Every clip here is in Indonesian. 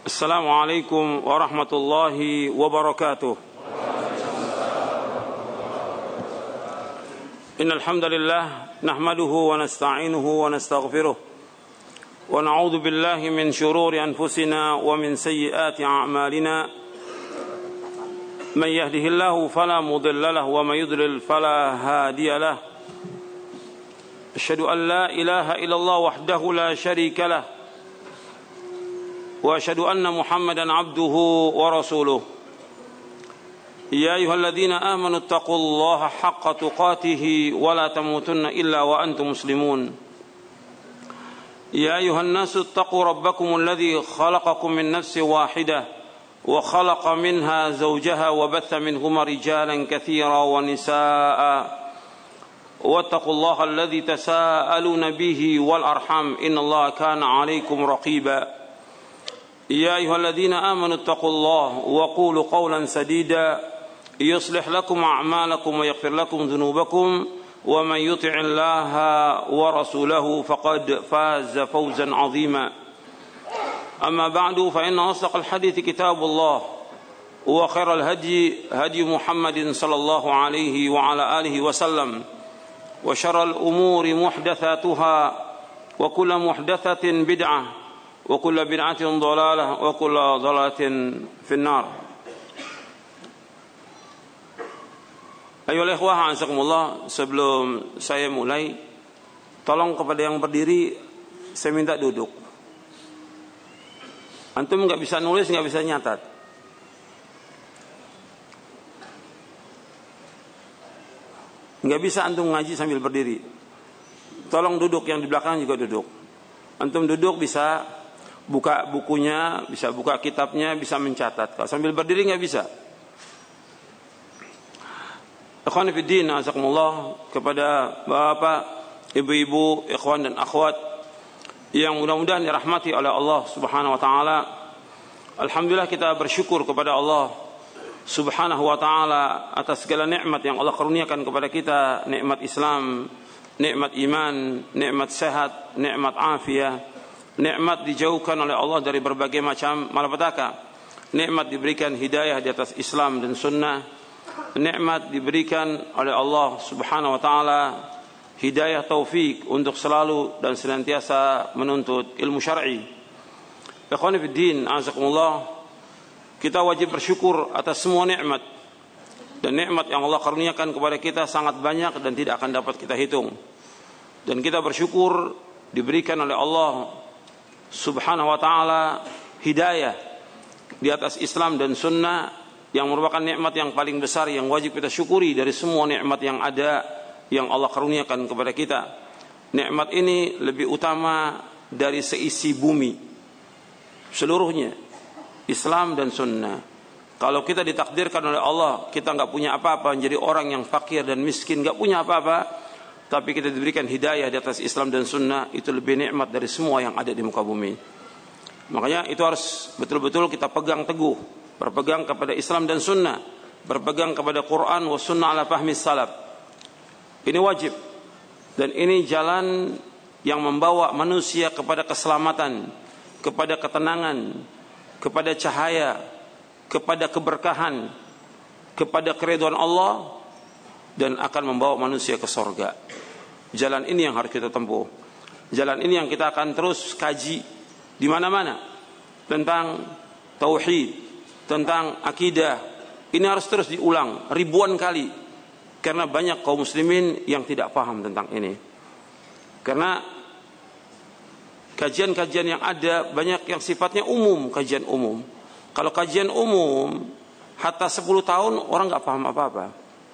Assalamualaikum warahmatullahi wabarakatuh. Innal hamdalillah nahmaduhu wa nasta'inuhu wa nastaghfiruh wa na'udzu billahi min shururi anfusina wa min sayyiati a'malina. Man yahdihillahu fala mudilla lahu wa may yudlil fala hadiya lahu. Asyhadu an la ilaha illallah wahdahu la syarika lahu wa asyhadu anna Muhammadan abduhu wa rasuluh. Ya ayyuhalladzina amanu taqullaha haqqa tuqatih wa la tamutunna illa wa antum muslimun. Ya ayyuhan nasu taqu rabbakumul ladzi khalaqakum min nafsin wahidah wa khalaqa minha zawjaha wa batha minhuma rijalan katsiran wa nisaa'a. Wattaqullaha alladzi tasaaluna bihi wal arham innallaha kana 'alaikum raqiba. يا أيها الذين آمنوا اتقوا الله وقولوا قولا سديدا يصلح لكم أعمالكم ويغفر لكم ذنوبكم ومن يطع الله ورسوله فقد فاز فوزا عظيما. أما بعد فإن أصدق الحديث كتاب الله وخير الهدي هدي محمد صلى الله عليه وعلى آله وسلم وشر الأمور محدثاتها وكل محدثة بدعة wa kullu bid'atin dhalalah wa kullu dhalalatin finnar. Ayolah ikhwah azakumullah, sebelum saya mulai, tolong kepada yang berdiri saya minta duduk. Antum enggak bisa nulis, enggak bisa nyatat. Enggak bisa antum ngaji sambil berdiri. Tolong duduk, yang di belakang juga duduk. Antum duduk bisa buka bukunya, bisa buka kitabnya, bisa mencatat. Kalau sambil berdiri nggak bisa. Ikhwan fillah, azakumullah, kepada bapak, ibu-ibu, ikhwan dan akhwat yang mudah-mudahan dirahmati oleh Allah Subhanahu wa taala. Alhamdulillah, kita bersyukur kepada Allah Subhanahu wa taala atas segala nikmat yang Allah karuniakan kepada kita, nikmat Islam, nikmat iman, nikmat sehat, nikmat afiah. Nikmat dijauhkan oleh Allah dari berbagai macam malapetaka. Nikmat diberikan hidayah di atas Islam dan sunnah. Nikmat diberikan oleh Allah Subhanahu wa taala hidayah taufik untuk selalu dan senantiasa menuntut ilmu syar'i. Ikhwani fid din, azakumullah, kita wajib bersyukur atas semua nikmat. Dan nikmat yang Allah karuniakan kepada kita sangat banyak dan tidak akan dapat kita hitung. Dan kita bersyukur diberikan oleh Allah Subhanahu wa ta'ala hidayah di atas Islam dan sunnah, yang merupakan nikmat yang paling besar yang wajib kita syukuri dari semua nikmat yang ada yang Allah karuniakan kepada kita. Nikmat ini lebih utama dari seisi bumi seluruhnya, Islam dan sunnah. Kalau kita ditakdirkan oleh Allah kita enggak punya apa-apa, menjadi orang yang fakir dan miskin, enggak punya apa-apa, tapi kita diberikan hidayah di atas Islam dan sunnah, itu lebih nikmat dari semua yang ada di muka bumi. Makanya itu harus betul-betul kita pegang teguh, berpegang kepada Islam dan sunnah, berpegang kepada Quran wa sunnah ala fahmi salaf. Ini wajib, dan ini jalan yang membawa manusia kepada keselamatan, kepada ketenangan, kepada cahaya, kepada keberkahan, kepada keridhaan Allah, dan akan membawa manusia ke surga. Jalan ini yang harus kita tempuh. Jalan ini yang kita akan terus kaji di mana-mana tentang tauhid, tentang akidah. Ini harus terus diulang ribuan kali karena banyak kaum muslimin yang tidak paham tentang ini. Karena kajian-kajian yang ada banyak yang sifatnya umum, kajian umum. Kalau kajian umum hatta 10 tahun orang enggak paham apa-apa,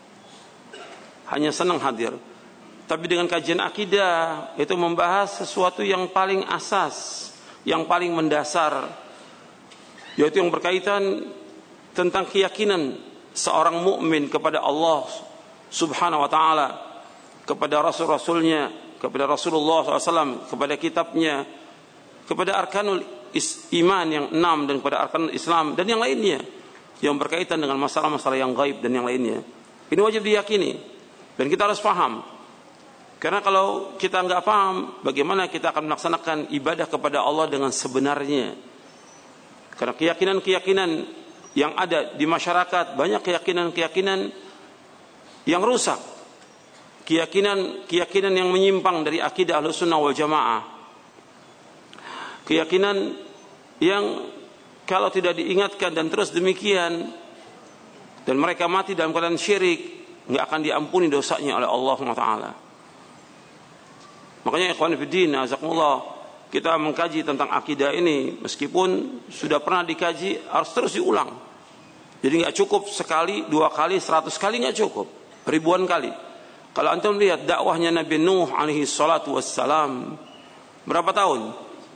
hanya senang hadir. Tapi dengan kajian akidah itu membahas sesuatu yang paling asas, yang paling mendasar, yaitu yang berkaitan tentang keyakinan seorang mukmin kepada Allah Subhanahu wa taala, kepada rasul-rasulnya, kepada Rasulullah SAW, kepada kitabnya, kepada arkanul iman yang 6 dan kepada arkanul Islam dan yang lainnya yang berkaitan dengan masalah-masalah yang gaib dan yang lainnya. Ini wajib diyakini dan kita harus paham. Karena kalau kita enggak paham, bagaimana kita akan melaksanakan ibadah kepada Allah dengan sebenarnya? Karena keyakinan-keyakinan yang ada di masyarakat, banyak keyakinan-keyakinan yang rusak, keyakinan yang menyimpang dari akidah Ahlussunnah wal Jamaah, keyakinan yang kalau tidak diingatkan dan terus demikian dan mereka mati dalam keadaan syirik, nggak akan diampuni dosanya oleh Allah Taala. Makanya ikhwan fillah, azakumullah, kita mengkaji tentang akidah ini, meskipun sudah pernah dikaji, harus terus diulang. Jadi nggak cukup sekali, 2 kali, 100 kali nggak cukup, ribuan kali. Kalau antum lihat dakwahnya Nabi Nuh alaihi salatu wassalam, berapa tahun?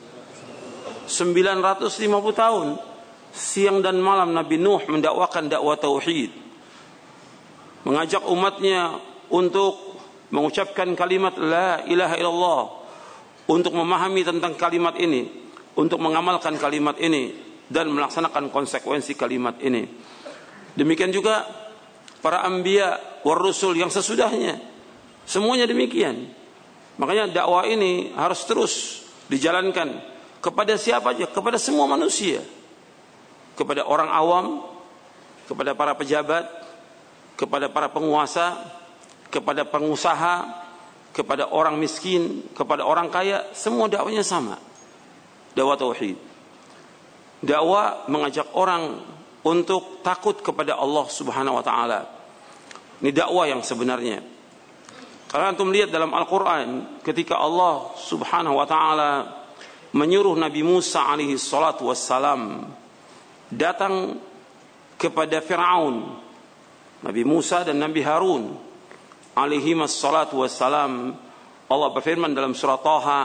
950 tahun. Siang dan malam Nabi Nuh mendakwakan dakwah tauhid, mengajak umatnya untuk mengucapkan kalimat la ilaha illallah, untuk memahami tentang kalimat ini, untuk mengamalkan kalimat ini dan melaksanakan konsekuensi kalimat ini. Demikian juga para anbiya war rusul yang sesudahnya, semuanya demikian. Makanya dakwah ini harus terus dijalankan kepada siapa aja, kepada semua manusia, kepada orang awam, kepada para pejabat, kepada para penguasa, kepada pengusaha, kepada orang miskin, kepada orang kaya, semua dakwanya sama. Dakwah tauhid. Dakwah mengajak orang untuk takut kepada Allah Subhanahu wa taala. Ini dakwah yang sebenarnya. Karena antum lihat dalam Al-Qur'an ketika Allah Subhanahu wa taala menyuruh Nabi Musa alaihi salatu wassalam datang kepada Fir'aun, Nabi Musa dan Nabi Harun alaihi wassalatu wassalam, Allah berfirman dalam surah Taha,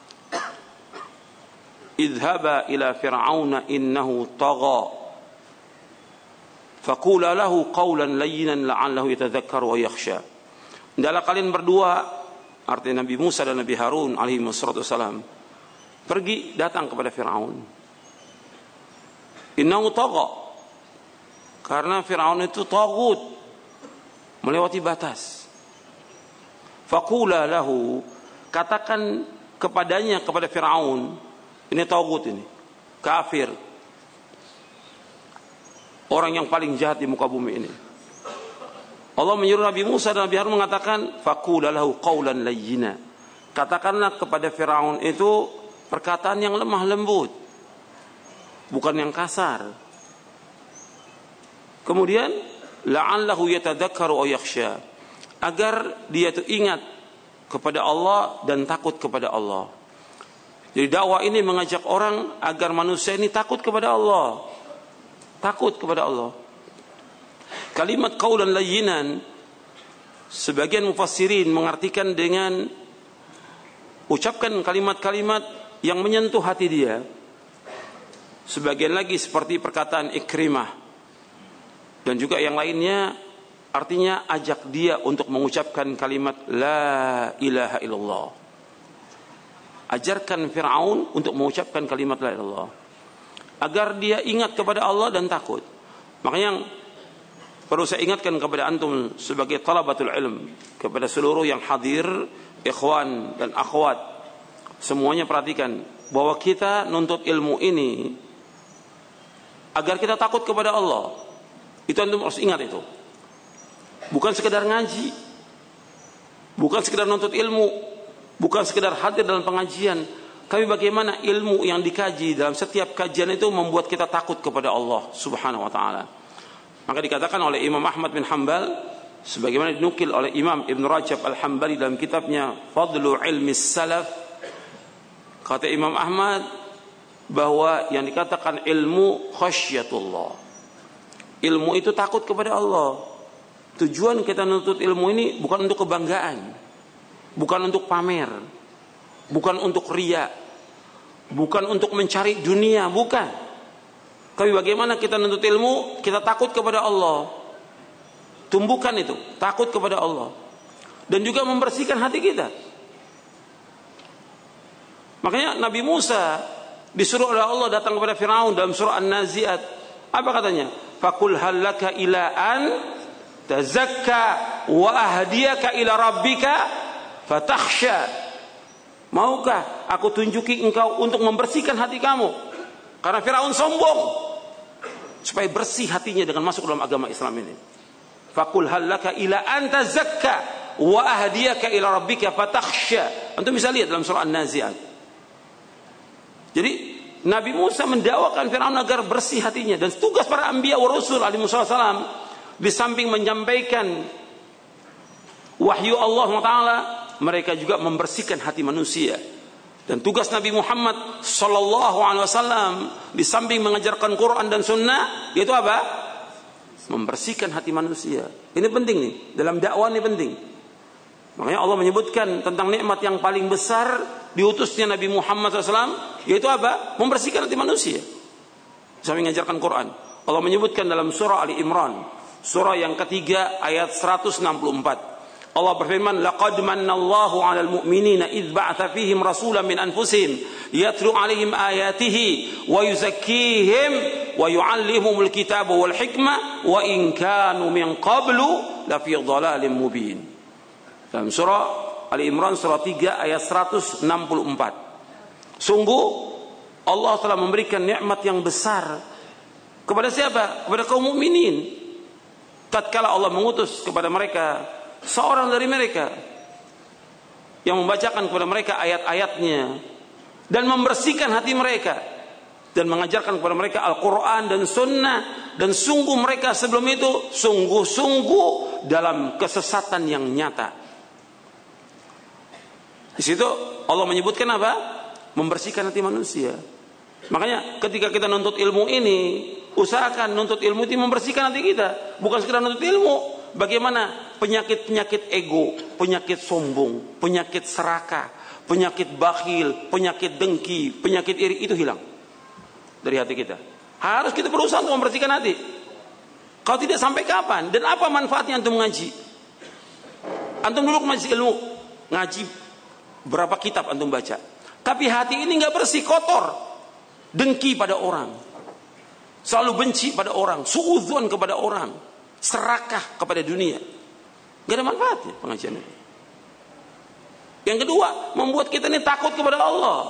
idhaba ila fir'auna innahu tagha faqula lahu qawlan layyinan la'allahu yatadhakkaru wa yakhsha. Hendaklah kalian berdua, artinya Nabi Musa dan Nabi Harun alaihi wassalatu wassalam, pergi datang kepada Fir'aun. Innahu tagha, karena Fir'aun itu tagut, melewati batas. Faqula lahu, katakan kepadanya, kepada Fir'aun, ini tagut, ini kafir, orang yang paling jahat di muka bumi ini. Allah menyuruh Nabi Musa dan Nabi Harun mengatakan, faqula lahu qawlan layyina, katakanlah kepada Fir'aun itu perkataan yang lemah lembut, bukan yang kasar. Kemudian la'allahu yatadhakkaru aw yakhsha, agar dia itu ingat kepada Allah dan takut kepada Allah. Jadi dakwah ini mengajak orang agar manusia ini takut kepada Allah. Takut kepada Allah. Kalimat qaulan layyinan, sebagian mufassirin mengartikan dengan ucapkan kalimat-kalimat yang menyentuh hati dia. Sebagian lagi seperti perkataan Ikrimah dan juga yang lainnya, artinya ajak dia untuk mengucapkan kalimat la ilaha illallah. Ajarkan Fir'aun untuk mengucapkan kalimat la ilaha illallah, agar dia ingat kepada Allah dan takut. Makanya yang perlu saya ingatkan kepada antum sebagai talabatul ilm, kepada seluruh yang hadir, ikhwan dan akhwat, semuanya perhatikan bahwa kita nuntut ilmu ini agar kita takut kepada Allah. Itu antum harus ingat itu. Bukan sekedar ngaji, bukan sekedar nuntut ilmu, bukan sekedar hadir dalam pengajian, tapi bagaimana ilmu yang dikaji dalam setiap kajian itu membuat kita takut kepada Allah Subhanahu wa taala. Maka dikatakan oleh Imam Ahmad bin Hanbal, sebagaimana dinukil oleh Imam Ibn Rajab Al-Hambali dalam kitabnya Fadlu Ilmi Salaf, kata Imam Ahmad bahwa yang dikatakan ilmu khasyatullah, ilmu itu takut kepada Allah. Tujuan kita menuntut ilmu ini bukan untuk kebanggaan, bukan untuk pamer, bukan untuk riya, bukan untuk mencari dunia, bukan. Tapi bagaimana kita menuntut ilmu, kita takut kepada Allah. Tumbuhkan itu, takut kepada Allah. Dan juga membersihkan hati kita. Makanya Nabi Musa disuruh oleh Allah datang kepada Fir'aun dalam surah An-Nazi'at. Apa katanya? Faqul hallaka ila an tazakka wa ahdiyaka ila rabbika fatakhsha. Maukah aku tunjuki engkau untuk membersihkan hati kamu, Karena Firaun sombong. Supaya bersih hatinya dengan masuk dalam agama Islam ini. Faqul hal laka ila an tazakka wa ahdiyaka ila rabbika fatakhsha. Antum bisa lihat dalam surah An-Nazi'at. Jadi Nabi Musa mendakwakan Firaun agar bersih hatinya, dan tugas para anbiya wa rasul alaihi wasallam di samping menyampaikan wahyu Allah Taala, mereka juga membersihkan hati manusia. Dan tugas Nabi Muhammad sallallahu alaihi wasallam di samping mengajarkan Quran dan Sunnah, yaitu apa? Membersihkan hati manusia. Ini penting nih, dalam dakwah ini penting. Makanya Allah menyebutkan tentang nikmat yang paling besar diutusnya Nabi Muhammad SAW, yaitu apa? Membersihkan hati manusia. Sambil mengajarkan Quran. Allah menyebutkan dalam surah Ali Imran, surah yang ketiga ayat 164. Allah berfirman, laqad mannallahu 'alal mu'minina idz ba'atsa fihim rasulan min anfusihim yatlu 'alaihim ayatihi wa yuzakkihim wa yu'allimuhumul kitaba wal hikmah wa in kanu min qablu lafi dhalalin mubin. Dalam surah Ali Imran surah 3 ayat 164. Sungguh Allah telah memberikan nikmat yang besar kepada siapa? Kepada kaum mukminin. Tatkala Allah mengutus kepada mereka seorang dari mereka yang membacakan kepada mereka ayat-ayatnya dan membersihkan hati mereka dan mengajarkan kepada mereka Al-Quran dan Sunnah, dan sungguh mereka sebelum itu sungguh-sungguh dalam kesesatan yang nyata. Di situ Allah menyebutkan apa? Membersihkan hati manusia. Makanya ketika kita nuntut ilmu ini, usahakan nuntut ilmu itu membersihkan hati kita, bukan sekedar nuntut ilmu. Bagaimana penyakit-penyakit ego, penyakit sombong, penyakit serakah, penyakit bakhil, penyakit dengki, penyakit iri itu hilang dari hati kita. Harus kita berusaha untuk membersihkan hati. Kalau tidak, sampai kapan? Dan apa manfaatnya antum ngaji? Antum dulu ngaji ilmu, ngaji berapa kitab antum baca, tapi hati ini nggak bersih, kotor, dengki pada orang, selalu benci pada orang, suudzon kepada orang, serakah kepada dunia. Gak ada manfaatnya pengajian ini. Yang kedua, membuat kita ini takut kepada Allah.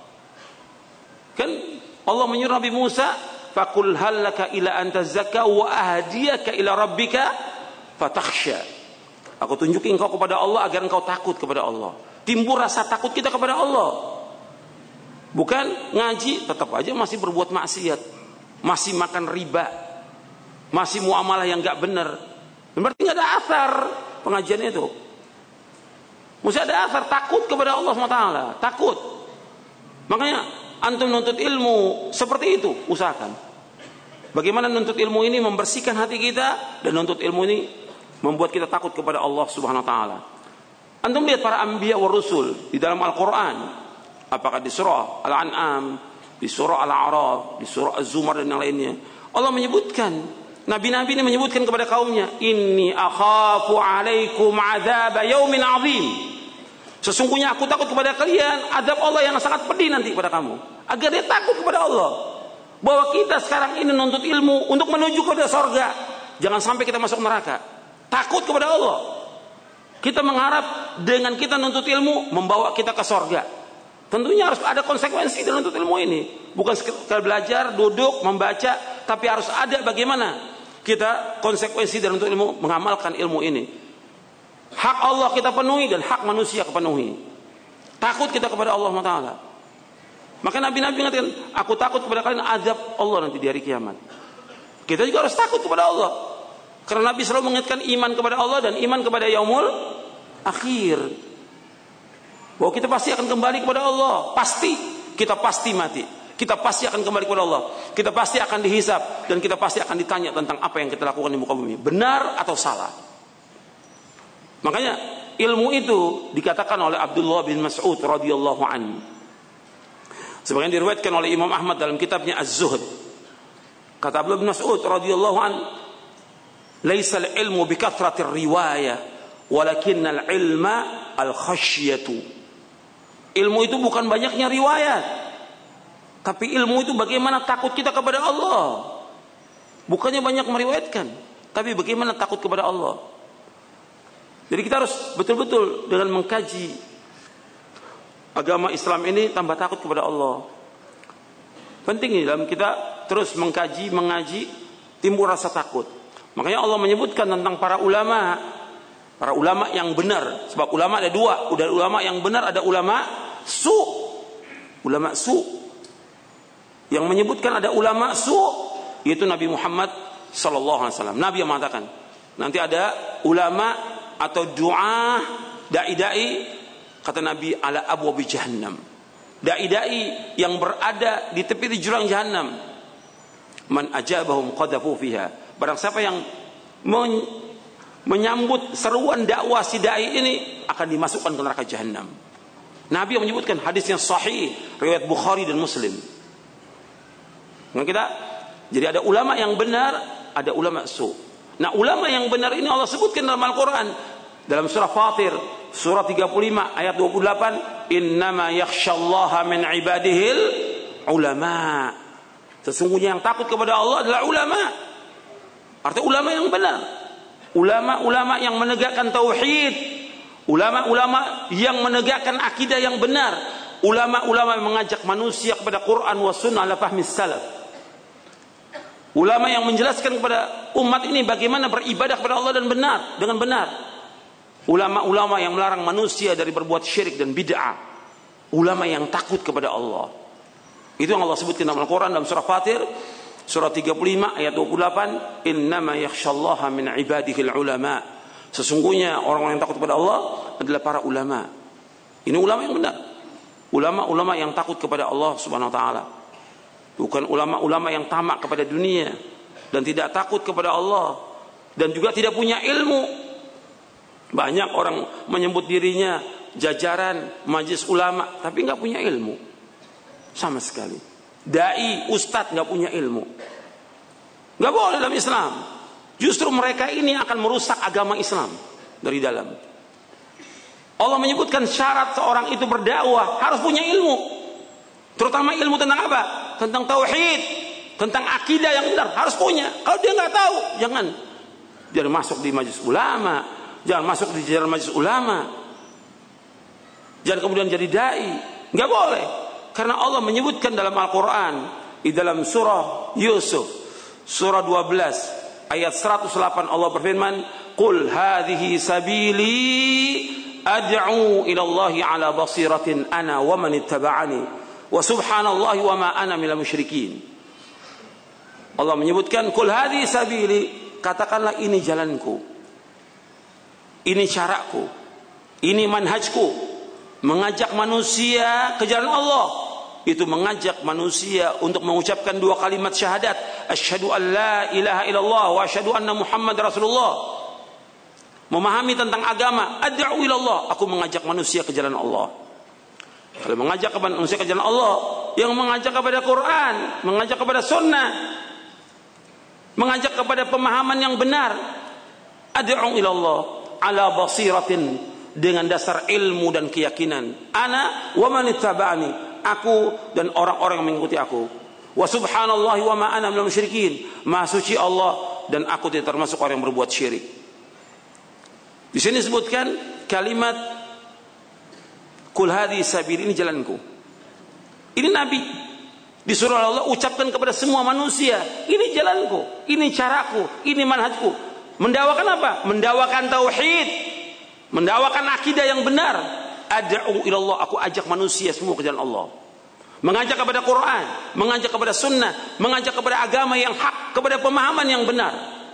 Kan Allah menyuruh Nabi Musa, faqul hal laka ila an tazakka wa ahdiyaka ila rabbika fatakhsha. Aku tunjukin engkau kepada Allah agar engkau takut kepada Allah. Timbul rasa takut kita kepada Allah. Bukan ngaji tetap aja masih berbuat maksiat, masih makan riba, masih muamalah yang gak benar. Berarti gak ada asar pengajian itu. Mesti ada asar takut kepada Allah SWT. Takut. Makanya antum nuntut ilmu seperti itu, usahakan. Bagaimana nuntut ilmu ini membersihkan hati kita, dan nuntut ilmu ini membuat kita takut kepada Allah Subhanahu wa taala. Antum lihat para anbiya wa rusul di dalam Al-Qur'an, apakah di surah Al-An'am, di surah Al-A'raf, di surah Az-Zumar dan yang lainnya, Allah menyebutkan, nabi-nabi ini menyebutkan kepada kaumnya, inni akhafu alaikum adzab yaumin azim. Sesungguhnya aku takut kepada kalian azab Allah yang sangat pedih nanti kepada kamu. Agar dia takut kepada Allah. Bahwa kita sekarang ini nuntut ilmu untuk menuju kepada surga, jangan sampai kita masuk neraka. Takut kepada Allah. Kita mengharap dengan kita nuntut ilmu membawa kita ke surga. Tentunya harus ada konsekuensi dalam nuntut ilmu ini. Bukan sekedar belajar, duduk, membaca, tapi harus ada bagaimana kita konsekuensi dalam nuntut ilmu, mengamalkan ilmu ini. Hak Allah kita penuhi dan hak manusia kita penuhi. Takut kita kepada Allah Taala. Maka Nabi-Nabi mengatakan, aku takut kepada kalian azab Allah nanti di hari kiamat. Kita juga harus takut kepada Allah. Karena Nabi selalu mengingatkan iman kepada Allah dan iman kepada yaumul akhir. Bahwa kita pasti akan kembali kepada Allah. Pasti. Kita pasti mati. Kita pasti akan kembali kepada Allah. Kita pasti akan dihisab. Dan kita pasti akan ditanya tentang apa yang kita lakukan di muka bumi. Benar atau salah. Makanya ilmu itu dikatakan oleh Abdullah bin Mas'ud radhiyallahu anhu. Sebagian diriwayatkan oleh Imam Ahmad dalam kitabnya Az-Zuhd. Kata Abdullah bin Mas'ud radhiyallahu anhu, "Laisa al-ilmu bi kathratir riwayah, walakinna al-ilma al-khasyatu." Ilmu itu bukan banyaknya riwayat, tapi ilmu itu bagaimana takut kita kepada Allah. Bukannya banyak meriwayatkan, tapi bagaimana takut kepada Allah. Jadi kita harus betul-betul dengan mengkaji agama Islam ini tambah takut kepada Allah. Penting ini dalam kita terus mengkaji, mengaji, timbul rasa takut. Makanya Allah menyebutkan tentang para ulama yang benar. Sebab ulama ada dua, ada ulama yang benar, ada ulama su. Ulama su. Yang menyebutkan ada ulama su, yaitu Nabi Muhammad sallallahu alaihi wasallam. Nabi yang mengatakan, nanti ada ulama atau du'a, dai-dai, kata Nabi, ala abwabi jahannam. Dai-dai yang berada di tepi jurang jahannam. Man ajabahum qadhafu fiha. Barang siapa yang menyambut seruan dakwah si dai ini akan dimasukkan ke neraka jahannam. Nabi yang menyebutkan, hadis yang sahih riwayat Bukhari dan Muslim. Nah, jadi ada ulama yang benar, ada ulama su. Nah, ulama yang benar ini Allah sebutkan dalam Al-Quran. Dalam surah Fatir, surah 35 ayat 28, innama yakhshallaha min ibadihil ulama. Sesungguhnya yang takut kepada Allah adalah ulama. Artinya ulama yang benar. Ulama-ulama yang menegakkan tauhid. Ulama-ulama yang menegakkan akidah yang benar. Ulama-ulama yang mengajak manusia kepada Quran wa sunnah ala fahmi salaf. Ulama yang menjelaskan kepada umat ini bagaimana beribadah kepada Allah dengan benar. Ulama-ulama yang melarang manusia dari berbuat syirik dan bid'ah. Ulama yang takut kepada Allah. Itu yang Allah sebutkan dalam Al-Quran dalam surah Fatir, surah 35 ayat 28, innama yakhshallaha min ibadihil ulama. Sesungguhnya orang-orang yang takut kepada Allah adalah para ulama. Ini ulama yang benar. Ulama-ulama yang takut kepada Allah Subhanahu wa taala. Bukan ulama-ulama yang tamak kepada dunia dan tidak takut kepada Allah dan juga tidak punya ilmu. Banyak orang menyebut dirinya jajaran majelis ulama tapi nggak punya ilmu sama sekali. Dai, ustadz nggak punya ilmu. Nggak boleh dalam Islam. Justru mereka ini akan merusak agama Islam dari dalam. Allah menyebutkan syarat seorang itu berdakwah harus punya ilmu. Terutama ilmu tentang apa? Tentang tauhid, tentang akidah yang benar harus punya. Kalau dia nggak tahu, jangan masuk di majelis ulama, jangan masuk di jajaran majelis ulama, jangan kemudian jadi dai, nggak boleh. Karena Allah menyebutkan dalam Al-Quran di dalam surah Yusuf, surah 12 ayat 108 Allah berfirman, "Qul hadhihi sabili ad'u ila Allahi ala basiratin ana wa man ittaba'ani." Wa subhanallahi wa ma ana minal musyrikin. Allah menyebutkan kul hadhi sabili, katakanlah ini jalanku, ini caraku, ini manhajku, mengajak manusia ke jalan Allah. Itu mengajak manusia untuk mengucapkan dua kalimat syahadat, asyhadu an la ilaha illallah wa asyhadu anna Muhammad Rasulullah. Memahami tentang agama, ad'u ilallah, aku mengajak manusia ke jalan Allah. Kalau mengajak kepada manusia ke jalan Allah, yang mengajak kepada Quran, mengajak kepada sunnah, mengajak kepada pemahaman yang benar, ad'u ilallah ala basiratin, dengan dasar ilmu dan keyakinan. Ana wa man ittaba'ani, aku dan orang-orang yang mengikuti aku. Wa subhanallahi wa ma ana minal musyrikin, maha suci Allah dan aku tidak termasuk orang yang berbuat syirik. Di sini disebutkan kalimat kul hadhi sabil, ini jalanku. Ini Nabi disuruh Allah ucapkan kepada semua manusia, ini jalanku, ini caraku, ini manhajku. Mendakwakan apa? Mendakwakan tauhid, mendakwakan akidah yang benar. Ad'u ilallah, aku ajak manusia semua ke jalan Allah. Mengajak kepada Quran, mengajak kepada sunnah, mengajak kepada agama yang hak, kepada pemahaman yang benar.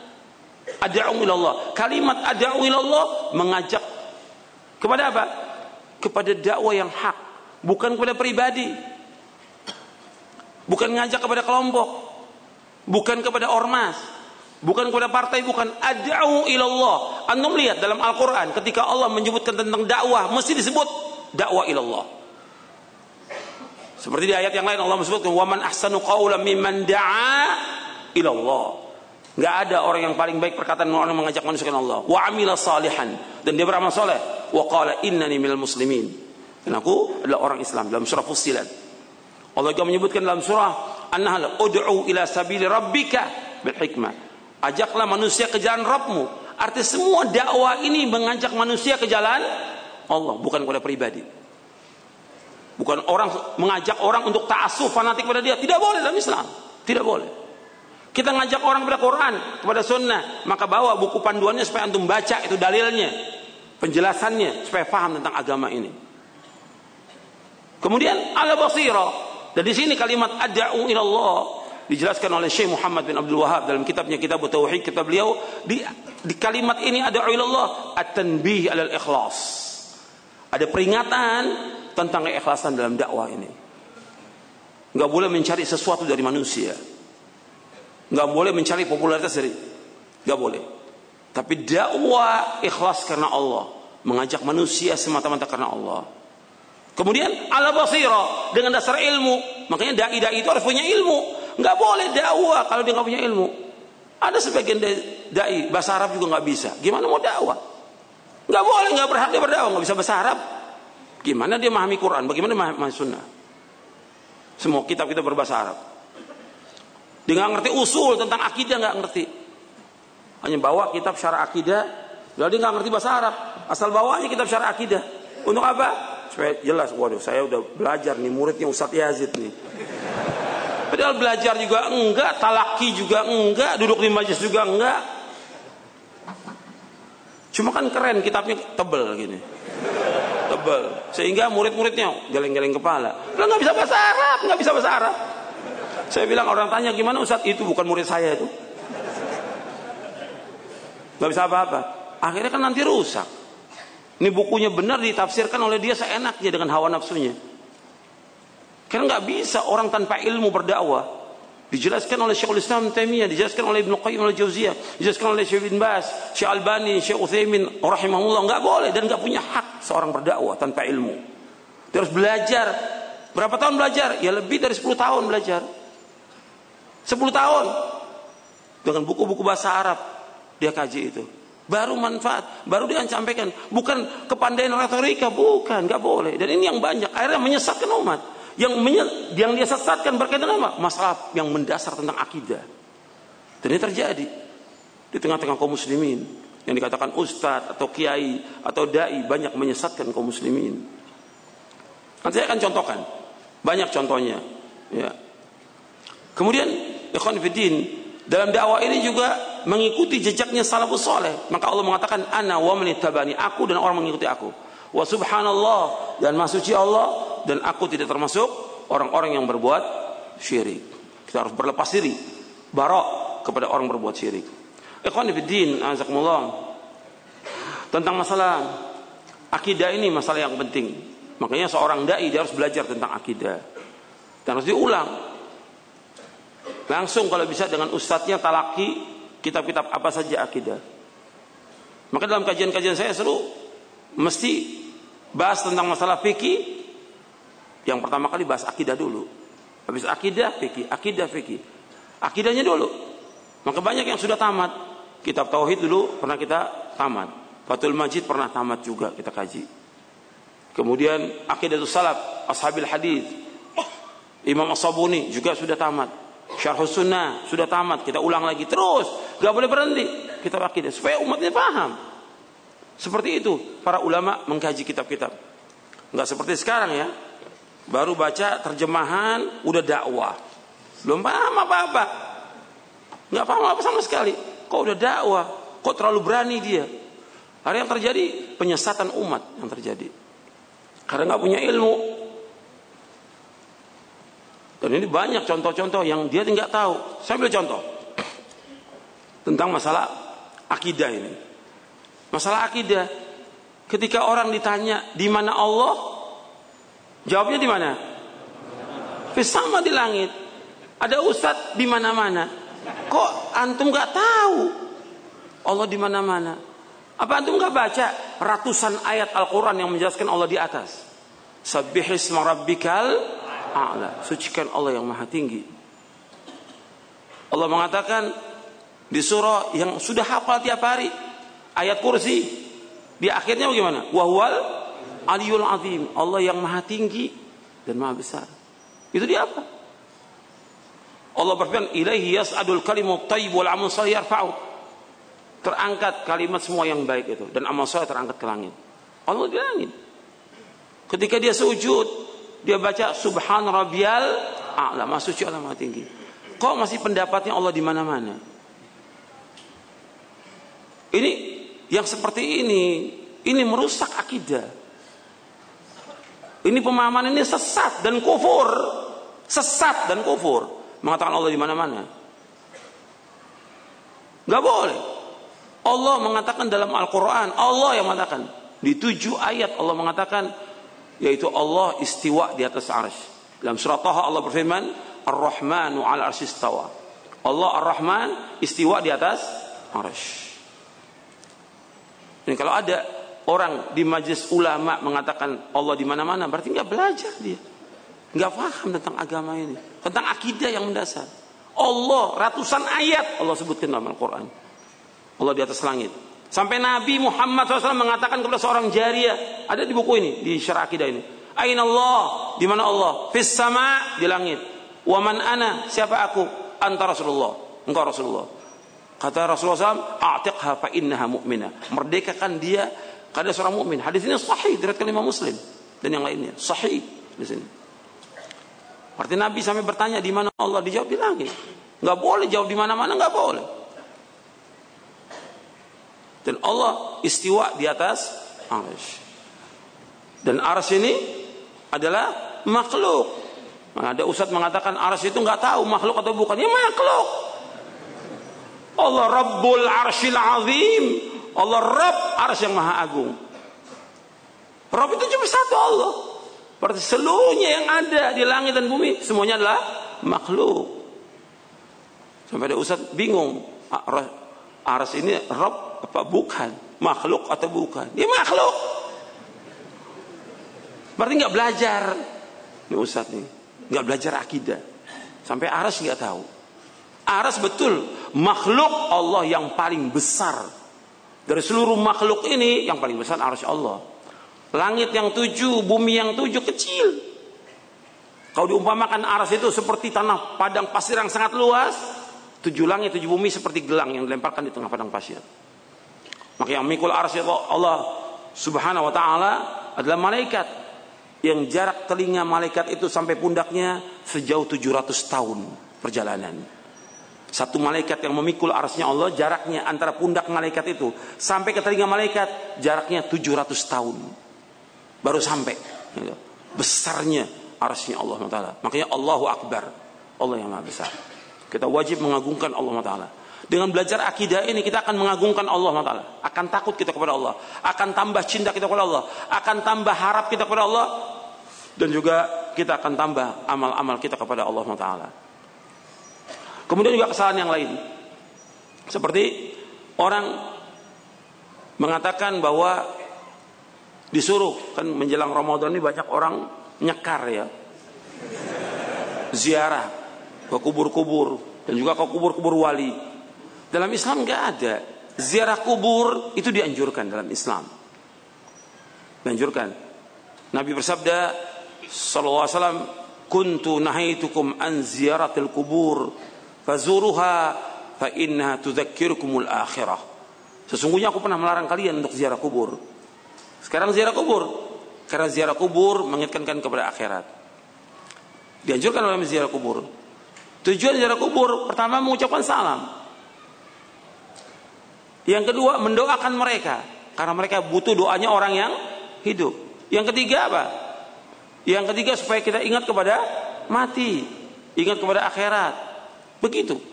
Ad'u ilallah. Kalimat ad'u ilallah mengajak kepada apa? Kepada dakwah yang hak, bukan kepada pribadi, bukan ngajak kepada kelompok, bukan kepada ormas, bukan kepada partai, bukan. Ad'u ilallah. Antum lihat dalam Al-Quran ketika Allah menyebutkan tentang dakwah mesti disebut dakwah ilallah. Seperti di ayat yang lain Allah menyebutkan wa man ahsanu qawlan mimman da'a ilallah. Enggak ada orang yang paling baik perkataan orang yang mengajak manusia ke Allah. Wa amila salihan, dan dia beramal saleh. Wa qala innani minal muslimin, dan aku adalah orang Islam. Dalam surah Fussilat Allah juga menyebutkan dalam surah An-Nahl, ud'u ila sabili rabbika bil hikmah, ajaklah manusia ke jalan Rabbmu. Artinya semua dakwah ini mengajak manusia ke jalan Allah, bukan kepada pribadi. Bukan orang mengajak orang untuk ta'assuf fanatik pada dia. Tidak boleh dalam Islam. Tidak boleh. Kita ngajak orang kepada Quran, kepada sunnah, maka bawa buku panduannya supaya antum baca itu dalilnya, penjelasannya supaya paham tentang agama ini. Kemudian ala basira. Dan di sini kalimat ad'u ila Allah dijelaskan oleh Syekh Muhammad bin Abdul Wahhab dalam kitabnya Kitab Tauhid, kitab beliau. Di kalimat ini ad'u ila Allah at-tanbih 'alal ikhlas. Ada peringatan tentang keikhlasan dalam dakwah ini. Enggak boleh mencari sesuatu dari manusia. Enggak boleh mencari popularitas dari, enggak boleh. Tapi dakwah ikhlas karena Allah, mengajak manusia semata-mata karena Allah. Kemudian ala basira, dengan dasar ilmu. Makanya dai-dai itu harus punya ilmu. Enggak boleh dakwah kalau dia enggak punya ilmu. Ada sebagian dai bahasa Arab juga enggak bisa. Gimana mau dakwah? Enggak boleh, enggak berhak dia berdakwah, enggak bisa bahasa Arab. Gimana dia memahami Quran? Bagaimana memahami sunnah? Semua kitab kita berbahasa Arab. Dia enggak ngerti usul tentang akidah, enggak ngerti. Hanya bawa kitab syarah akidah, lalu dia enggak ngerti bahasa Arab. Asal bawanya kitab syarah akidah. Untuk apa? Supaya jelas, waduh saya udah belajar nih, muridnya Ustadz Yazid nih. Padahal belajar juga enggak, talaki juga enggak, duduk di majelis juga enggak. Cuma kan keren, kitabnya tebel gini. Tebel. Sehingga murid-muridnya geleng-geleng kepala. Lah enggak bisa bahasa Arab, enggak bisa bahasa Arab. Saya bilang, orang tanya gimana Ustadz, itu bukan murid saya itu. Enggak bisa apa-apa. Akhirnya kan nanti rusak. Ini bukunya benar ditafsirkan oleh dia seenaknya dengan hawa nafsunya. Karena nggak bisa orang tanpa ilmu berdakwah. Dijelaskan oleh Syekhul Islam Taimiyah, dijelaskan oleh Ibnu Qayyim al-Jauziyah, dijelaskan oleh Syekh bin Baz, Syekh Albani, Syekh Utsaimin rahimahullah. Nggak boleh dan nggak punya hak seorang berdakwah tanpa ilmu. Dia harus belajar. Berapa tahun belajar? Ya lebih dari 10 tahun belajar. 10 tahun dengan buku-buku bahasa Arab dia kaji itu. Baru manfaat, baru dia sampaikan. Bukan kepandaian retorika, bukan, nggak boleh. Dan ini yang banyak, akhirnya menyesatkan umat. Yang dia sesatkan berkaitan dengan apa? Masalah yang mendasar tentang akidah. Dan ini terjadi di tengah-tengah kaum muslimin. Yang dikatakan ustadz atau kiai atau dai banyak menyesatkan kaum muslimin. Nanti saya akan contohkan, banyak contohnya. Ya. Kemudian, ikhwan fillah, dalam dakwah ini juga mengikuti jejaknya salafus saleh. Maka Allah mengatakan ana wa man ittabani, aku dan orang mengikuti aku. Wa subhanallah, dan maha suci Allah, dan aku tidak termasuk orang-orang yang berbuat syirik. Kita harus berlepas diri bara' kepada orang berbuat syirik. Ikhwan fillah, azakumullah. Tentang masalah akidah ini masalah yang penting. Makanya seorang dai dia harus belajar tentang akidah. Dan harus diulang. Langsung kalau bisa dengan ustadznya talaki kitab-kitab apa saja akidah. Maka dalam kajian-kajian saya seru mesti bahas tentang masalah fikih. Yang pertama kali bahas akidah dulu. Habis akidah fikih, akidah fikih. Akidahnya dulu. Maka banyak yang sudah tamat. Kitab tauhid dulu pernah kita tamat. Fathul Majid pernah tamat juga kita kaji. Kemudian Aqidatus Salaf, Ashabil Hadis, Imam As-Sabuni juga sudah tamat. Syarhus Sunnah sudah tamat, kita ulang lagi terus, gak boleh berhenti kitab akidah supaya umatnya paham. Seperti itu para ulama mengkaji kitab-kitab. Nggak seperti sekarang ya, baru baca terjemahan udah dakwah, belum paham apa-apa, nggak paham apa sama sekali. Kok udah dakwah, kok terlalu berani dia. Hari yang terjadi penyesatan umat yang terjadi karena nggak punya ilmu. Dan ini banyak contoh-contoh yang dia tidak tahu. Saya ambil contoh tentang masalah akidah ini. Masalah akidah, ketika orang ditanya di mana Allah, jawabnya di mana? Sama di langit. Ada ustadz di mana-mana. Kok antum nggak tahu Allah di mana-mana? Apa antum nggak baca ratusan ayat Al-Quran yang menjelaskan Allah di atas? Sabbihisma rabbikal a'la, sucikan Allah yang maha tinggi. Allah mengatakan di surah yang sudah hafal tiap hari, ayat kursi, di akhirnya bagaimana? Wahwal aliyul azim, Allah yang maha tinggi dan maha besar. Itu dia apa? Allah berfirman, ilaihi yas'adul kalimut thayyib wal amal shalih yarfa'u. Terangkat kalimat semua yang baik itu dan amal saleh terangkat ke langit. Allah di langit. Ketika dia sujud, dia baca subhan rabbiyal a'la, maha suci Allah maha tinggi. Kok masih pendapatnya Allah di mana-mana? Ini yang seperti ini merusak akidah. Ini pemahaman ini sesat dan kufur. Sesat dan kufur. Mengatakan Allah di mana-mana. Gak boleh. Allah mengatakan dalam Al-Quran, Allah yang mengatakan di 7 ayat Allah mengatakan, yaitu Allah istiwa di atas arsy. Dalam surah Taha Allah berfirman, Ar-Rahmanu 'ala arsy istawa. Allah Ar-Rahman istiwa di atas arsy. Dan kalau ada orang di majelis ulama mengatakan Allah di mana-mana, berarti nggak belajar dia, nggak paham tentang agama ini, tentang akidah yang mendasar. Allah ratusan ayat Allah sebutkan dalam Al-Quran. Allah di atas langit. Sampai Nabi Muhammad SAW mengatakan kepada seorang jariyah, ada di buku ini, di syarah akidah ini. Aina Allah, di mana Allah? Fis sama, di langit. Wa man ana, siapa aku? Anta Rasulullah, engkau Rasulullah. Kata Rasulullah SAW, a'tiqha fa innaha mu'minah. Merdekakan dia karena seorang mukmin. Hadis ini sahih diriwayatkan Imam Muslim dan yang lainnya. Sahih di sini. Arti Nabi sampai bertanya di mana Allah, dijawab di langit. Enggak boleh jawab di mana-mana, enggak boleh. Dan Allah istiwa di atas arsy. Dan arsy ini adalah makhluk. Nah, ada ustaz mengatakan arsy itu enggak tahu makhluk atau bukan. Ya makhluk. Allah Rabbul Arsyil Azim. Allah Rabb arsy yang maha agung. Rabb itu cuma satu Allah. Berarti seluruhnya yang ada di langit dan bumi semuanya adalah makhluk. Sampai ada ustaz bingung, arsy ini Rabb apa bukan? Makhluk atau bukan? Dia makhluk. Berarti nggak belajar. Ini ustaz nih, nggak belajar akidah. Sampai arsy nggak tahu. Arsy betul makhluk Allah yang paling besar. Dari seluruh makhluk ini yang paling besar arsy Allah. Langit yang 7, bumi yang 7 kecil. Kalau diumpamakan arsy itu seperti tanah padang pasir yang sangat luas, 7 langit 7 bumi seperti gelang yang dilemparkan di tengah padang pasir. Maka yang memikul arsy Allah Subhanahu wa taala adalah malaikat, yang jarak telinga malaikat itu sampai pundaknya sejauh 700 tahun perjalanan. Satu malaikat yang memikul arsy-nya Allah, jaraknya antara pundak malaikat itu sampai ke telinga malaikat jaraknya 700 tahun. Baru sampai. Besarnya arsy-nya Allah Taala. Makanya Allahu Akbar. Allah yang Maha Besar. Kita wajib mengagungkan Allah Taala. Dengan belajar akidah ini kita akan mengagungkan Allah Taala. Akan takut kita kepada Allah. Akan tambah cinta kita kepada Allah. Akan tambah harap kita kepada Allah. Dan juga kita akan tambah amal-amal kita kepada Allah Taala. Kemudian juga kesalahan yang lain. Seperti orang mengatakan bahwa disuruh, kan menjelang Ramadan ini banyak orang nyekar ya, ziarah ke kubur-kubur dan juga ke kubur-kubur wali. Dalam Islam nggak ada ziarah kubur, itu dianjurkan dalam Islam. Dianjurkan. Nabi bersabda sallallahu alaihi wasallam, kuntu nahaitukum an ziyaratil kubur fazuruha fa innaha tudzakkirukumul akhirah. Sesungguhnya aku pernah melarang kalian untuk ziarah kubur. Sekarang ziarah kubur, karena ziarah kubur mengingatkan kepada akhirat. Dianjurkan oleh ziarah kubur. Tujuan ziarah kubur pertama mengucapkan salam. Yang kedua mendoakan mereka, karena mereka butuh doanya orang yang hidup. Yang ketiga apa? Yang ketiga supaya kita ingat kepada mati, ingat kepada akhirat. Begitu.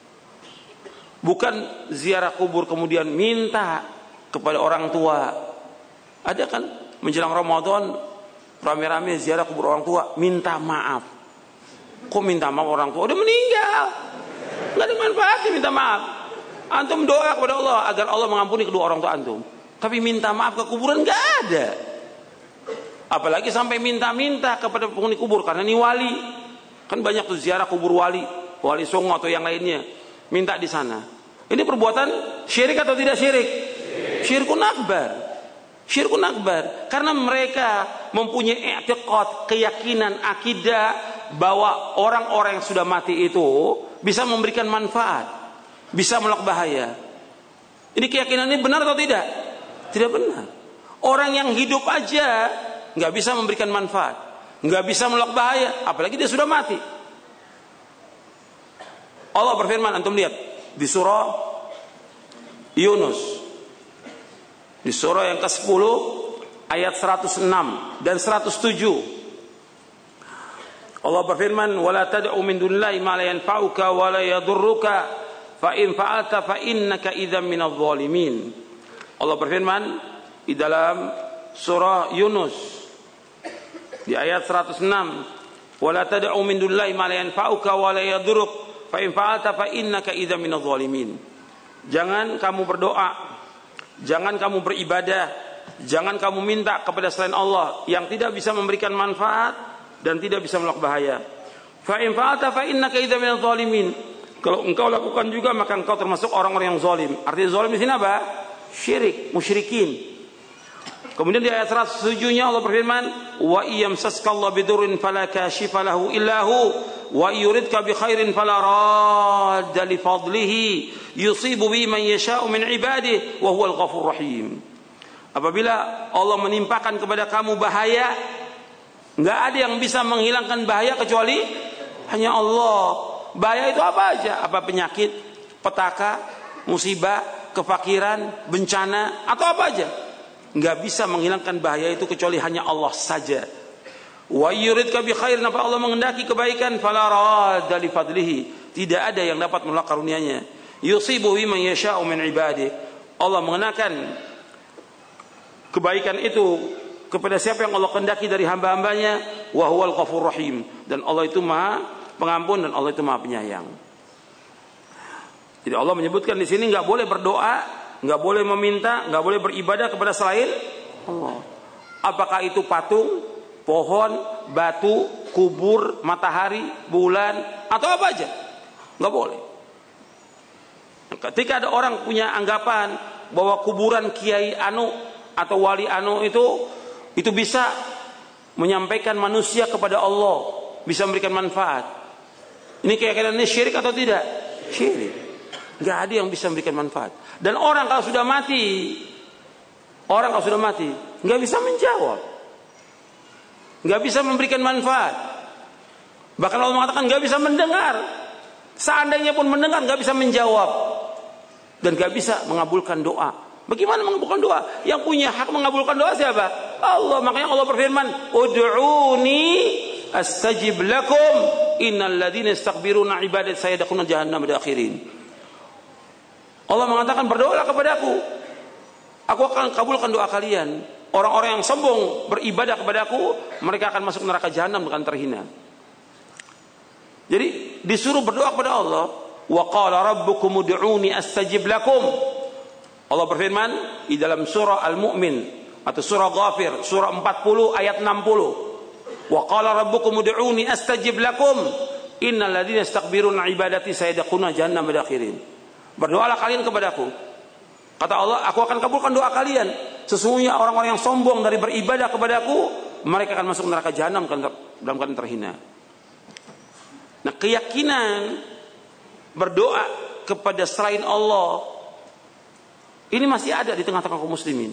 Bukan ziarah kubur kemudian minta kepada orang tua. Ada kan menjelang Ramadan rame-rame ziarah kubur orang tua, minta maaf. Kok minta maaf orang tua? Udah meninggal. Enggak ada manfaatnya minta maaf. Antum doa kepada Allah agar Allah mengampuni kedua orang tua antum. Tapi minta maaf ke kuburan enggak ada. Apalagi sampai minta-minta kepada penghuni kubur karena ini wali. Kan banyak tuh ziarah kubur wali, wali songo atau yang lainnya. Minta di sana. Ini perbuatan syirik atau tidak syirik? Syirkun akbar. Syirkun akbar. Karena mereka mempunyai i'tiqad, keyakinan, akidah bahwa orang-orang yang sudah mati itu bisa memberikan manfaat, bisa menolak bahaya. Ini keyakinan ini benar atau tidak? Tidak benar. Orang yang hidup aja nggak bisa memberikan manfaat. nggak bisa menolak bahaya, apalagi dia sudah mati. Allah berfirman, antum lihat di surah Yunus, di surah yang ke-10 ayat 106 dan 107. Allah berfirman, "Wala tad'u min dunillahi ma la yanfa'uka wa la yadurruka, fa in fa'alta fa innaka idzan minadh dhalimin." Allah berfirman di dalam surah Yunus di ayat 106, "Wala tad'u min dunillahi ma la yanfa'uka wa la yadurruk, fa in fa'alta fa innaka idzan minadh dhalimin." Jangan kamu berdoa, jangan kamu beribadah, jangan kamu minta kepada selain Allah yang tidak bisa memberikan manfaat dan tidak bisa menolak bahaya. Fa in fa'alta fa innaka idzan minadh dhalimin. Kalau engkau lakukan juga maka engkau termasuk orang-orang yang zalim. Artinya zalim di sini apa? Syirik, musyrikin. Kemudian di ayat 107-nya Allah berfirman, "Wa iyamsaskallahu bidurrin fala kashifa lahu illa hu, wa yuridka bi khairin fala radda li fadlihi, yusibu bi man yasha'u min ibadihi wa huwal ghafurur rahim." Apabila Allah menimpakan kepada kamu bahaya, nggak ada yang bisa menghilangkan bahaya kecuali hanya Allah. Bahaya itu apa aja? Apa penyakit, petaka, musibah, kefakiran, bencana, atau apa aja? Nggak bisa menghilangkan bahaya itu kecuali hanya Allah saja. Wa yuridka bi khairin, apa Allah menghendaki kebaikan, fala radda li fadlihi, tidak ada yang dapat menolak karunia-Nya. Yusibu man yasha'u min ibadihi, Allah mengenakan kebaikan itu kepada siapa yang Allah kehendaki dari hamba-hambanya. Wa huwal ghafurur rahim, dan Allah itu Maha Pengampun dan Allah itu Maha Penyayang. Jadi Allah menyebutkan di sini nggak boleh berdoa, nggak boleh meminta, nggak boleh beribadah kepada selain Allah. Apakah itu patung, pohon, batu, kubur, matahari, bulan, atau apa aja, nggak boleh. Ketika ada orang punya anggapan bahwa kuburan Kiai Anu atau Wali Anu itu bisa menyampaikan manusia kepada Allah, bisa memberikan manfaat, ini keyakinan ini syirik atau tidak? Syirik. Nggak ada yang bisa memberikan manfaat. Dan orang kalau sudah mati, nggak bisa menjawab, nggak bisa memberikan manfaat. Bahkan Allah mengatakan nggak bisa mendengar. Seandainya pun mendengar, nggak bisa menjawab dan nggak bisa mengabulkan doa. Bagaimana mengabulkan doa? Yang punya hak mengabulkan doa siapa? Allah. Makanya Allah berfirman, "Ud'uni astajib lakum, innal ladzina yastakbiruna ibadati sayadkhuluna jahannam dakhirin." Allah mengatakan, berdoalah kepadaku, aku akan kabulkan doa kalian. Orang-orang yang sombong beribadah kepadaku, mereka akan masuk neraka jahanam dengan terhina. Jadi disuruh berdoa kepada Allah. Wa qala rabbukum ud'uni astajib lakum. Allah berfirman di dalam surah Al-Mu'min atau surah Ghafir, surah 40 ayat 60. Wa qala rabbukum ud'uni astajib lakum, innal ladzina yastakbiruna ibadati sayadkhuluna jahannam dakhirin. Berdoalah kalian kepadaku. Kata Allah, aku akan kabulkan doa kalian. Sesungguhnya orang-orang yang sombong dari beribadah kepadaku, mereka akan masuk neraka jahanam dalam keadaan terhina. Nah, keyakinan berdoa kepada selain Allah ini masih ada di tengah-tengah kaum muslimin.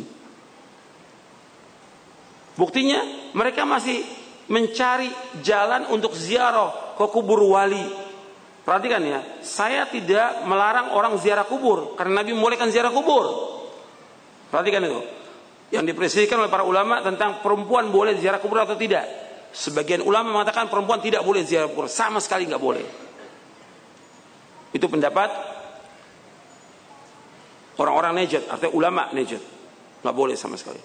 Buktinya mereka masih mencari jalan untuk ziarah ke kubur wali. Perhatikan ya, saya tidak melarang orang ziarah kubur karena Nabi membolehkan ziarah kubur. Perhatikan itu. Yang diperselisihkan oleh para ulama tentang perempuan boleh ziarah kubur atau tidak. Sebagian ulama mengatakan perempuan tidak boleh ziarah kubur, sama sekali nggak boleh. Itu pendapat orang-orang Najd, artinya ulama Najd, nggak boleh sama sekali.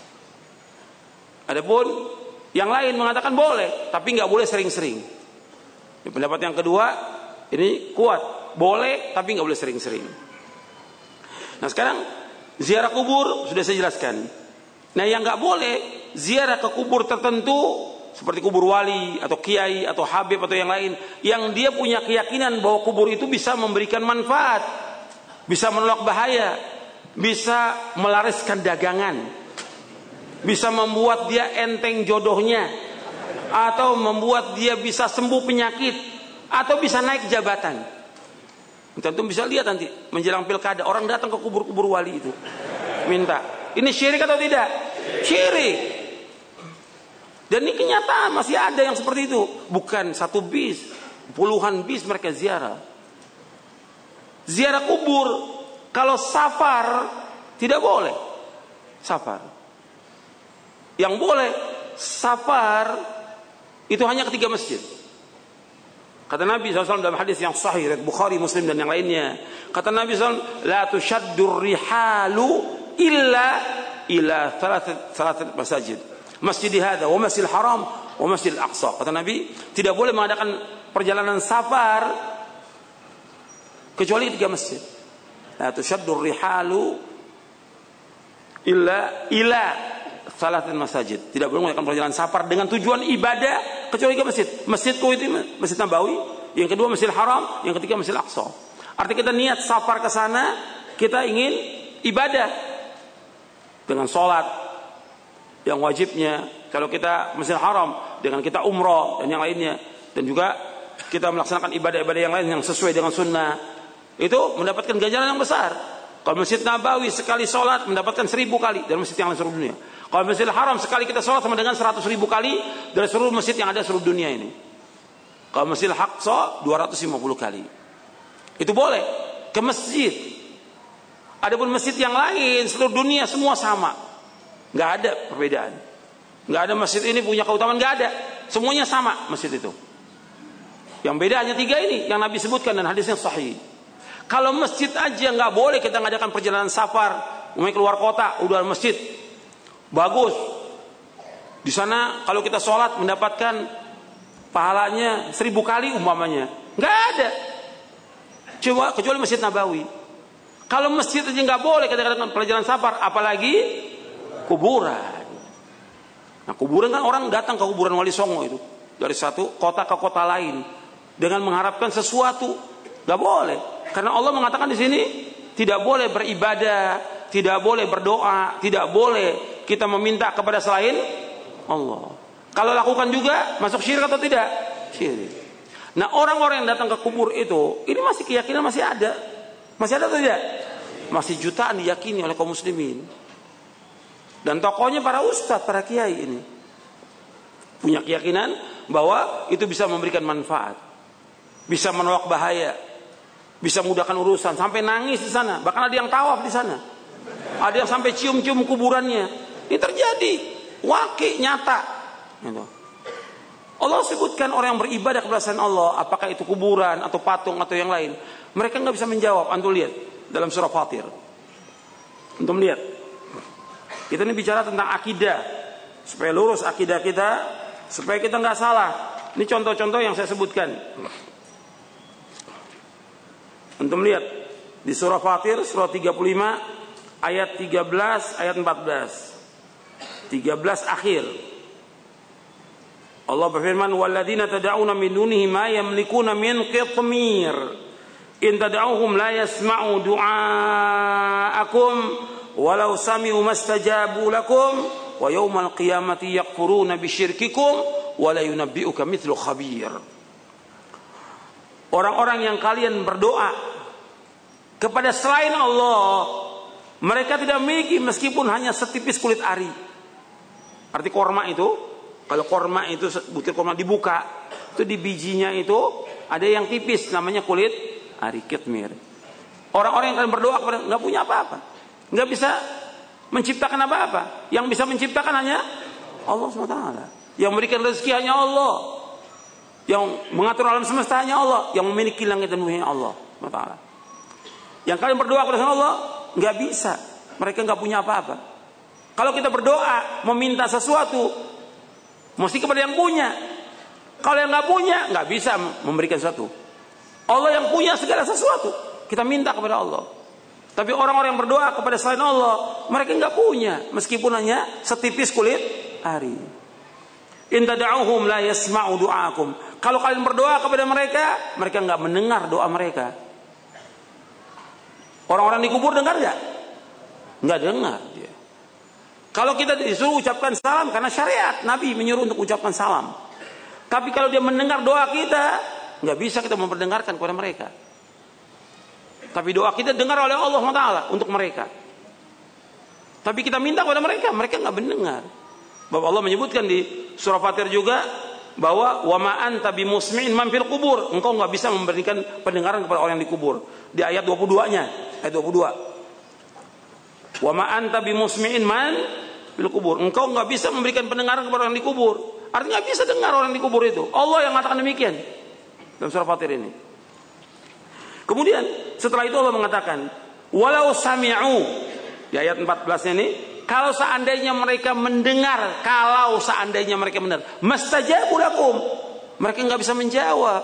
Adapun yang lain mengatakan boleh, tapi nggak boleh sering-sering. Ini pendapat yang kedua, ini kuat, boleh tapi nggak boleh sering-sering. Nah sekarang ziarah kubur sudah saya jelaskan. Nah yang nggak boleh ziarah ke kubur tertentu seperti kubur wali atau kiai atau habib atau yang lain, yang dia punya keyakinan bahwa kubur itu bisa memberikan manfaat, bisa menolak bahaya, bisa melariskan dagangan, bisa membuat dia enteng jodohnya, atau membuat dia bisa sembuh penyakit, atau bisa naik jabatan. Tentu bisa lihat nanti menjelang pilkada orang datang ke kubur-kubur wali itu minta. Ini syirik atau tidak? Syirik. Dan ini kenyataan masih ada yang seperti itu. Bukan satu bis, puluhan bis mereka ziarah. Ziarah kubur. Kalau safar tidak boleh. Safar. Yang boleh safar itu hanya ketiga masjid. Kata Nabi SAW dalam hadis yang sahih riwayat Bukhari, Muslim dan yang lainnya. Kata Nabi SAW, la tushaddur rihalu illa ila thalath masajid. Masjid hadza wa Masjidil Haram wa Masjidil Aqsa. Kata Nabi, tidak boleh mengadakan perjalanan safar kecuali tiga masjid. La tushaddur rihalu ila thalath masajid. Tidak boleh mengadakan perjalanan safar dengan tujuan ibadah kecuali tiga masjid. Masjid itu Masjid Nabawi, yang kedua Masjidil Haram, yang ketiga Masjidil Aqsa. Artinya kita niat safar ke sana, kita ingin ibadah dengan sholat yang wajibnya. Kalau kita Masjidil Haram, dengan kita umrah dan yang lainnya, dan juga kita melaksanakan ibadah-ibadah yang lain yang sesuai dengan sunnah, itu mendapatkan ganjaran yang besar. Kalau Masjid Nabawi sekali sholat mendapatkan 1000 kali dari masjid yang lain seluruh dunia. Kalau Masjidil Haram sekali kita sholat sama dengan 100.000 kali dari seluruh masjid yang ada seluruh dunia ini. Kalau Masjidil Aqsa 250 kali. Itu boleh ke masjid. Adapun masjid yang lain seluruh dunia semua sama, nggak ada perbedaan. Nggak ada masjid ini punya keutamaan, nggak ada. Semuanya sama masjid itu. Yang beda hanya 3 ini yang Nabi sebutkan dan hadisnya sahih. Kalau masjid aja nggak boleh kita ngadakan perjalanan safar, mau keluar kota, udah masjid bagus. Di sana kalau kita sholat mendapatkan pahalanya 1000 kali umpamanya, nggak ada. Coba kecuali Masjid Nabawi. Kalau masjid aja nggak boleh kita ngadakan perjalanan safar, apalagi kuburan. Nah kuburan kan orang datang ke kuburan Wali Songo itu dari satu kota ke kota lain dengan mengharapkan sesuatu, nggak boleh. Karena Allah mengatakan di sini tidak boleh beribadah, tidak boleh berdoa, tidak boleh kita meminta kepada selain Allah. Kalau lakukan juga masuk syirik atau tidak? Syirik. Nah orang-orang yang datang ke kubur itu, ini masih keyakinan masih ada. Masih ada atau tidak? Masih jutaan diyakini oleh kaum muslimin. Dan tokohnya para ustadz, para kiai ini punya keyakinan bahwa itu bisa memberikan manfaat, bisa menolak bahaya, bisa mudahkan urusan, sampai nangis di sana. Bahkan ada yang tawaf di sana. Ada yang sampai cium-cium kuburannya. Ini terjadi, waqi' nyata. Gitu. Allah sebutkan orang yang beribadah kepada selain Allah, apakah itu kuburan atau patung atau yang lain, mereka nggak bisa menjawab. Antum lihat dalam surah Fatir. Antum lihat. Kita ini bicara tentang akidah, supaya lurus akidah kita, supaya kita nggak salah. Ini contoh-contoh yang saya sebutkan. Antum lihat di surah Fatir surah 35 ayat 13 ayat 14. 13 akhir. Allah berfirman, "Walladzina tad'una min dunihi ma yamlikuna min qitmir. In tad'uhum la yasma'u du'aakum walau sami'u mastajabu lakum wa yawmal qiyamati yakfuruna bisyirkikum wa la yunabbi'uka mithlu khabir." Orang-orang yang kalian berdoa kepada selain Allah, mereka tidak memiliki meskipun hanya setipis kulit ari. Arti korma itu, kalau korma itu butir korma dibuka, itu di bijinya itu ada yang tipis namanya kulit ari, kitmir. Orang-orang yang kalian berdoa kepada nggak punya apa-apa, nggak bisa menciptakan apa-apa. Yang bisa menciptakan hanya Allah SWT. Yang memberikan rezeki hanya Allah. Yang mengatur alam semesta hanya Allah. Yang memiliki langit dan bumi hanya Allah SWT. Yang kalian berdoa kepada Allah nggak bisa. Mereka nggak punya apa-apa. Kalau kita berdoa meminta sesuatu, mesti kepada yang punya. Kalau yang nggak punya, nggak bisa memberikan sesuatu. Allah yang punya segala sesuatu, kita minta kepada Allah. Tapi orang-orang yang berdoa kepada selain Allah, mereka nggak punya, meskipun hanya setipis kulit ari. In tad'uhum la yasma'u du'aakum. Kalau kalian berdoa kepada mereka, mereka nggak mendengar doa mereka. Orang-orang di kubur dengar nggak? Nggak dengar dia. Kalau kita disuruh ucapkan salam, karena syariat Nabi menyuruh untuk ucapkan salam. Tapi kalau dia mendengar doa kita, nggak bisa kita memperdengarkan kepada mereka. Tapi doa kita dengar oleh Allah SWT untuk mereka. Tapi kita minta kepada mereka, mereka nggak mendengar. Bahwa Allah menyebutkan di surah Fatir juga bahwa wa ma anta bimusmi'in man fil qubur. Engkau enggak bisa memberikan pendengaran kepada orang yang dikubur. Di ayat 22-nya, ayat 22. Wa ma anta bimusmi'in man fil qubur. Engkau enggak bisa memberikan pendengaran kepada orang yang dikubur. Artinya enggak bisa dengar orang yang dikubur itu. Allah yang mengatakan demikian dalam surah Fatir ini. Kemudian setelah itu Allah mengatakan, walau sami'u, di ayat 14 ini, kalau seandainya mereka mendengar, mastajabu lakum, mereka nggak bisa menjawab.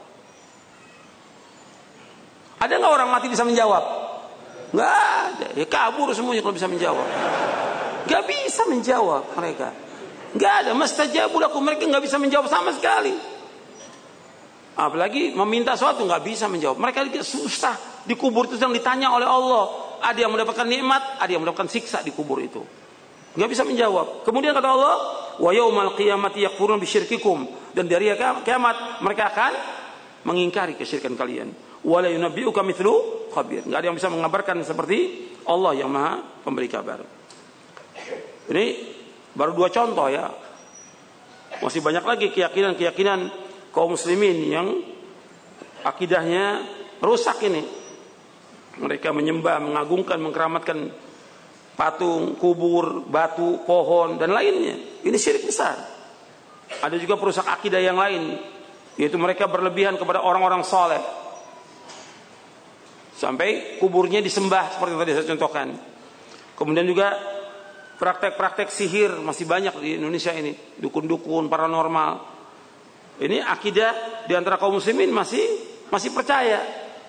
Ada nggak orang mati bisa menjawab? Nggak ada. Ya kabur semuanya kalau bisa menjawab. Nggak bisa menjawab mereka. Nggak ada. Mastajabu lakum, mereka nggak bisa menjawab sama sekali. Apalagi meminta sesuatu nggak bisa menjawab. Mereka susah di kubur itu sedang ditanya oleh Allah. Ada yang mendapatkan nikmat, ada yang mendapatkan siksa di kubur itu. Nggak bisa menjawab. Kemudian kata Allah, wa yaumal qiyamati yakfuruna bisyirkikum, dan dari kiamat mereka akan mengingkari kesyirikan kalian. Wa la yunabbi'uka mithlu khabir. Nggak ada yang bisa mengabarkan seperti Allah yang Maha pemberi kabar. Ini baru 2 contoh ya. Masih banyak lagi keyakinan kaum muslimin yang akidahnya rusak ini. Mereka menyembah, mengagungkan, mengkeramatkan patung, kubur, batu, pohon, dan lainnya. Ini syirik besar. Ada juga perusak akidah yang lain, yaitu mereka berlebihan kepada orang-orang saleh. Sampai kuburnya disembah seperti yang tadi saya contohkan. Kemudian juga praktek-praktek sihir masih banyak di Indonesia ini. Dukun-dukun, paranormal. Ini akidah di antara kaum muslimin masih percaya.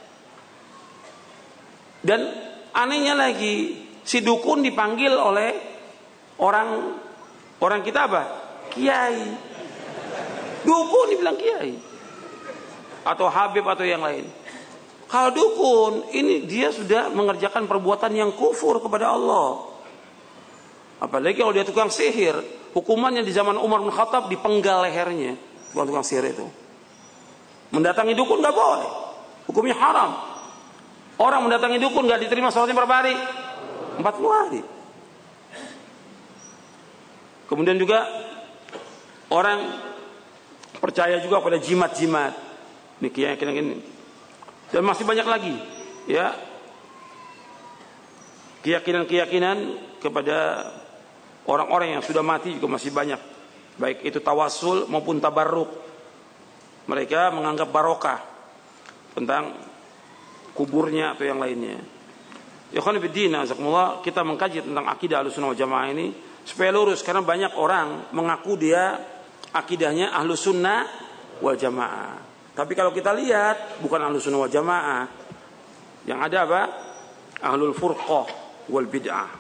Dan anehnya lagi, si dukun dipanggil oleh orang kita apa? Kiai. Dukun dibilang kiai. Atau habib atau yang lain. Kalau dukun, ini dia sudah mengerjakan perbuatan yang kufur kepada Allah. Apalagi kalau dia tukang sihir, hukumannya di zaman Umar bin Khattab dipenggal lehernya. Tukang sihir itu mendatangi dukun nggak boleh, hukumnya haram. Orang mendatangi dukun nggak diterima sholatnya berapa hari? 40 hari. Kemudian juga orang percaya juga pada jimat-jimat, ini keyakinan ini, dan masih banyak lagi ya keyakinan kepada orang-orang yang sudah mati juga masih banyak. Baik itu tawasul maupun tabarruk. Mereka menganggap barokah tentang kuburnya atau yang lainnya. Ya khana biddin, azakumullah, kita mengkaji tentang akidah Ahlussunnah wal Jamaah ini supaya lurus, karena banyak orang mengaku dia akidahnya Ahlussunnah wal Jamaah. Tapi kalau kita lihat bukan Ahlussunnah wal Jamaah. Yang ada apa? Ahlul Furqah wal Bid'ah.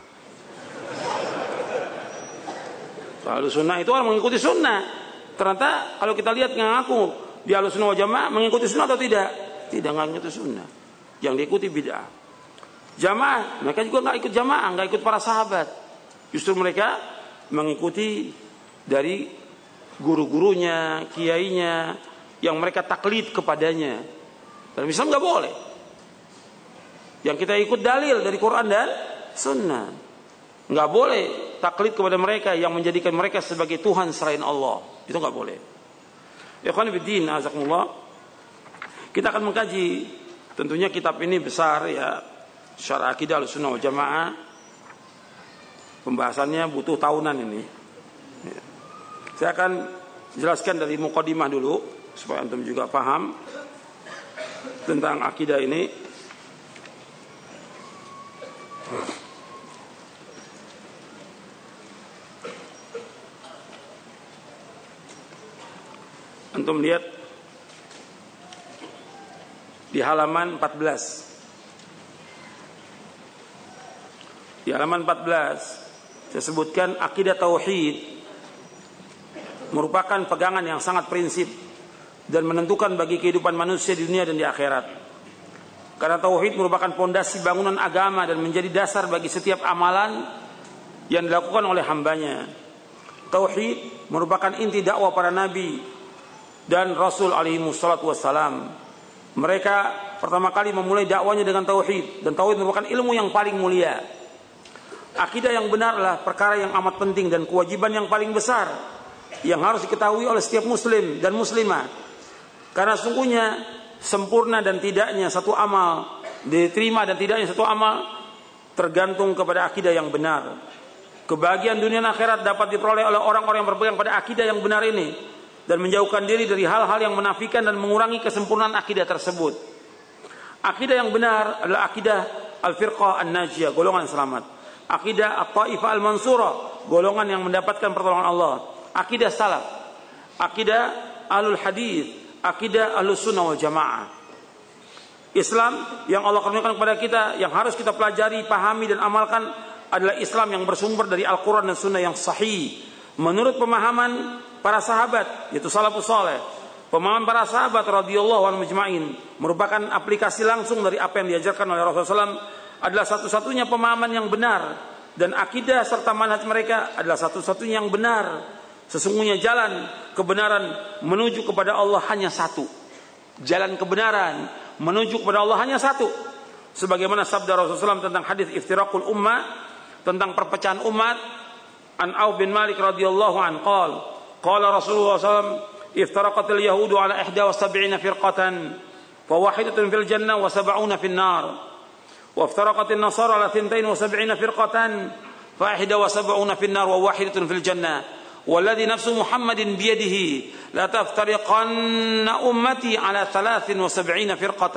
Ahlussunnah itu orang mengikuti sunnah. Ternyata kalau kita lihat ngaku di Ahlussunnah wal Jamaah mengikuti sunnah atau tidak? Tidak, nggak mengikuti sunnah. Yang diikuti bid'ah. Jamaah, mereka juga nggak ikut jamaah, nggak ikut para sahabat. Justru mereka mengikuti dari guru-gurunya, kiainya, yang mereka taklid kepadanya. Dalam Islam nggak boleh. Yang kita ikut dalil dari Quran dan sunnah. Nggak boleh taklid kepada mereka yang menjadikan mereka sebagai Tuhan selain Allah. Itu nggak boleh. Ya khana biddin, azakumullah. Kita akan mengkaji tentunya kitab ini besar ya, Syarah Aqidah Ahlussunnah wal Jamaah. Pembahasannya butuh tahunan ini. Ya. Saya akan jelaskan dari muqaddimah dulu supaya antum juga paham tentang akidah ini. Antum lihat di halaman 14. Di halaman 14 saya sebutkan akidah tauhid merupakan pegangan yang sangat prinsip dan menentukan bagi kehidupan manusia di dunia dan di akhirat. Karena tauhid merupakan pondasi bangunan agama dan menjadi dasar bagi setiap amalan yang dilakukan oleh hambanya. Tauhid merupakan inti dakwah para nabi dan Rasul alaihi wassalatu wassalam. Mereka pertama kali memulai dakwanya dengan tauhid, dan tauhid merupakan ilmu yang paling mulia. Akidah yang benar adalah perkara yang amat penting dan kewajiban yang paling besar yang harus diketahui oleh setiap muslim dan muslimah. Karena sungguhnya sempurna dan tidaknya satu amal, diterima dan tidaknya satu amal tergantung kepada akidah yang benar. Kebahagiaan dunia dan akhirat dapat diperoleh oleh orang-orang yang berpegang pada akidah yang benar ini dan menjauhkan diri dari hal-hal yang menafikan dan mengurangi kesempurnaan akidah tersebut. Akidah yang benar adalah akidah al-firqah an-najiyah, golongan selamat. Akidah at-taifah al-mansurah, golongan yang mendapatkan pertolongan Allah. Akidah salaf, akidah ahlul hadis, akidah ahlus sunnah wal jamaah. Islam yang Allah karuniakan kepada kita, yang harus kita pelajari, pahami dan amalkan adalah Islam yang bersumber dari Al-Quran dan Sunnah yang sahih menurut pemahaman para sahabat, yaitu salafus saleh. Pemahaman para sahabat radhiyallahu anhum ajma'in merupakan aplikasi langsung dari apa yang diajarkan oleh Rasulullah SAW, adalah satu-satunya pemahaman yang benar, dan akidah serta manhaj mereka adalah satu-satunya yang benar. Sesungguhnya jalan kebenaran menuju kepada Allah hanya satu. Jalan kebenaran menuju kepada Allah hanya satu. Sebagaimana sabda Rasulullah SAW tentang hadis iftiraqul ummah, tentang perpecahan umat, an Auf bin Malik radhiyallahu an qala Rasulullah SAW, iftaraqatil yahudu ala 71 firqatan fa wahidatun fil jannah wa 70 fil nar wa iftaraqatil nasara ala 72 firqatan fa 71 fil nar wa wahidatun fil jannah والذي نفس محمد بيده لا تفترقن أمتي على 73 فرقة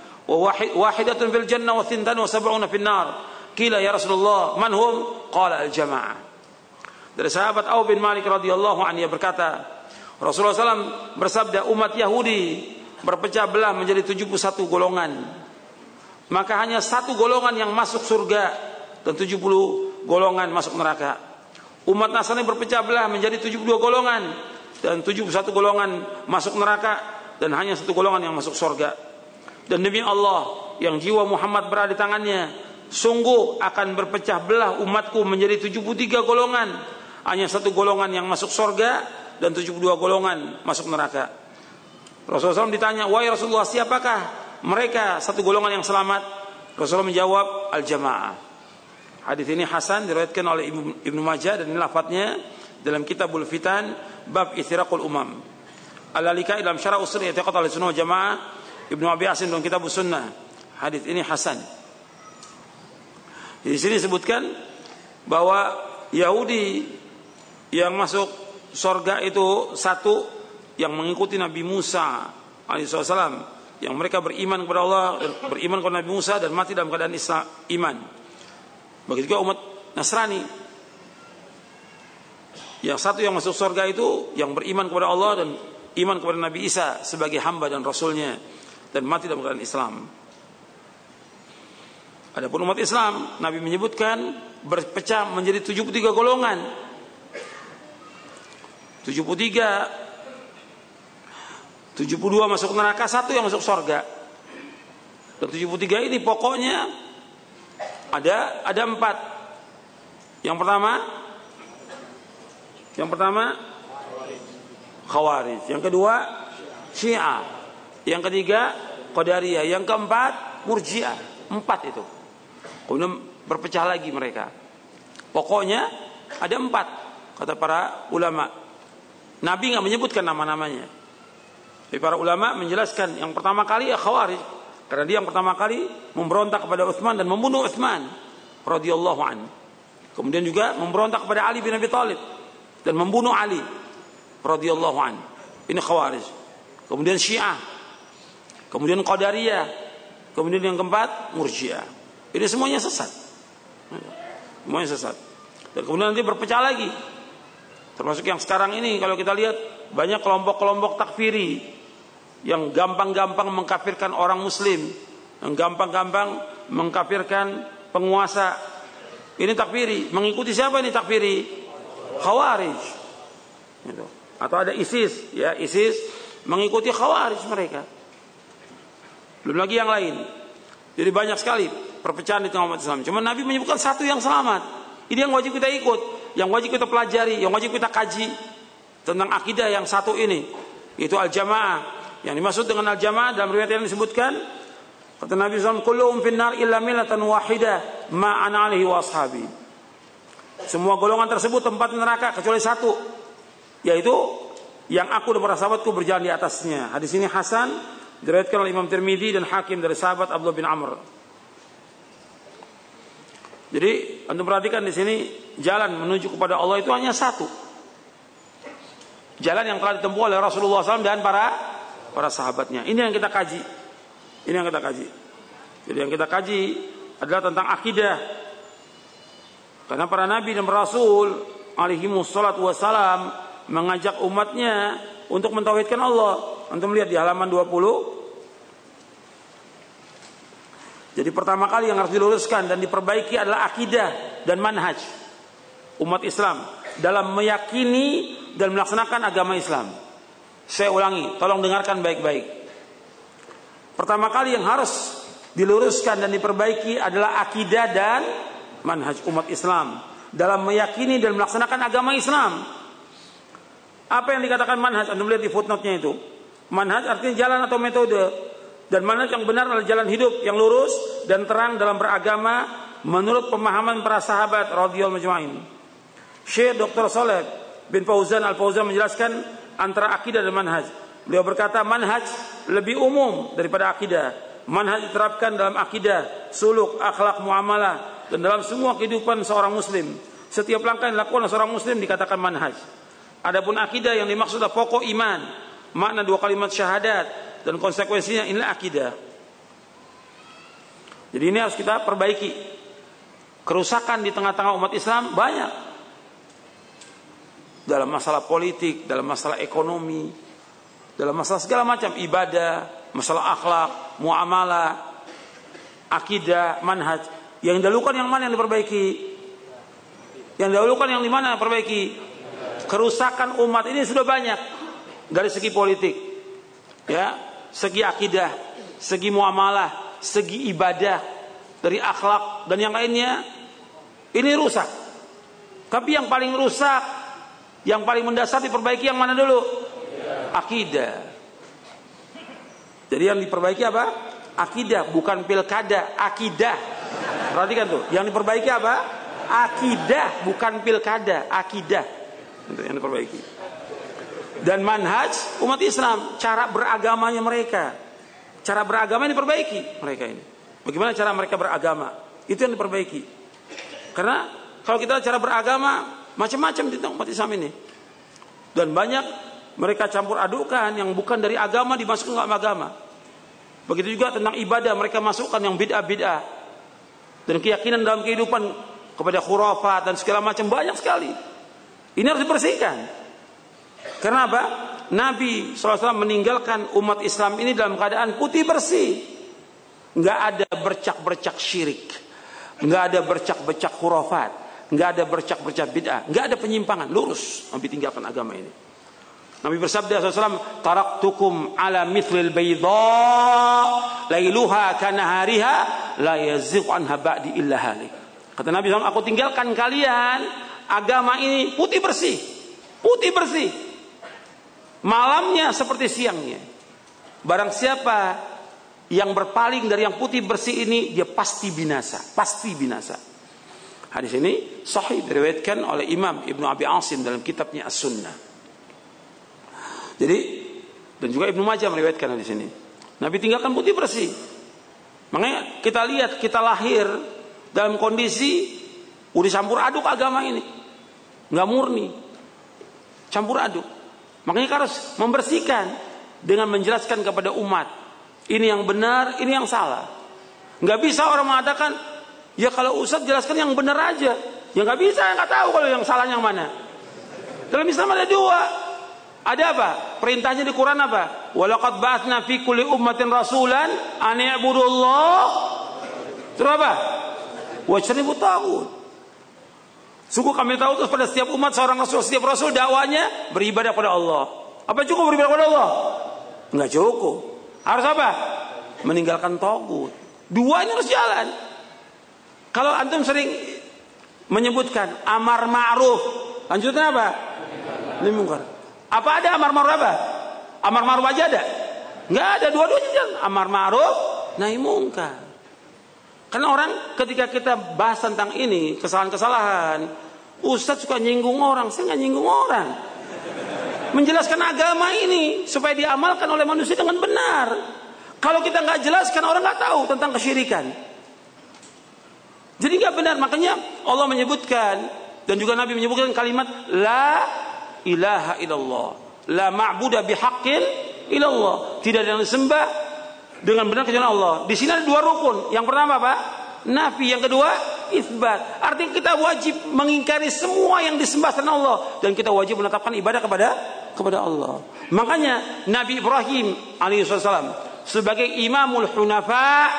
وواحدة في الجنة و72 في النار قيل يا رسول الله من هم قال الجماعة. Dari sahabat Auf bin Malik radhiyallahu anhu berkata, Rasulullah SAW bersabda, umat Yahudi berpecah belah menjadi 71 golongan, maka hanya satu golongan yang masuk surga dan 70 golongan masuk neraka. Umat Nasrani berpecah belah menjadi 72 golongan dan 71 golongan masuk neraka dan hanya satu golongan yang masuk surga. Dan demi Allah yang jiwa Muhammad berada di tangannya, sungguh akan berpecah belah umatku menjadi 73 golongan, hanya satu golongan yang masuk surga dan 72 golongan masuk neraka. Rasulullah SAW ditanya, wahai Rasulullah, siapakah mereka satu golongan yang selamat? Rasulullah menjawab, al-jamaah. Hadis ini hasan, diriwayatkan oleh Ibnu Majah, dan ini lafadznya dalam Kitabul Fitan bab Iftiraqul Umam. Al-Lalikai dalam Syarah Usul I'tiqad Ahlussunnah wal Jamaah, Ibnu Abi Asim dalam Kitabus Sunnah. Hadis ini hasan. Di sini disebutkan bahwa Yahudi yang masuk surga itu satu, yang mengikuti Nabi Musa alaihissalam, yang mereka beriman kepada Allah, beriman kepada Nabi Musa dan mati dalam keadaan iman. Begitu juga umat Nasrani, yang satu yang masuk surga itu yang beriman kepada Allah dan iman kepada Nabi Isa sebagai hamba dan rasulnya dan mati dalam keadaan Islam. Adapun umat Islam, Nabi menyebutkan berpecah menjadi 73 golongan. 72 masuk neraka, satu yang masuk surga. Dan 73 ini pokoknya ada 4. Yang pertama Khawarij, yang kedua Syiah, yang ketiga Qadariyah, yang keempat Murji'ah. 4 itu. Kemudian berpecah lagi mereka. Pokoknya ada 4 kata para ulama. Nabi enggak menyebutkan nama-namanya. Tapi para ulama menjelaskan yang pertama kali ya Khawarij, karena dia yang pertama kali memberontak kepada Utsman dan membunuh Utsman radhiyallahu anhu. Kemudian juga memberontak kepada Ali bin Abi Thalib dan membunuh Ali radhiyallahu anhu. Ini Khawarij. Kemudian Syiah. Kemudian Qadariyah. Kemudian yang keempat Murji'ah. Ini semuanya sesat. Semuanya sesat. Dan kemudian nanti berpecah lagi. Termasuk yang sekarang ini kalau kita lihat banyak kelompok-kelompok takfiri yang gampang-gampang mengkafirkan orang muslim, yang gampang-gampang mengkafirkan penguasa. Ini takfiri. Mengikuti siapa ini takfiri? Khawarij. Gitu. Atau ada ISIS, ya ISIS mengikuti Khawarij mereka. Belum lagi yang lain. Jadi banyak sekali perpecahan di tengah umat Islam. Cuma Nabi menyebutkan satu yang selamat. Ini yang wajib kita ikut, yang wajib kita pelajari, yang wajib kita kaji tentang akidah yang satu ini, yaitu al-jamaah. Yang dimaksud dengan al-jamaah dalam riwayat yang disebutkan, kata Nabi SAW, kulluhum finnar illa millatan wahidah ma ana alaihi wa ashabi. Semua golongan tersebut tempat neraka kecuali satu, yaitu yang aku dan para sahabatku berjalan di atasnya. Hadis ini hasan, diriwayatkan oleh Imam Tirmidzi dan Hakim dari sahabat Abdullah bin Amr. Jadi antum perhatikan di sini, jalan menuju kepada Allah itu hanya satu. Jalan yang telah ditempuh oleh Rasulullah SAW dan para sahabatnya. Ini yang kita kaji. Ini yang kita kaji. Jadi yang kita kaji adalah tentang akidah. Karena para nabi dan rasul alaihi wassalatu wassalam mengajak umatnya untuk mentauhidkan Allah. Antum lihat di halaman 20. Jadi pertama kali yang harus diluruskan dan diperbaiki adalah akidah dan manhaj umat Islam dalam meyakini dan melaksanakan agama Islam. Saya ulangi, tolong dengarkan baik-baik. Pertama kali yang harus diluruskan dan diperbaiki adalah akidah dan manhaj umat Islam dalam meyakini dan melaksanakan agama Islam. Apa yang dikatakan manhaj? Anda lihat di footnote-nya itu. Manhaj artinya jalan atau metode. Dan manhaj yang benar adalah jalan hidup yang lurus dan terang dalam beragama menurut pemahaman para sahabat radhiyallahu majma'in. Syekh Dr. Shalih bin Fauzan Al-Fauzan menjelaskan antara akidah dan manhaj. Beliau berkata manhaj lebih umum daripada akidah. Manhaj diterapkan dalam akidah, suluk, akhlak, muamalah dan dalam semua kehidupan seorang muslim. Setiap langkah yang dilakukan oleh seorang muslim dikatakan manhaj. Adapun akidah yang dimaksud adalah pokok iman, makna dua kalimat syahadat dan konsekuensinya, inilah akidah. Jadi ini harus kita perbaiki. Kerusakan di tengah-tengah umat Islam banyak. Dalam masalah politik, dalam masalah ekonomi, dalam masalah segala macam, ibadah, masalah akhlak, muamalah, akidah, manhaj. Yang didahulukan yang mana yang diperbaiki? Yang didahulukan yang di mana yang diperbaiki? Kerusakan umat ini sudah banyak dari segi politik, ya, segi akidah, segi muamalah, segi ibadah, dari akhlak dan yang lainnya. Ini rusak. Tapi yang paling rusak, yang paling mendasar diperbaiki yang mana dulu? Akidah. Jadi yang diperbaiki apa? Akidah, bukan pilkada, akidah. Perhatikan tuh, yang diperbaiki apa? Akidah, bukan pilkada, akidah. Itu yang diperbaiki. Dan manhaj umat Islam, cara beragamanya mereka. Cara beragama yang diperbaiki mereka ini. Bagaimana cara mereka beragama? Itu yang diperbaiki. Karena kalau kita cara beragama macam-macam di umat Islam ini. Dan banyak mereka campur adukan yang bukan dari agama dimasukkan ke agama. Begitu juga tentang ibadah, mereka masukkan yang bid'ah-bid'ah. Dan keyakinan dalam kehidupan kepada khurafat dan segala macam banyak sekali. Ini harus dibersihkan. Karena apa? Nabi SAW meninggalkan umat Islam ini dalam keadaan putih bersih. Nggak ada bercak-bercak syirik, nggak ada bercak-bercak khurafat, nggak ada bercak-bercak bid'ah, nggak ada penyimpangan. Lurus Nabi tinggalkan agama ini. Nabi bersabda SAW, taraktukum ala mithlil bayda lailuha kanahariha la yazighu anha ba'di illa halik. Kata Nabi SAW, aku tinggalkan kalian agama ini putih bersih, putih bersih. Malamnya seperti siangnya. Barang siapa yang berpaling dari yang putih bersih ini, dia pasti binasa, pasti binasa. Hadis ini sahih diriwayatkan oleh Imam Ibnu Abi Asim dalam kitabnya As-Sunnah. Jadi dan juga Ibnu Majah meriwayatkan hadis ini. Nabi tinggalkan putih bersih. Makanya kita lihat, kita lahir dalam kondisi udah campur aduk agama ini, nggak murni, campur aduk. Makanya kita harus membersihkan dengan menjelaskan kepada umat ini yang benar, ini yang salah. Nggak bisa orang mengatakan, ya kalau Ustaz jelaskan yang benar aja. Ya nggak bisa, nggak tahu kalau yang salahnya yang mana. Dalam Islam ada dua. Ada apa? Perintahnya di Quran apa? Walaqad ba'atsna fi kulli ummatin rasulan an i'budullah. Terus apa? Wajtanibut taghut. Sungguh kami tahu terus pada setiap umat seorang rasul, setiap rasul dakwanya beribadah kepada Allah. Apa cukup beribadah kepada Allah? Enggak cukup. Harus apa? Meninggalkan tagut. Dua ini harus jalan. Kalau antum sering menyebutkan amar ma'ruf, lanjutnya apa? Nahi munkar. Apa ada amar ma'ruf apa? Amar ma'ruf aja ada? Enggak ada, dua-duanya jalan. Amar ma'ruf, nahi munkar. Karena orang ketika kita bahas tentang ini, kesalahan-kesalahan, Ustadz suka nyinggung orang. Saya nggak nyinggung orang. Menjelaskan agama ini supaya diamalkan oleh manusia dengan benar. Kalau kita nggak jelaskan, orang nggak tahu tentang kesyirikan. Jadi nggak benar. Makanya Allah menyebutkan dan juga Nabi menyebutkan kalimat la ilaha illallah, la ma'budu bihaqqin illallah. Tidak ada yang disembah dengan benar kecuali Allah. Di sini ada dua rukun. Yang pertama apa? Nafi. Yang kedua isbat. Artinya kita wajib mengingkari semua yang disembah selain Allah dan kita wajib menetapkan ibadah kepada Allah. Makanya Nabi Ibrahim alaihissalam sebagai imamul hunafa,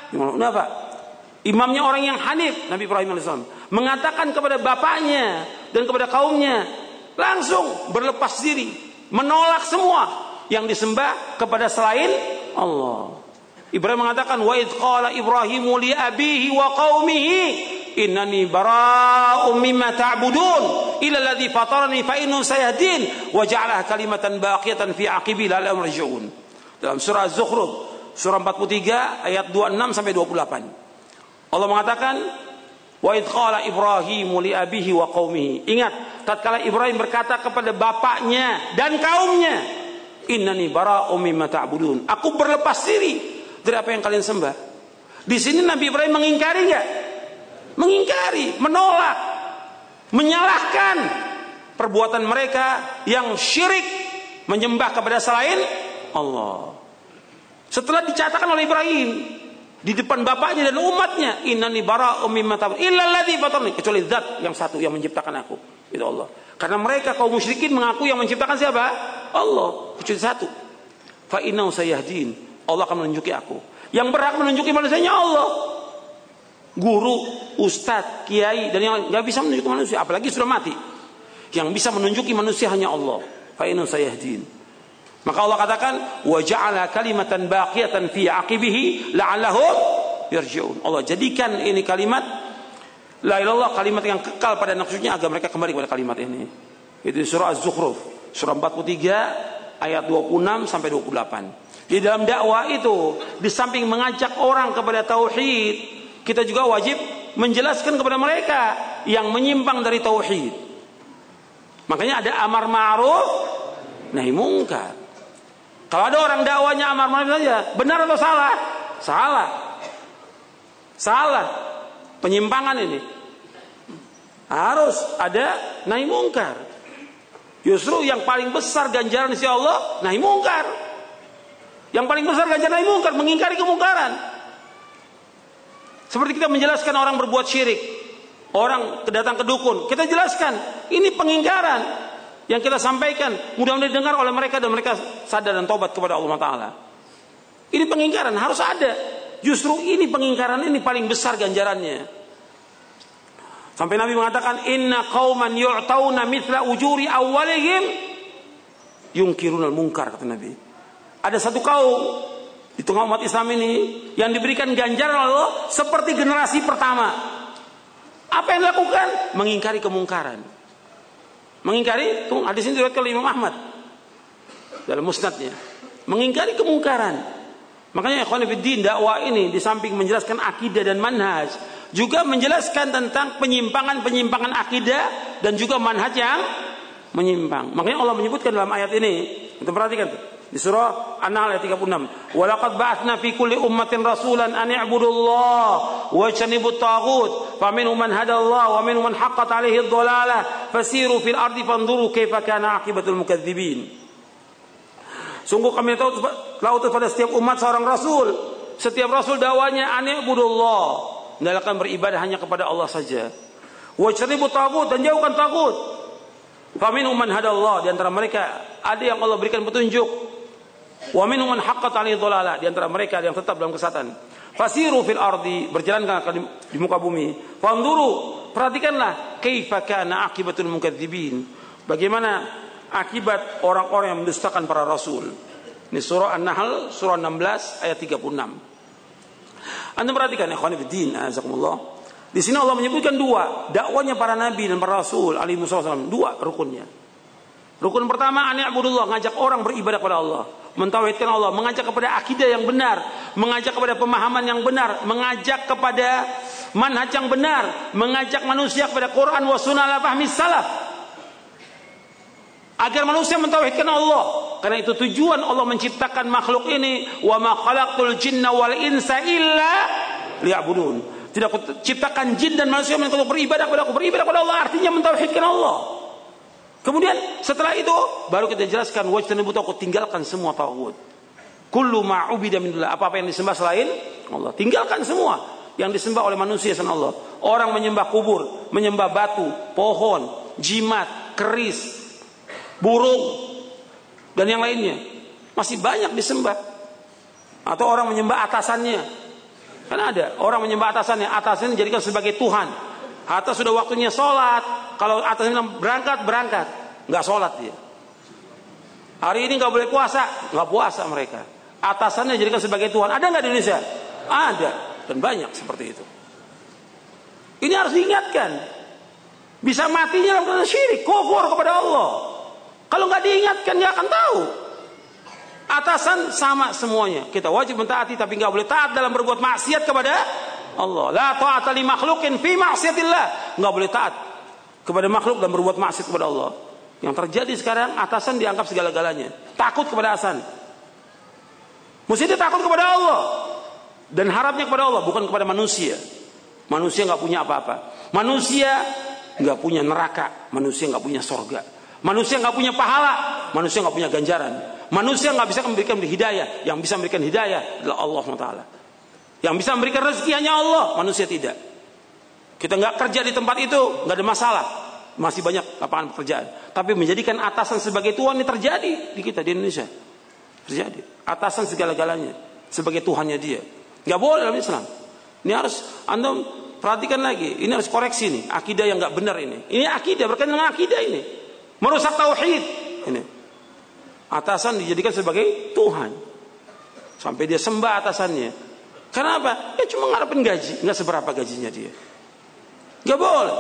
imamnya orang yang hanif, Nabi Ibrahim alaihissalam mengatakan kepada bapaknya dan kepada kaumnya, langsung berlepas diri, menolak semua yang disembah kepada selain Allah. Ibrahim mengatakan, wa idh qala Ibrahimu li abihi wa qaumihi innani bara'um mimma ta'budun illa alladhi fatarani fa innahu sayahdin wa ja'alaha kalimatan baqiyatan fi aqibi la'allahum yarji'un. Dalam surah Az-Zukhruf surah 43 ayat 26 sampai 28. Allah mengatakan, wa idh qala Ibrahimu li abihi wa qaumihi. Ingat, tatkala Ibrahim berkata kepada bapaknya dan kaumnya, innani bara'um mimma ta'budun. Aku berlepas diri dari apa yang kalian sembah. Di sini Nabi Ibrahim mengingkari enggak? Mengingkari, menolak, menyalahkan perbuatan mereka yang syirik menyembah kepada selain Allah. Setelah dicatatkan oleh Ibrahim di depan bapaknya dan umatnya, innani bara'um mimma ta'budun illa alladzi fatarani, kecuali zat yang satu yang menciptakan aku, itu Allah. Karena mereka kaum musyrikin mengaku yang menciptakan siapa? Allah, kecuali satu. Fa innahu sayahdin, Allah akan menunjuki aku. Yang berhak menunjuki manusianya Allah. Guru, ustadz, kiai dan yang nggak bisa menunjuki manusia, apalagi sudah mati. Yang bisa menunjuki manusia hanya Allah. Fa innahu sayahdin. Maka Allah katakan, wa ja'ala kalimatan baqiyatan fi aqibihi la'allahum yarji'un. Allah jadikan ini kalimat la ilallah, kalimat yang kekal pada maksudnya agar mereka kembali kepada kalimat ini. Itu surah Az-Zukhruf, surah 43 ayat 26 sampai 28. Di dalam dakwah itu, di samping mengajak orang kepada tauhid, kita juga wajib menjelaskan kepada mereka yang menyimpang dari tauhid. Makanya ada amar ma'ruf nahi mungkar. Kalau ada orang dakwanya amar ma'ruf saja, benar atau salah? Salah. Penyimpangan ini. Harus ada nahi mungkar. Justru yang paling besar ganjaran di sisi Allah nahi mungkar. Yang paling besar ganjaran nahi mungkar, mengingkari kemungkaran. Seperti kita menjelaskan orang berbuat syirik, orang datang ke dukun, kita jelaskan ini pengingkaran yang kita sampaikan, mudah-mudahan didengar oleh mereka dan mereka sadar dan tobat kepada Allah Taala. Ini pengingkaran harus ada. Justru ini pengingkaran ini paling besar ganjarannya. Sampai Nabi mengatakan, inna qauman yu'tauna mithla ujuri awwalihim yunkirunal munkar, kata Nabi. Ada satu kaum di tengah umat Islam ini yang diberikan ganjaran Allah seperti generasi pertama. Apa yang dilakukan? Mengingkari kemungkaran. Mengingkari, hadis ini diriwayatkan oleh Imam Ahmad dalam musnadnya. Mengingkari kemungkaran. Makanya ikhwan fillah, dakwah ini di samping menjelaskan akidah dan manhaj, juga menjelaskan tentang penyimpangan akidah dan juga manhaj yang menyimpang. Makanya Allah menyebutkan dalam ayat ini, kita perhatikan tuh. Di surah An-Nahl ayat 36. Wa laqad ba'atsna fi kulli ummatin rasulan an i'budullaha wa ijtanibut taghut faminhum man hadallaha wa minhum man haqqat 'alaihi ad-dhalalah fasiru fil ardi fanzuru kaifa kana 'aqibatul mukadzibin. Sungguh kami tahu pada setiap umat seorang rasul. Setiap rasul dakwanya an i'budullah, hendaklah beribadah hanya kepada Allah saja. Wa ijtanibut taghut, dan jauhkan taghut. Faminhum man hadallah, di antara mereka ada yang Allah berikan petunjuk. Wa minhum man haqqat 'alaihi dhalalah, di antara mereka ada yang tetap dalam kesesatan. Fasiru fil ardi, berjalanlah di muka bumi. Fanzuru, perhatikanlah kaifa kana aqibatul mukadzibin, bagaimana akibat orang-orang yang mendustakan para rasul. Ini surah An-Nahl surah 16 ayat 36. Anda perhatikan ya ikhwan fillah, azakumullah. Di sini Allah menyebutkan dua dakwanya para nabi dan para rasul alaihi wasallam, dua rukunnya. Rukun pertama, an i'budullah, ngajak orang beribadah kepada Allah, mentauhidkan Allah, mengajak kepada akidah yang benar, mengajak kepada pemahaman yang benar, mengajak kepada manhaj yang benar, mengajak manusia kepada Quran wa sunnah ala fahmi salaf, agar manusia mentauhidkan Allah. Karena itu tujuan Allah menciptakan makhluk ini, wa ma khalaqtul jinna wal insa illa liya'budun. Tidak aku ciptakan jin dan manusia untuk beribadah kepada aku. Beribadah kepada Allah artinya mentauhidkan Allah. Kemudian setelah itu baru kita jelaskan wajtanibu taghut, tinggalkan semua taghut. Kullu ma ubida min dullah, apa-apa yang disembah selain Allah, tinggalkan semua yang disembah oleh manusia selain Allah. Orang menyembah kubur, menyembah batu, pohon, jimat, keris, burung dan yang lainnya. Masih banyak disembah. Atau orang menyembah atasannya. Kan ada orang menyembah atasannya, atasannya dijadikan sebagai Tuhan. Atas sudah waktunya sholat, kalau atasnya berangkat, nggak sholat dia. Hari ini nggak boleh puasa, nggak puasa mereka. Atasannya dijadikan sebagai Tuhan. Ada nggak di Indonesia? Ada, dan banyak seperti itu. Ini harus diingatkan. Bisa matinya dalam keadaan syirik, kufur kepada Allah. Kalau nggak diingatkan, dia akan tahu. Atasan sama semuanya. Kita wajib mentaati, tapi nggak boleh taat dalam berbuat maksiat kepada Allah. La ta'ata li makhluqin fi ma'siyatillah. Nggak boleh taat kepada makhluk dan berbuat maksiat kepada Allah. Yang terjadi sekarang, atasan dianggap segala-galanya. Takut kepada atasan. Mesti dia takut kepada Allah dan harapnya kepada Allah, bukan kepada manusia. Manusia nggak punya apa-apa. Manusia nggak punya neraka. Manusia nggak punya sorga. Manusia nggak punya pahala. Manusia nggak punya ganjaran. Manusia nggak bisa memberikan hidayah. Yang bisa memberikan hidayah adalah Allah SWT. Yang bisa memberikan rezeki hanya Allah. Manusia tidak. Kita nggak kerja di tempat itu, nggak ada masalah. Masih banyak lapangan pekerjaan. Tapi menjadikan atasan sebagai Tuhan ini terjadi di kita di Indonesia. Terjadi. Atasan segala-galanya sebagai Tuhannya dia. Nggak boleh dalam Islam. Ini harus Anda perhatikan lagi. Ini harus koreksi nih. Akidah yang nggak benar ini. Ini akidah, berkaitan dengan akidah ini. Merusak tauhid. Ini. Atasan dijadikan sebagai Tuhan. Sampai dia sembah atasannya. Kenapa? Ya cuma ngarepin gaji. Nggak seberapa gajinya dia. Nggak boleh.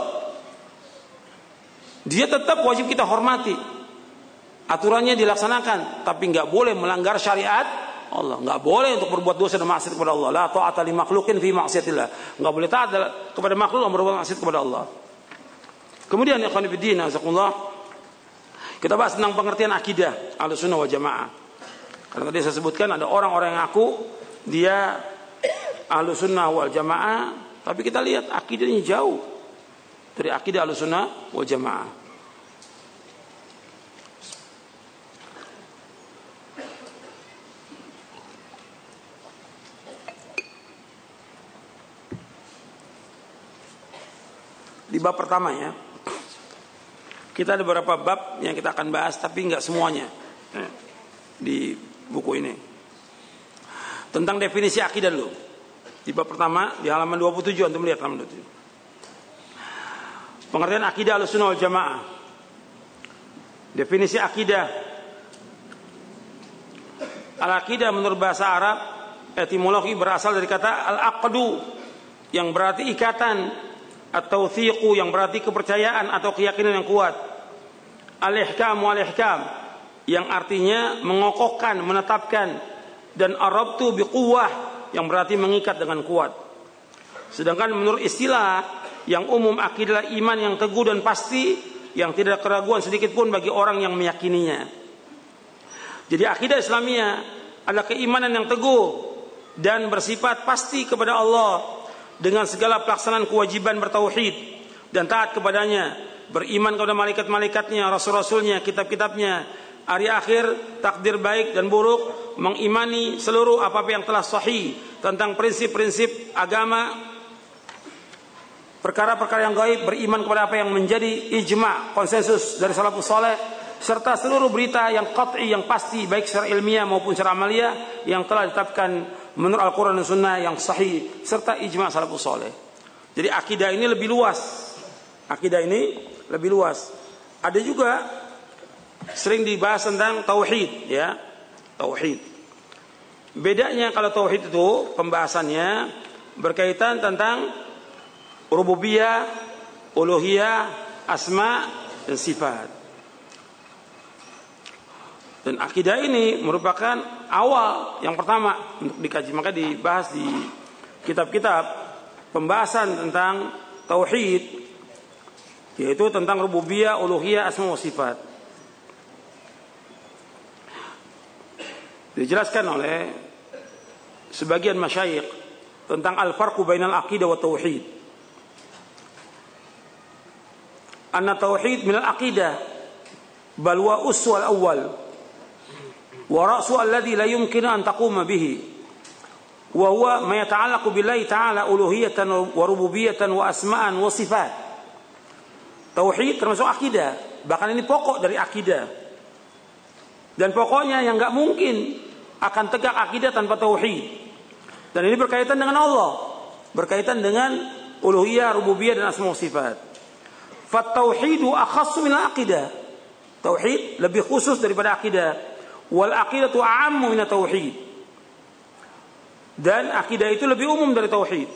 Dia tetap wajib kita hormati. Aturannya dilaksanakan. Tapi nggak boleh melanggar syariat Allah. Nggak boleh untuk berbuat dosa dan maksiat kepada Allah. La ta'ata li makhluqin fi ma'siyatillah. Nggak boleh taat kepada makhluk yang berbuat maksiat kepada Allah. Kemudian ya ikhwan fillah, jazakumullah, kita bahas tentang pengertian akidah Ahlussunnah wal Jamaah. Karena tadi saya sebutkan ada orang-orang yang ngaku dia Ahlussunnah wal Jamaah, tapi kita lihat akidahnya jauh dari akidah Ahlussunnah wal Jamaah. Di bab pertama ya, kita ada beberapa bab yang kita akan bahas, tapi nggak semuanya di buku ini. Tentang definisi akidah dulu. Di bab pertama di halaman 27, antum lihat halaman 27. Pengertian akidah Ahlussunnah wal Jamaah. Definisi akidah. Al-aqidah menurut bahasa Arab, etimologi berasal dari kata al-aqdu yang berarti ikatan, atau tawthiqu yang berarti kepercayaan atau keyakinan yang kuat. Al-ihkam wal-ihkam yang artinya mengokohkan, menetapkan, dan arabtu biquwwah yang berarti mengikat dengan kuat. Sedangkan menurut istilah yang umum, akidah iman yang teguh dan pasti yang tidak keraguan sedikit pun bagi orang yang meyakininya. Jadi akidah Islamiyah adalah keimanan yang teguh dan bersifat pasti kepada Allah dengan segala pelaksanaan kewajiban bertauhid dan taat kepadanya, beriman kepada malaikat-malaikatnya, rasul-rasulnya, kitab-kitabnya, hari akhir, takdir baik dan buruk, mengimani seluruh apa-apa yang telah sahih tentang prinsip-prinsip agama, perkara-perkara yang gaib, beriman kepada apa yang menjadi ijma', konsensus dari salafus saleh, serta seluruh berita yang qat'i, yang pasti baik secara ilmiah maupun secara amaliyah yang telah ditetapkan menurut Al-Quran dan Sunnah yang sahih serta ijma' salafus saleh. Jadi akidah ini lebih luas. Akidah ini lebih luas. Ada juga sering dibahas tentang tauhid, ya. Tauhid. Bedanya kalau tauhid itu pembahasannya berkaitan tentang rububiyah, uluhiyah, asma dan sifat. Dan akidah ini merupakan awal yang pertama untuk dikaji, maka dibahas di kitab-kitab pembahasan tentang tauhid, yaitu tentang rububiyah, uluhiyah, asma wa sifat. Dijelaskan oleh sebagian masyayikh tentang al-farqu bainal aqidah wa tauhid. Anna tauhid minal aqidah bal wa uswal awwal wa ra'su alladhi la yumkinu an taquma bihi wa huwa ma yata'allaqu billahi ta'ala uluhiyatan wa rububiyatan wa asma'an wa sifat. Tauhid termasuk akidah, bahkan ini pokok dari akidah. Dan pokoknya yang enggak mungkin akan tegak akidah tanpa tauhid. Dan ini berkaitan dengan Allah, berkaitan dengan uluhiyah, rububiyah dan asma wa sifat. Fat tauhidu akhassu min al-aqidah. Tauhid lebih khusus daripada akidah. Wal aqidatu a'ammu min at-tauhid. Dan akidah itu lebih umum dari tauhid.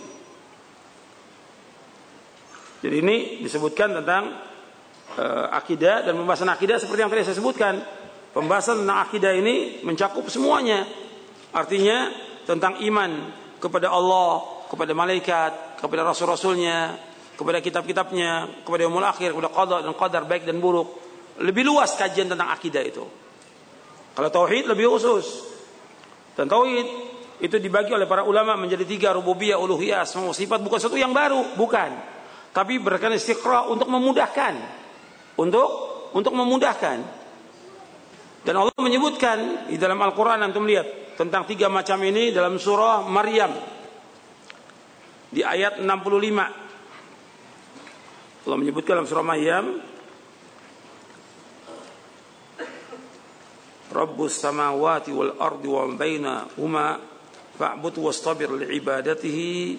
Jadi ini disebutkan tentang akidah, dan pembahasan akidah seperti yang tadi saya sebutkan. Pembahasan tentang akidah ini mencakup semuanya. Artinya tentang iman kepada Allah, kepada malaikat, kepada rasul-rasulnya, kepada kitab-kitabnya, kepada yaumul akhir, kepada qada dan qadar baik dan buruk. Lebih luas kajian tentang akidah itu. Kalau tauhid lebih khusus. Dan tauhid itu dibagi oleh para ulama menjadi 3, rububiyah, uluhiyah, asma wa sifat. Bukan sesuatu yang baru, bukan. Tapi berikan istiqra untuk memudahkan. Untuk memudahkan. Dan Allah menyebutkan di dalam Al-Quran, antum lihat tentang 3 macam ini dalam surah Maryam di ayat 65. Allah menyebutkan dalam surah Maryam, Rabbus samawati wal ardi wa bainahuma fa'bud wastabir li'ibadatihi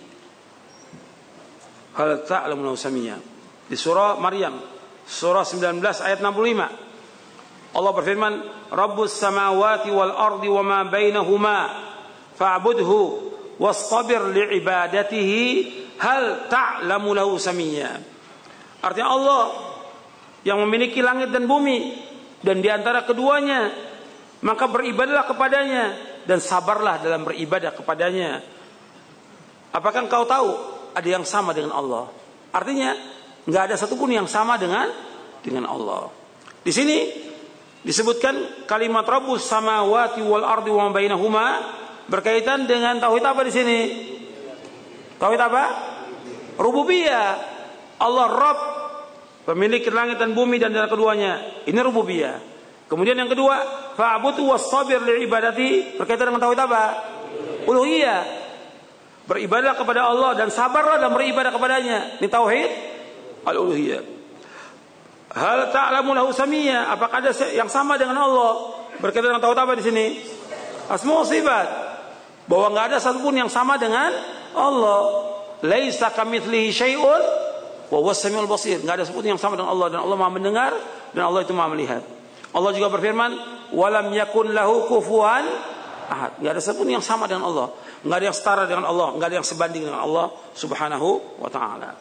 hal ta'lamu lahu samiyya. Di surah Maryam surah 19 ayat 65 Allah berfirman, Rabbus samawati wal ardi wa ma bainahuma fa'budhu wastabir li'ibadatihi hal ta'lamu lahu samiyya. Artinya Allah yang memiliki langit dan bumi dan di antara keduanya, maka beribadahlah kepadanya dan sabarlah dalam beribadah kepadanya. Apakah engkau tahu ada yang sama dengan Allah? Artinya enggak ada satupun yang sama dengan Allah. Di sini disebutkan kalimat Rabbus samawati wal ardi wa ma bainahuma berkaitan dengan tauhid apa di sini? Tauhid apa? Rububiyah. Allah Rabb, pemilik langit dan bumi dan antara keduanya. Ini rububiyah. Kemudian yang kedua, fa'budhu wastabir li'ibadati, berkaitan dengan tauhid apa? Uluhiyah. Beribadah kepada Allah dan sabarlah dalam beribadah kepadanya. Ini tauhid al-uluhiyah. Hal ta'lamu lahu samiyya, apakah ada yang sama dengan Allah? Berkaitan dengan tauhid apa di sini? Asma wa sifat. Bahwa enggak ada satupun yang sama dengan Allah. Laisa kamitslihi syai'un wa huwas samiul basir. Enggak ada satupun yang sama dengan Allah, dan Allah Maha mendengar dan Allah itu Maha melihat. Allah juga berfirman, walam yakun lahu kufuwan ahad. Enggak ada satupun yang sama dengan Allah. Enggak ada yang setara dengan Allah, enggak ada yang sebanding dengan Allah Subhanahu wa taala.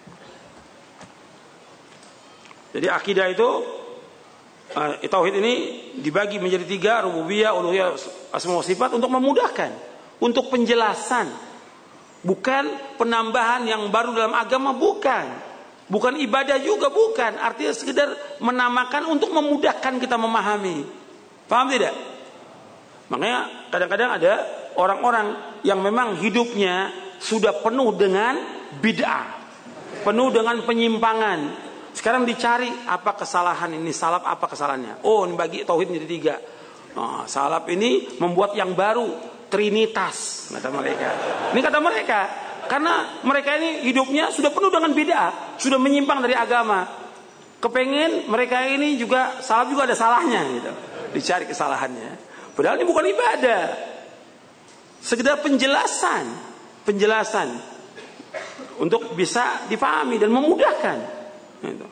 Jadi akidah itu tauhid ini dibagi menjadi 3, rububiyah, uluhiyah, asma wa sifat, untuk memudahkan, untuk penjelasan. Bukan penambahan yang baru dalam agama, bukan ibadah juga, bukan. Artinya sekedar menamakan untuk memudahkan kita memahami. Paham tidak? Makanya kadang-kadang ada orang-orang yang memang hidupnya sudah penuh dengan bid'ah, penuh dengan penyimpangan. Sekarang dicari apa kesalahan ini, salaf apa kesalahannya. Oh, ini bagi tauhid menjadi 3. Salaf ini membuat yang baru, Trinitas, kata mereka. Ini kata mereka, karena mereka ini hidupnya sudah penuh dengan bid'ah, sudah menyimpang dari agama. Kepengen mereka ini juga salaf juga ada salahnya gitu. Dicari kesalahannya. Padahal ini bukan ibadah. Sekedar penjelasan untuk bisa dipahami dan memudahkan. Gitu.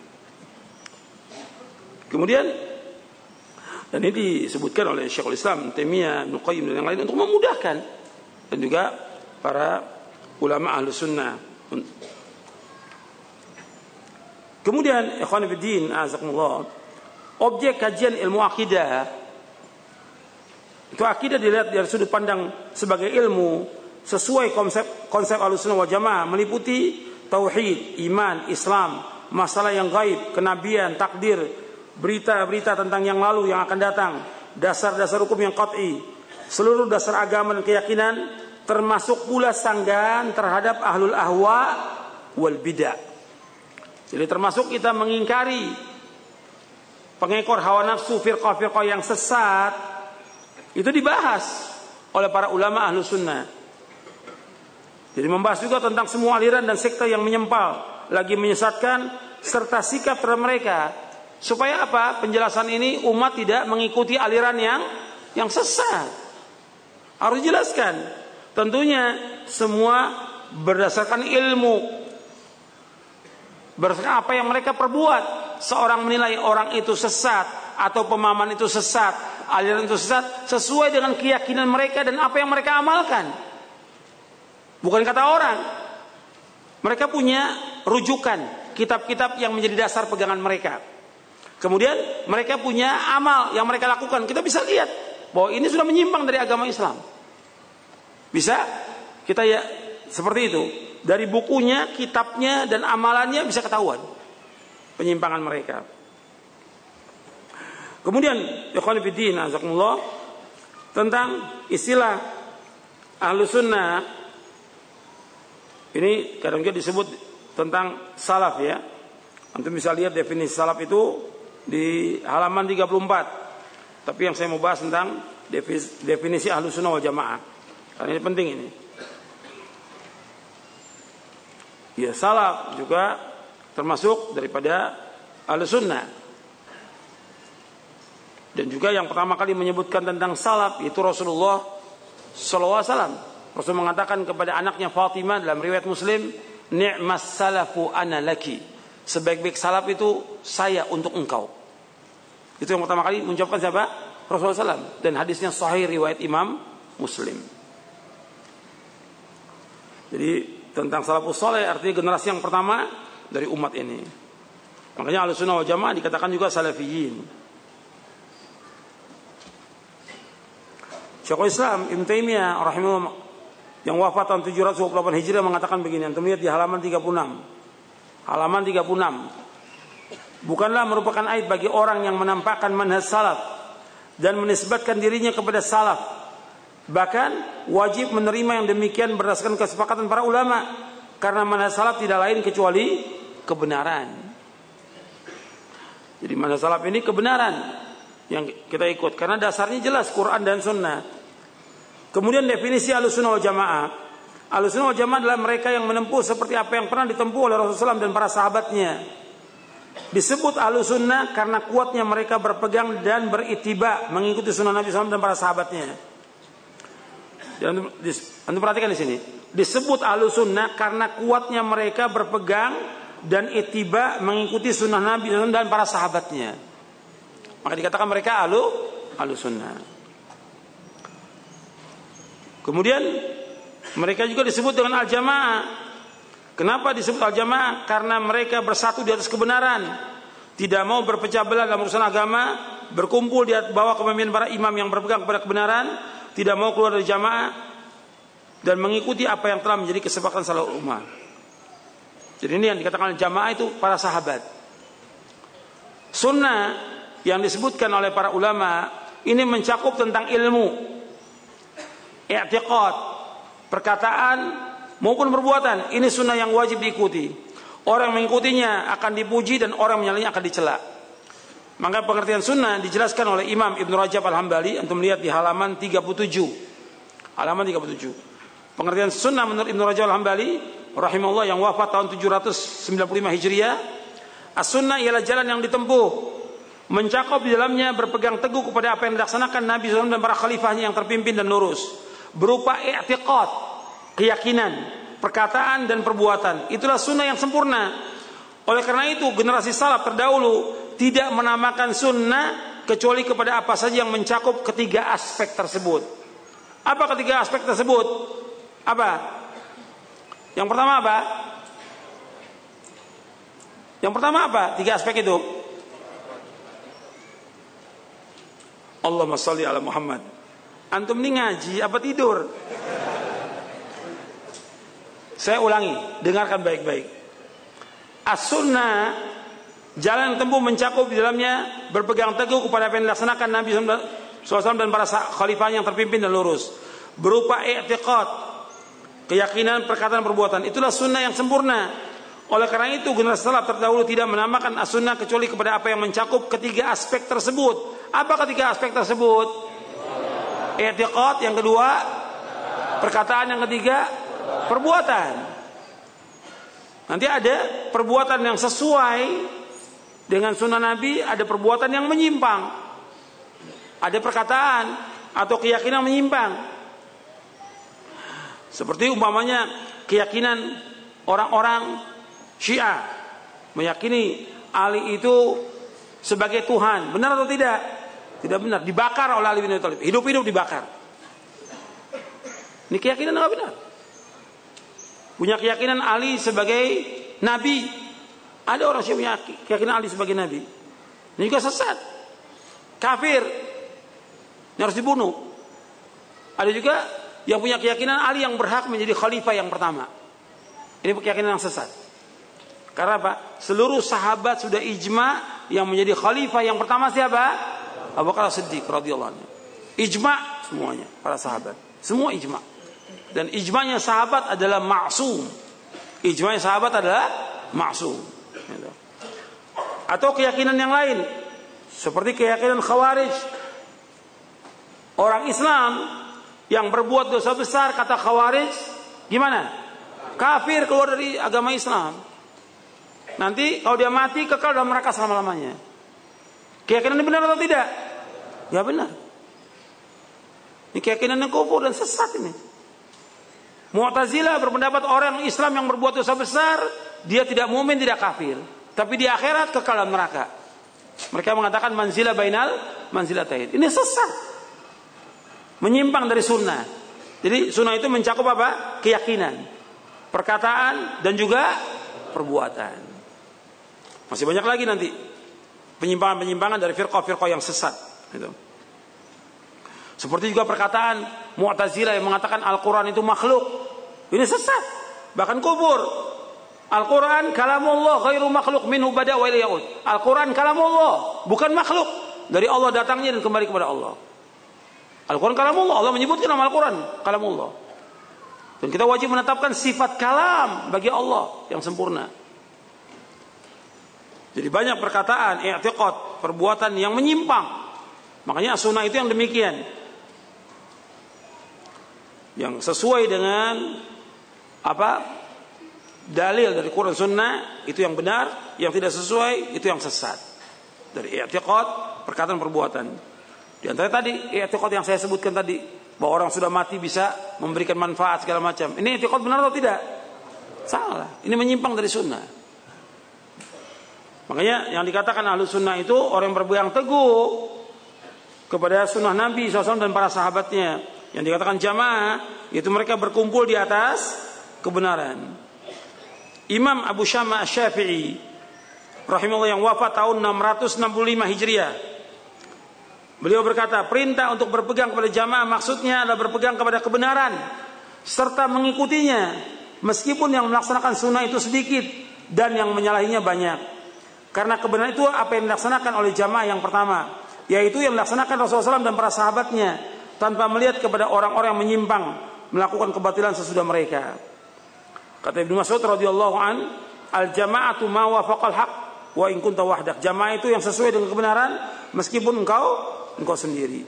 Kemudian, dan ini disebutkan oleh Syekhul Islam Taimiyah, Ibnu Qayyim dan yang lain untuk memudahkan, dan juga para ulama Ahlus Sunnah. Kemudian ikhwan fillah, azakumullah, objek kajian ilmu akidah itu akidah dilihat dari sudut pandang sebagai ilmu sesuai konsep Ahlussunnah wal Jamaah, meliputi tauhid, iman, Islam, masalah yang gaib, kenabian, takdir, berita-berita tentang yang lalu yang akan datang, dasar-dasar hukum yang qat'i, seluruh dasar agama dan keyakinan, termasuk pula sanggahan terhadap ahlul ahwa wal bidah. Jadi termasuk kita mengingkari pengekor hawa nafsu, firqah-firqah yang sesat, itu dibahas oleh para ulama ahlu sunnah. Jadi membahas juga tentang semua aliran dan sekte yang menyempal, lagi menyesatkan, serta sikap terhadap mereka. Supaya apa? Penjelasan ini umat tidak mengikuti aliran yang sesat. Harus dijelaskan. Tentunya semua berdasarkan ilmu, berdasarkan apa yang mereka perbuat. Seorang menilai orang itu sesat atau pemahaman itu sesat, aliran itu sesat, sesuai dengan keyakinan mereka dan apa yang mereka amalkan. Bukan kata orang. Mereka punya rujukan, kitab-kitab yang menjadi dasar pegangan mereka. Kemudian mereka punya amal yang mereka lakukan. Kita bisa lihat bahwa ini sudah menyimpang dari agama Islam. Bisa kita ya seperti itu. Dari bukunya, kitabnya, dan amalannya bisa ketahuan penyimpangan mereka. Kemudian ikhwan fillah azakumullah, tentang istilah Ahlussunnah ini kadang-kadang disebut tentang salaf ya. Antum bisa lihat definisi salaf itu di halaman 34. Tapi yang saya mau bahas tentang definisi Ahlussunnah wal Jamaah. Karena ini penting ini. Ya, salaf juga termasuk daripada Ahlussunnah. Dan juga yang pertama kali menyebutkan tentang salaf itu Rasulullah sallallahu alaihi wasallam. Rasul mengatakan kepada anaknya Fatimah dalam riwayat Muslim, "Ni'mas salafu ana laki." Sebaik-baik salaf itu saya untuk engkau. Itu yang pertama kali mengucapkan siapa? Rasulullah SAW. Dan hadisnya sahih riwayat Imam Muslim. Jadi tentang salafus saleh artinya generasi yang pertama dari umat ini. Makanya Ahlussunnah wal Jamaah dikatakan juga salafiyin. Syekhul Islam Ibnu Taimiyah rahimahullah yang wafat tahun 728 Hijriah mengatakan begini, antum lihat di halaman 36. Halaman 36. Bukanlah merupakan aib bagi orang yang menampakkan manhaj salaf dan menisbatkan dirinya kepada salaf. Bahkan wajib menerima yang demikian berdasarkan kesepakatan para ulama, karena manhaj salaf tidak lain kecuali kebenaran. Jadi manhaj salaf ini kebenaran yang kita ikut karena dasarnya jelas Quran dan Sunnah. Kemudian definisi Ahlussunnah wal Jamaah. Ahlussunnah wal Jamaah adalah mereka yang menempuh seperti apa yang pernah ditempuh oleh Rasulullah SAW dan para sahabatnya. Disebut Ahlussunnah karena kuatnya mereka berpegang dan berittiba mengikuti sunnah Nabi SAW dan para sahabatnya. Dan antum perhatikan di sini. Disebut Ahlussunnah karena kuatnya mereka berpegang dan ittiba mengikuti sunnah Nabi SAW dan para sahabatnya. Maka dikatakan mereka Ahlussunnah. Kemudian mereka juga disebut dengan al-jamaah. Kenapa disebut al-jamaah? Karena mereka bersatu di atas kebenaran, tidak mau berpecah belah dalam urusan agama, berkumpul di bawah kepemimpinan para imam yang berpegang kepada kebenaran, tidak mau keluar dari jamaah, dan mengikuti apa yang telah menjadi kesepakatan seluruh umat. Jadi ini yang dikatakan jamaah itu para sahabat. Sunnah yang disebutkan oleh para ulama ini mencakup tentang ilmu, i'tiqad, perkataan maupun perbuatan. Ini sunnah yang wajib diikuti. Orang yang mengikutinya akan dipuji dan orang yang menyalahinya akan dicela. Maka pengertian sunnah dijelaskan oleh Imam Ibnu Rajab Al-Hambali. Antum lihat di halaman 37. Halaman 37. Pengertian sunnah menurut Ibnu Rajab Al-Hambali rahimahullah yang wafat tahun 795 Hijriah. As-sunnah ialah jalan yang ditempuh, mencakup di dalamnya berpegang teguh kepada apa yang dilaksanakan Nabi SAW dan para khalifahnya yang terpimpin dan lurus, berupa i'tiqad, keyakinan, perkataan dan perbuatan. Itulah sunnah yang sempurna. Oleh karena itu generasi salaf terdahulu tidak menamakan sunnah kecuali kepada apa saja yang mencakup ketiga aspek tersebut. Apa ketiga aspek tersebut? Apa? Yang pertama apa? Yang pertama apa? Tiga aspek itu. Allahumma sholli ala Muhammad. Antum ini ngaji apa tidur? Saya ulangi, dengarkan baik-baik. As-sunnah, jalan yang tempuh mencakup di dalamnya berpegang teguh kepada apa yang dilaksanakan Nabi SAW dan para khalifah yang terpimpin dan lurus, berupa i'tiqad, keyakinan, perkataan, perbuatan. Itulah sunnah yang sempurna. Oleh karena itu generasi salaf terdahulu tidak menamakan as-sunnah kecuali kepada apa yang mencakup ketiga aspek tersebut. Apa ketiga aspek tersebut? I'tiqad, yang kedua perkataan, yang ketiga perbuatan. Nanti ada perbuatan yang sesuai dengan sunnah Nabi, ada perbuatan yang menyimpang, ada perkataan atau keyakinan menyimpang. Seperti umpamanya keyakinan orang-orang Syiah meyakini Ali itu sebagai Tuhan. Benar atau tidak? Tidak benar. Dibakar oleh Ali bin Abi Thalib. Hidup-hidup dibakar. Ini keyakinan enggak benar. Punya keyakinan Ali sebagai Nabi. Ada orang Syiah punya keyakinan Ali sebagai Nabi. Ini juga sesat. Kafir. Ini harus dibunuh. Ada juga yang punya keyakinan Ali yang berhak menjadi khalifah yang pertama. Ini keyakinan yang sesat. Karena apa? Seluruh sahabat sudah ijma yang menjadi khalifah yang pertama siapa? Abu Bakar As-Siddiq radhiyallahu anhu. Ijma semuanya para sahabat. Semua ijma. Dan ijma'nya sahabat adalah ma'sum. Ijma'nya sahabat adalah ma'sum. Atau keyakinan yang lain, seperti keyakinan Khawarij. Orang Islam yang berbuat dosa besar, kata Khawarij, gimana? Kafir, keluar dari agama Islam. Nanti kalau dia mati kekal dalam neraka selama-lamanya. Keyakinan ini benar atau tidak? Ya benar. Ini keyakinan yang kufur dan sesat ini. Mu'tazilah berpendapat orang Islam yang berbuat dosa besar, dia tidak mukmin, tidak kafir, tapi di akhirat kekal dalam neraka. Mereka mengatakan manzilah bainal manzilatain. Ini sesat, menyimpang dari sunnah. Jadi sunnah itu mencakup apa? Keyakinan, perkataan, dan juga perbuatan. Masih banyak lagi nanti penyimpangan-penyimpangan dari firqah-firqah yang sesat. Gitu. Seperti juga perkataan Mu'tazilah yang mengatakan Al-Quran itu makhluk. Ini sesat, bahkan kufur. Al-Quran kalamullah ghairu makhluk minhu bada wa ilayhi ya'ud. Al-Quran kalamullah, bukan makhluk. Dari Allah datangnya dan kembali kepada Allah. Al-Quran kalamullah, Allah menyebutkan nama Al-Quran kalamullah. Dan kita wajib menetapkan sifat kalam bagi Allah yang sempurna. Jadi banyak perkataan, i'tiqad, perbuatan yang menyimpang. Makanya sunnah itu yang demikian. Yang sesuai dengan apa? Dalil dari Quran Sunnah itu yang benar, yang tidak sesuai itu yang sesat. Dari i'tiqad, perkataan, perbuatan. Di antara tadi i'tiqad yang saya sebutkan tadi, bahwa orang sudah mati bisa memberikan manfaat segala macam. Ini i'tiqad benar atau tidak? Salah. Ini menyimpang dari sunnah. Makanya yang dikatakan ahlu sunnah itu orang yang berpegang teguh kepada sunnah Nabi SAW dan para sahabatnya. Yang dikatakan jamaah, yaitu mereka berkumpul di atas kebenaran. Imam Abu Syama Asy-Syafi'i rahimahullah yang wafat tahun 665 Hijriah, beliau berkata, perintah untuk berpegang kepada jamaah maksudnya adalah berpegang kepada kebenaran serta mengikutinya, meskipun yang melaksanakan sunnah itu sedikit dan yang menyalahinya banyak. Karena kebenaran itu apa yang dilaksanakan oleh jamaah yang pertama, yaitu yang dilaksanakan Rasulullah SAW dan para sahabatnya, tanpa melihat kepada orang-orang yang menyimpang melakukan kebatilan sesudah mereka. Kata Ibnu Mas'ud radhiyallahu an, al-jama'atu ma wafaqal haq wa in kunta wahdak. Jamaah itu yang sesuai dengan kebenaran meskipun engkau sendiri.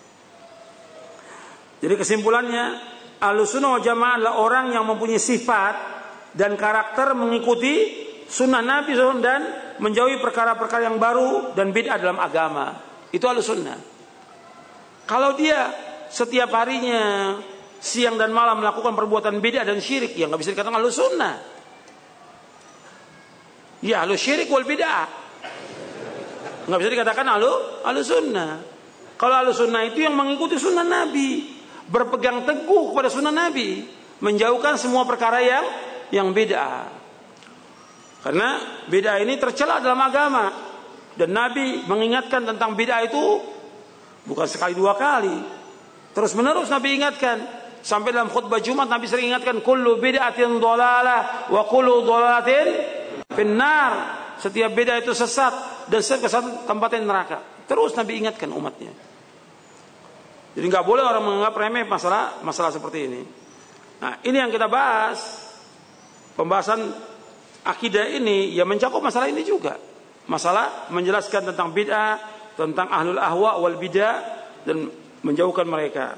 Jadi kesimpulannya, Ahlussunnah wal Jamaah adalah orang yang mempunyai sifat dan karakter mengikuti sunnah Nabi SAW dan menjauhi perkara-perkara yang baru dan bid'ah dalam agama. Itu Ahlussunnah. Kalau dia setiap harinya siang dan malam melakukan perbuatan bid'ah dan syirik, ya nggak bisa dikatakan ahlu sunnah. Ya ahlu syirik wal bid'ah, nggak bisa dikatakan ahlu sunnah. Kalau ahlu sunnah itu yang mengikuti sunnah Nabi, berpegang teguh pada sunnah Nabi, menjauhkan semua perkara yang bid'ah. Karena bid'ah ini tercela dalam agama, dan Nabi mengingatkan tentang bid'ah itu bukan sekali dua kali, terus menerus Nabi ingatkan. Sampai dalam khutbah Jumat Nabi sering ingatkan, kullu bid'atin dhalalah wa kullu dhalalatin finnar. Setiap bid'ah itu sesat dan setiap kesesatan tempatnya neraka. Terus Nabi ingatkan umatnya. Jadi nggak boleh orang menganggap remeh masalah seperti ini. Nah, ini yang kita bahas. Pembahasan akidah ini ya mencakup masalah ini juga. Masalah menjelaskan tentang bid'ah, tentang ahlul ahwa wal bid'ah dan menjauhkan mereka.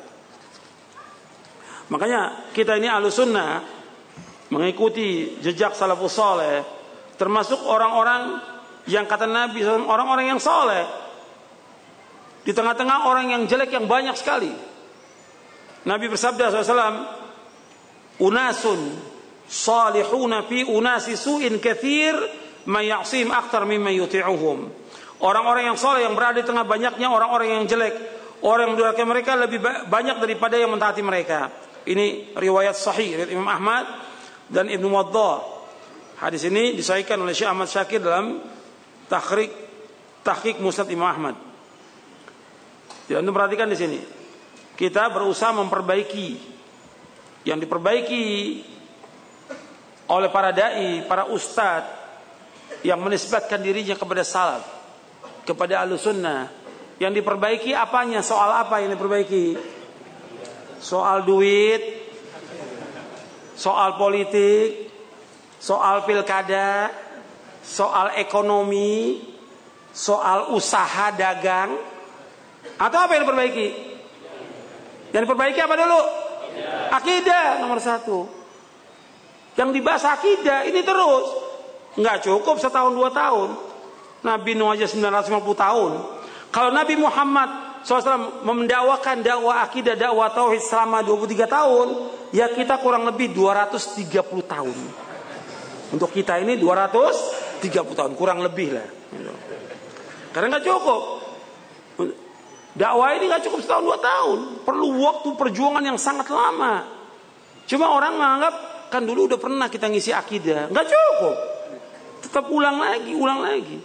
Makanya kita ini ahlus sunnah mengikuti jejak salafus saleh, termasuk orang-orang yang kata Nabi, orang-orang yang saleh. Di tengah-tengah orang yang jelek yang banyak sekali. Nabi bersabda SAW, unasun salihuna fi unasi su'in kathir ma ya'sim aktar mimma yuti'uhum. Orang-orang yang saleh yang berada di tengah banyaknya orang-orang yang jelek. Orang yang mendurhakai mereka lebih banyak daripada yang mentaati mereka. Ini riwayat sahih riwayat Imam Ahmad dan Ibnu Waddah. Hadis ini disahihkan oleh Syekh Ahmad Syakir dalam tahqiq Musnad Imam Ahmad. Jadi Anda perhatikan di sini. Kita berusaha memperbaiki yang diperbaiki oleh para dai, para ustadz yang menisbatkan dirinya kepada salaf, kepada Ahlus Sunnah. Yang diperbaiki apanya? Soal apa yang diperbaiki? Soal duit, soal politik, soal pilkada, soal ekonomi, soal usaha dagang, atau apa yang diperbaiki? Yang diperbaiki apa dulu? Akidah nomor 1. Yang dibahas akidah ini terus, nggak cukup setahun 2 tahun. Nabi Nuh aja 950 tahun. Kalau Nabi Muhammad SAW mendakwakan dakwah akidah, dakwah tauhid selama 23 tahun, ya kita kurang lebih 230 tahun. Untuk kita ini 230 tahun, kurang lebih lah. Karena nggak cukup. Dakwah ini nggak cukup setahun 2 tahun, perlu waktu perjuangan yang sangat lama. Cuma orang menganggap kan dulu udah pernah kita ngisi akidah, nggak cukup. Tetap ulang lagi.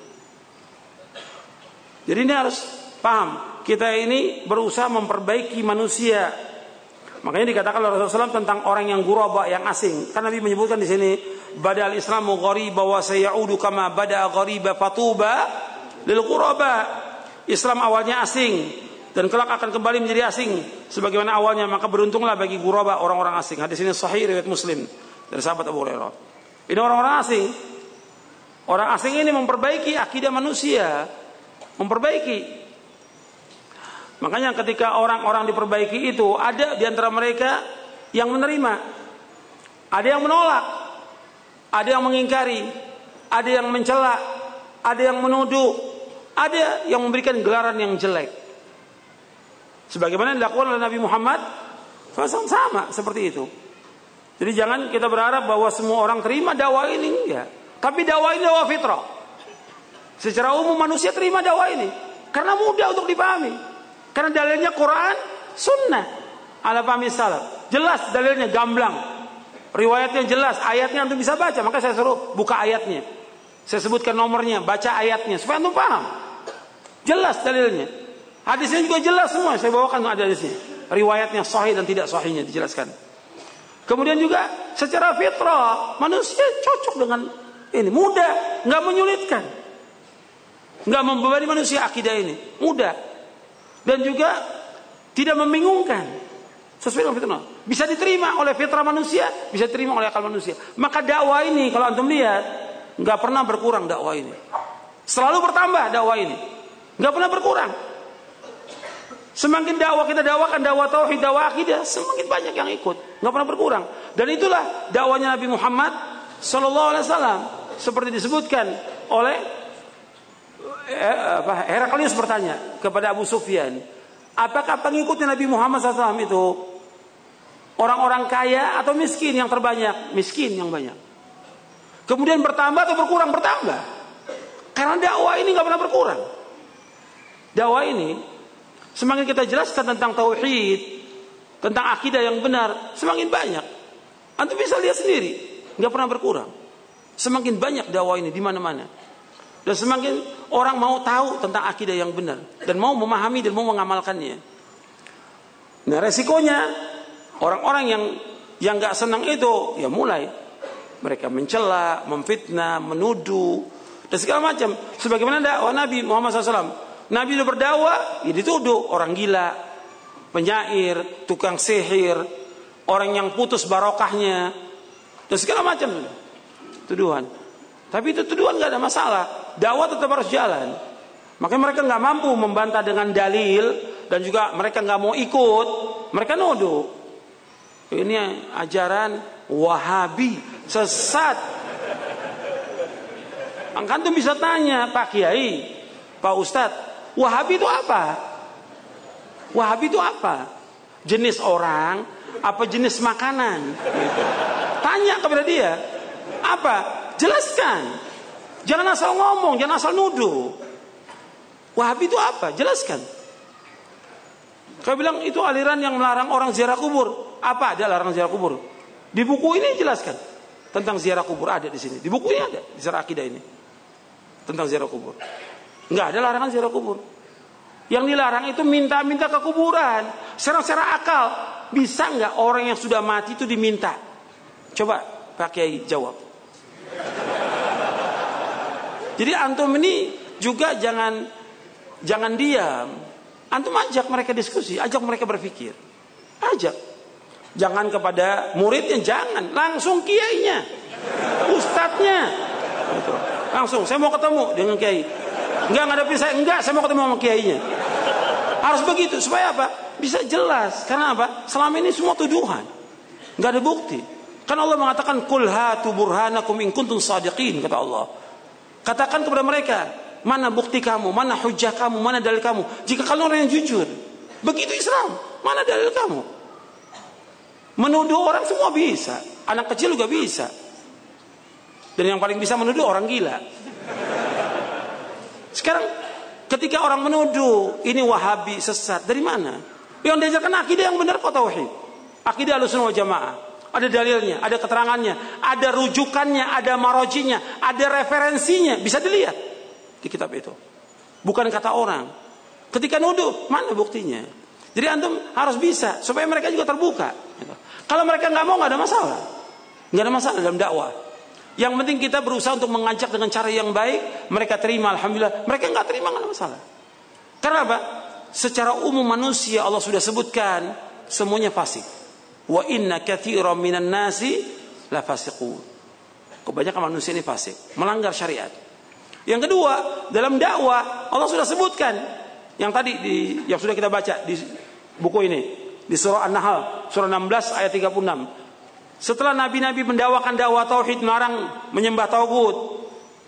Jadi ini harus paham. Kita ini berusaha memperbaiki manusia. Makanya dikatakan oleh Rasulullah SAW tentang orang yang ghuraba, yang asing. Kan Nabi menyebutkan di sini, badal Islamu ghariba wa sayaudu kama bada ghariba fatuba lil ghuraba. Islam awalnya asing dan kelak akan kembali menjadi asing sebagaimana awalnya, maka beruntunglah bagi ghuraba, orang-orang asing. Hadis ini sahih riwayat Muslim dari sahabat Abu Hurairah. Ini orang-orang asing. Orang asing ini memperbaiki akidah manusia, memperbaiki. Makanya ketika orang-orang diperbaiki itu, ada di antara mereka yang menerima, ada yang menolak, ada yang mengingkari, ada yang mencela, ada yang menuduh, ada yang memberikan gelaran yang jelek. Sebagaimana dilakukan oleh Nabi Muhammad sama seperti itu. Jadi jangan kita berharap bahwa semua orang terima dakwah ini, enggak. Tapi dakwah ini dakwah fitrah. Secara umum manusia terima dakwah ini karena mudah untuk dipahami. Karena dalilnya Quran, Sunnah, ala pahami salaf. Jelas dalilnya, gamblang. Riwayatnya jelas, ayatnya antum bisa baca. Maka saya suruh buka ayatnya. Saya sebutkan nomornya, baca ayatnya supaya antum paham. Jelas dalilnya. Hadisnya juga jelas semua. Saya bawakan ada hadisnya. Riwayatnya sahih dan tidak sahihnya dijelaskan. Kemudian juga secara fitrah manusia cocok dengan ini, mudah, nggak menyulitkan, nggak membebani manusia akidah ini, mudah. Dan juga tidak membingungkan, sesuai dengan fitrah. Bisa diterima oleh fitrah manusia, bisa diterima oleh akal manusia. Maka dakwah ini kalau antum lihat nggak pernah berkurang dakwah ini, selalu bertambah dakwah ini, nggak pernah berkurang. Semakin dakwah kita dakwakan, dakwah tauhid, dakwah akidah, semakin banyak yang ikut, nggak pernah berkurang. Dan itulah dakwahnya Nabi Muhammad SAW, seperti disebutkan oleh Heraklius bertanya kepada Abu Sufyan, apakah pengikutnya Nabi Muhammad SAW itu orang-orang kaya atau miskin yang terbanyak? Miskin yang banyak. Kemudian bertambah atau berkurang? Bertambah. Karena dakwah ini nggak pernah berkurang. Dakwah ini semakin kita jelaskan tentang tauhid, tentang akidah yang benar, semakin banyak. Antum bisa lihat sendiri, nggak pernah berkurang. Semakin banyak dakwah ini di mana-mana. Dan semakin orang mau tahu tentang akidah yang benar dan mau memahami dan mau mengamalkannya. Nah, resikonya Orang-orang yang nggak senang itu, ya mulai mereka mencela, memfitnah, menuduh dan segala macam. Sebagaimana dakwah Nabi Muhammad SAW. Nabi sudah berdakwah, ya dituduh orang gila, penyair, tukang sihir, orang yang putus barokahnya dan segala macam tuduhan. Tapi itu tuduhan nggak ada masalah. Dakwah tetap harus jalan. Makanya mereka nggak mampu membantah dengan dalil dan juga mereka nggak mau ikut. Mereka nuduh. Ini ajaran Wahabi sesat. Antum bisa tanya Pak Kiai, Pak Ustadz, Wahabi itu apa? Wahabi itu apa? Jenis orang, apa jenis makanan? Gitu. Tanya kepada dia, apa? Jelaskan. Jangan asal ngomong, jangan asal nuduh. Wahabi itu apa? Jelaskan. Kau bilang itu aliran yang melarang orang ziarah kubur. Apa ada larang ziarah kubur? Di buku ini jelaskan tentang ziarah kubur, ada di sini. Di buku ini ada, di Syarah Akidah ini. Tentang ziarah kubur. Enggak ada larangan ziarah kubur. Yang dilarang itu minta-minta ke kuburan. Secara akal, bisa enggak orang yang sudah mati itu diminta? Coba Pak Kiai jawab. Jadi antum ini juga jangan diam. Antum ajak mereka diskusi, ajak mereka berpikir. Ajak. Jangan kepada muridnya, jangan. Langsung kiainya, ustadznya. Gitu. Langsung, saya mau ketemu dengan kiai. Enggak ada pisah, enggak, saya mau ketemu sama kiainya. Harus begitu, supaya apa? Bisa jelas. Karena apa? Selama ini semua tuduhan. Enggak ada bukti. Kan Allah mengatakan, Qul hatu burhanakum in kuntum shadiqin, kata Allah. Katakan kepada mereka, mana bukti kamu, mana hujah kamu, mana dalil kamu. Jika kalian orang yang jujur. Begitu Islam, mana dalil kamu? Menuduh orang semua bisa. Anak kecil juga bisa. Dan yang paling bisa menuduh orang gila. Sekarang ketika orang menuduh ini Wahabi sesat, dari mana? Yang diajarkan akidah yang benar kok tauhid. Akidah Ahlussunnah wal Jamaah. Ada dalilnya, ada keterangannya, ada rujukannya, ada marojinya, ada referensinya, bisa dilihat di kitab itu. Bukan kata orang. Ketika nuduh, mana buktinya? Jadi antum harus bisa supaya mereka juga terbuka. Kalau mereka nggak mau, nggak ada masalah. Nggak ada masalah dalam dakwah. Yang penting kita berusaha untuk mengajak dengan cara yang baik. Mereka terima, alhamdulillah. Mereka nggak terima, nggak ada masalah. Karena apa? Secara umum manusia Allah sudah sebutkan semuanya fasik. Wa inna katsiran minan nasi la fasiqun. Kebanyakan manusia ini fasik, melanggar syariat. Yang kedua, dalam dakwah Allah sudah sebutkan yang tadi yang sudah kita baca di buku ini. Di surah An-Nahl, surah 16 ayat 36. Setelah nabi-nabi mendakwakan dakwah tauhid, melarang menyembah tagut,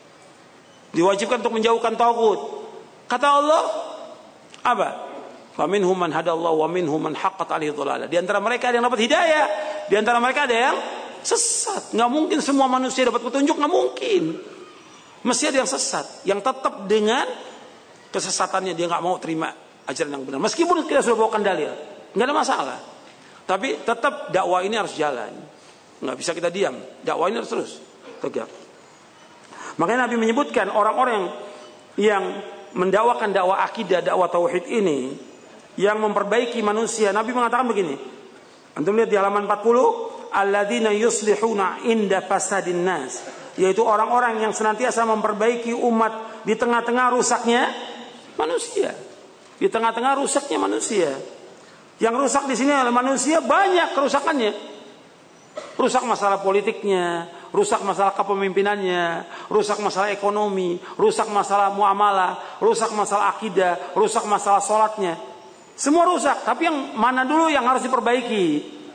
diwajibkan untuk menjauhkan tagut. Kata Allah, apa? Fa minhum man hadallahu wa minhum man haqqat alaihi dhalalah. Di antara mereka ada yang dapat hidayah, di antara mereka ada yang sesat. Enggak mungkin semua manusia dapat petunjuk, enggak mungkin. Mesti ada yang sesat, yang tetap dengan kesesatannya dia enggak mau terima ajaran yang benar. Meskipun kita sudah bawakan dalil. Nggak ada masalah. Tapi tetap dakwah ini harus jalan. Nggak bisa kita diam. Dakwah ini harus terus tegak. Makanya Nabi menyebutkan orang-orang yang mendakwakan dakwah akidah, dakwah tauhid ini, yang memperbaiki manusia. Nabi mengatakan begini. Antum lihat di halaman 40, alladzina yuslihuna inda fasadin nas, yaitu orang-orang yang senantiasa memperbaiki umat di tengah-tengah rusaknya manusia. Di tengah-tengah rusaknya manusia. Yang rusak di sini adalah manusia, banyak kerusakannya. Rusak masalah politiknya, rusak masalah kepemimpinannya, rusak masalah ekonomi, rusak masalah muamalah, rusak masalah akidah, rusak masalah sholatnya. Semua rusak. Tapi yang mana dulu yang harus diperbaiki?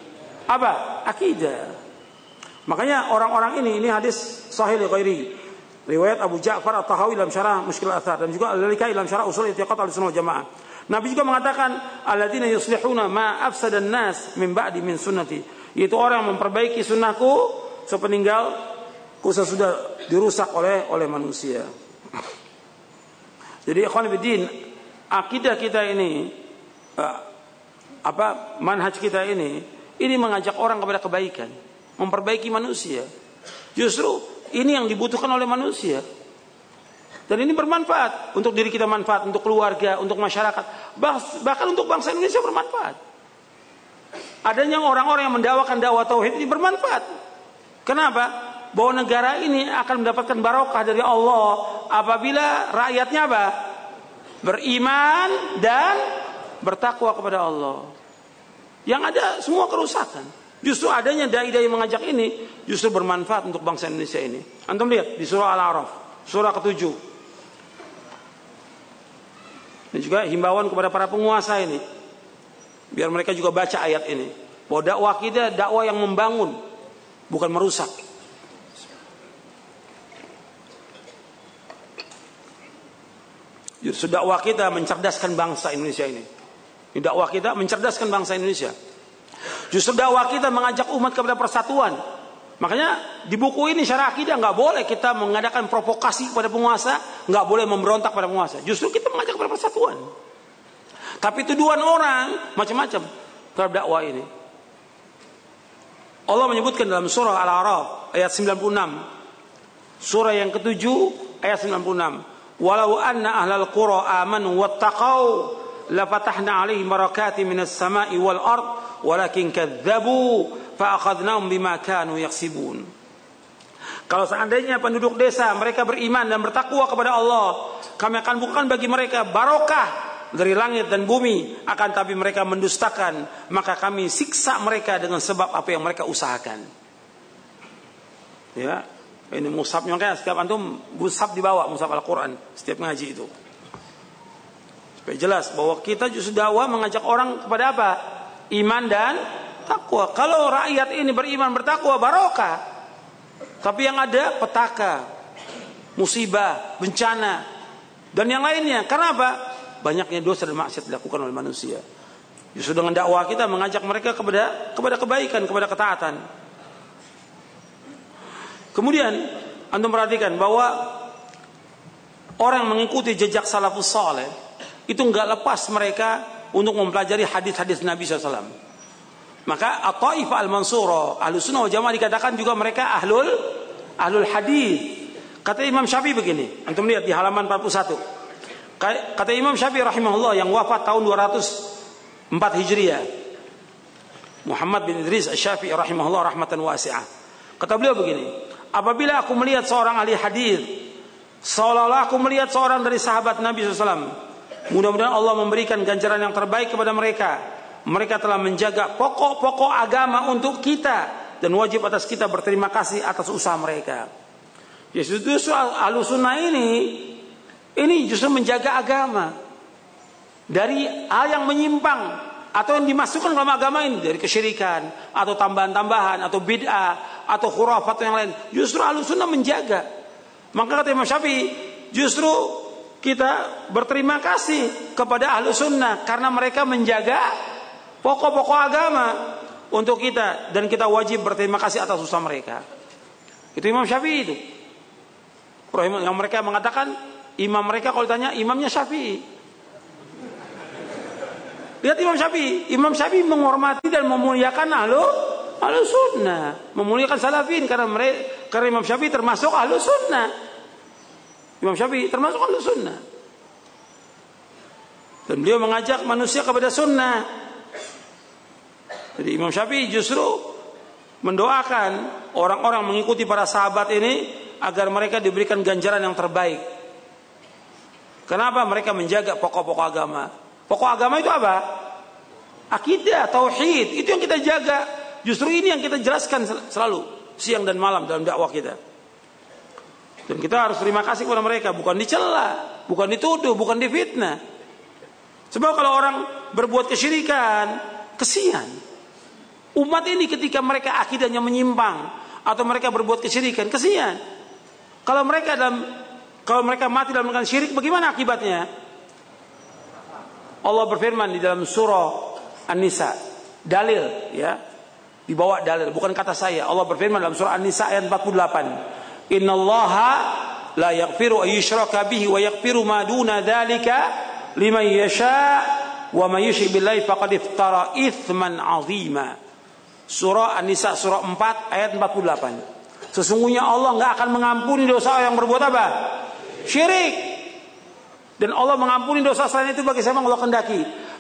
Apa? Akidah. Makanya orang-orang ini hadis sahih ghairi. Riwayat Abu Ja'far At-Tahawi dalam syarah Mushkil Athar dan juga Al-Lalikai dalam syarah Ushul I'tiqad Ahlussunnah wal Jamaah. Nabi juga mengatakan alladzina yuslihuna ma afsadan nas min ba'di min sunnati, yaitu orang yang memperbaiki sunnahku sepeninggalku sesudah dirusak oleh manusia. Jadi ikhwan fillah, akidah kita ini manhaj kita ini mengajak orang kepada kebaikan, memperbaiki manusia. Justru ini yang dibutuhkan oleh manusia. Dan ini bermanfaat untuk diri kita, manfaat untuk keluarga, untuk masyarakat, bahkan untuk bangsa Indonesia bermanfaat. Adanya orang-orang yang mendakwakan dakwah tauhid ini bermanfaat. Kenapa? Bahwa negara ini akan mendapatkan barokah dari Allah apabila rakyatnya apa? Beriman dan bertakwa kepada Allah. Yang ada semua kerusakan. Justru adanya dai-dai mengajak ini justru bermanfaat untuk bangsa Indonesia ini. Antum lihat di surah Al-A'raf, surah ke-7. Dan juga himbauan kepada para penguasa ini, biar mereka juga baca ayat ini. Bahwa dakwah kita dakwah yang membangun, bukan merusak. Justru dakwah kita mencerdaskan bangsa Indonesia ini. Dakwah kita mencerdaskan bangsa Indonesia. Justru dakwah kita mengajak umat kepada persatuan. Makanya di buku ini Syarah Akidah nggak boleh kita mengadakan provokasi kepada penguasa, nggak boleh memberontak pada penguasa. Justru kita mengajak kepada persatuan. Tapi tuduhan orang macam-macam terhadap dakwah ini. Allah menyebutkan dalam surah Al-A'raf ayat 96. Surah yang ke-7 ayat 96. Walau anna ahlal qura amanu wattaqau lafatahna 'alaihim barakatin minas sama'i wal ard walakin kadzdzabu fa akhadnahum bima kanu yaksibun. Kalau seandainya penduduk desa mereka beriman dan bertakwa kepada Allah, kami akan bukakan bagi mereka barokah dari langit dan bumi, akan tapi mereka mendustakan, maka kami siksa mereka dengan sebab apa yang mereka usahakan. Ya, ini mushafnya, makanya setiap antum mushaf dibawa, mushaf Al-Quran setiap ngaji itu, supaya jelas bahwa kita justru dakwah mengajak orang kepada apa? Iman dan takwa. Kalau rakyat ini beriman bertakwa, barokah. Tapi yang ada petaka, musibah, bencana, dan yang lainnya. Karena apa? Banyaknya dosa dan maksiat dilakukan oleh manusia. Justru dengan dakwah kita mengajak mereka kepada kebaikan, kepada ketaatan. Kemudian antum perhatikan bahwa orang mengikuti jejak salafus saleh itu enggak lepas mereka untuk mempelajari hadis-hadis Nabi SAW. Maka At-Taifah Al-Mansurah, Ahlus Sunnah wal Jamaah dikatakan juga mereka ahlul hadis. Kata Imam Syafi'i begini, antum lihat di halaman 41. Kata Imam Syafi'i rahimahullah yang wafat tahun 204 Hijriah, Muhammad bin Idris Asy-Syafi'i rahimahullah rahmatan wasi'ah. Kata beliau begini, apabila aku melihat seorang ahli hadis seolah-olah aku melihat seorang dari sahabat Nabi SAW, mudah-mudahan Allah memberikan ganjaran yang terbaik kepada mereka. Mereka telah menjaga pokok-pokok agama untuk kita dan wajib atas kita berterima kasih atas usaha mereka. Justru Ahlus Sunnah ini justru menjaga agama dari hal yang menyimpang atau yang dimasukkan dalam agama ini, dari kesyirikan atau tambahan-tambahan atau bid'ah atau khurafat atau yang lain. Justru Ahlus Sunnah menjaga. Maka kata Imam Syafi'i, justru kita berterima kasih kepada Ahlus Sunnah karena mereka menjaga pokok-pokok agama untuk kita dan kita wajib berterima kasih atas usaha mereka. Itu Imam Syafi'i itu. Yang mereka mengatakan imam mereka kalau ditanya imamnya Syafi'i. Lihat Imam Syafi'i menghormati dan memuliakan Ahlus Sunnah, memuliakan salafin karena Imam Syafi'i termasuk Ahlus Sunnah. Imam Syafi'i termasuk Ahlus Sunnah. Dan beliau mengajak manusia kepada sunnah. Jadi Imam Syafi'i justru mendoakan orang-orang mengikuti para sahabat ini agar mereka diberikan ganjaran yang terbaik. Kenapa? Mereka menjaga pokok-pokok agama. Pokok agama itu apa? Akidah, tauhid. Itu yang kita jaga. Justru ini yang kita jelaskan selalu siang dan malam dalam dakwah kita. Dan kita harus terima kasih kepada mereka, bukan dicela, bukan dituduh, bukan difitnah. Sebab kalau orang berbuat kesyirikan, kesian. Umat ini ketika mereka akidahnya menyimpang atau mereka berbuat kesyirikan, kesian. Kalau mereka mati dalam melakukan syirik, bagaimana akibatnya? Allah berfirman di dalam surah An-Nisa, dalil ya, dibawa dalil, bukan kata saya. Allah berfirman dalam surah An-Nisa ayat 48, Innallaha la yaghfiru ayyushraka bihi wa yaghfiru ma duna dzalika liman yasha wa may yushrik billahi faqad iftara itsman 'azima. Surah An-Nisa surah 4 ayat 48. Sesungguhnya Allah enggak akan mengampuni dosa yang berbuat apa? Syirik. Dan Allah mengampuni dosa selain itu bagi siapa yang Allah kehendaki.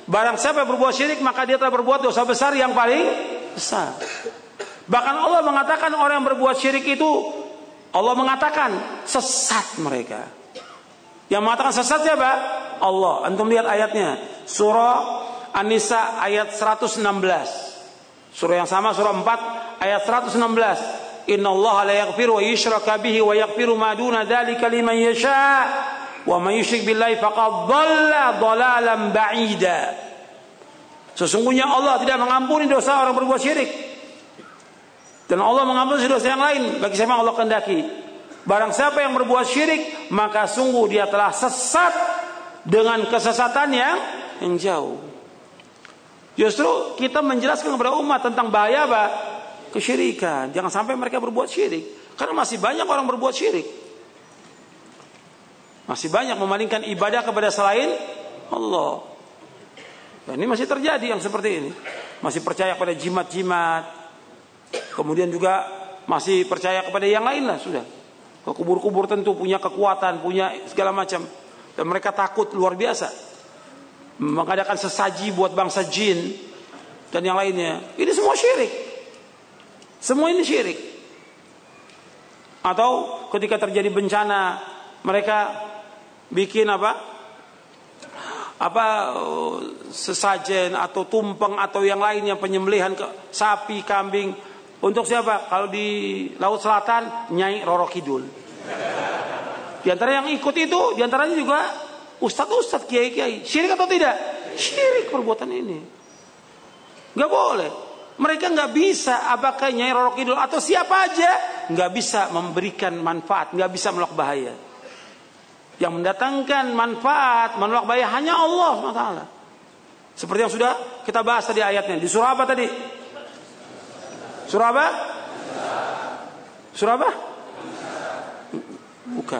Barang siapa yang berbuat syirik, maka dia telah berbuat dosa besar yang paling besar. Bahkan Allah mengatakan orang yang berbuat syirik itu, Allah mengatakan sesat mereka. Yang mengatakan sesat siapa? Allah. Antum lihat ayatnya. Surah An-Nisa ayat 116. Surah yang sama, surah 4 ayat 116. Innallaha la yaghfiru wa yushraka bihi wa yaghfiru ma duna dzalika liman yasha. Wa may yusyrik billahi faqad dhalla dhalalan ba'ida. Sesungguhnya Allah tidak mengampuni dosa orang berbuat syirik. Dan Allah mengampuni dosa yang lain bagi siapa Allah kehendaki. Barang siapa yang berbuat syirik, maka sungguh dia telah sesat dengan kesesatan yang jauh. Justru kita menjelaskan kepada umat tentang bahaya apa? Kesyirikan. Jangan sampai mereka berbuat syirik. Karena masih banyak orang berbuat syirik. Masih banyak memalingkan ibadah kepada selain Allah. Dan ini masih terjadi yang seperti ini. Masih percaya pada jimat-jimat. Kemudian juga masih percaya kepada yang lain lah sudah. Ke kubur-kubur tentu punya kekuatan, punya segala macam. Dan mereka takut luar biasa. Mengadakan sesaji buat bangsa jin. Dan yang lainnya. Ini semua syirik. Semua ini syirik. Atau ketika terjadi bencana, mereka bikin sesajen atau tumpeng atau yang lainnya, penyembelihan sapi, kambing. Untuk siapa? Kalau di Laut Selatan, Nyai Roro Kidul. Di antara yang ikut itu, di antaranya juga ustadz-ustadz, kiai-kiai. Syirik atau tidak? Syirik perbuatan ini. Gak boleh. Mereka gak bisa, apakah Nyai Roro Kidul atau siapa aja, gak bisa memberikan manfaat, gak bisa menolak bahaya. Yang mendatangkan manfaat, menolak bahaya hanya Allah SWT. Seperti yang sudah kita bahas tadi ayatnya. Di surah apa tadi? Surah apa? Surah apa? Bukan.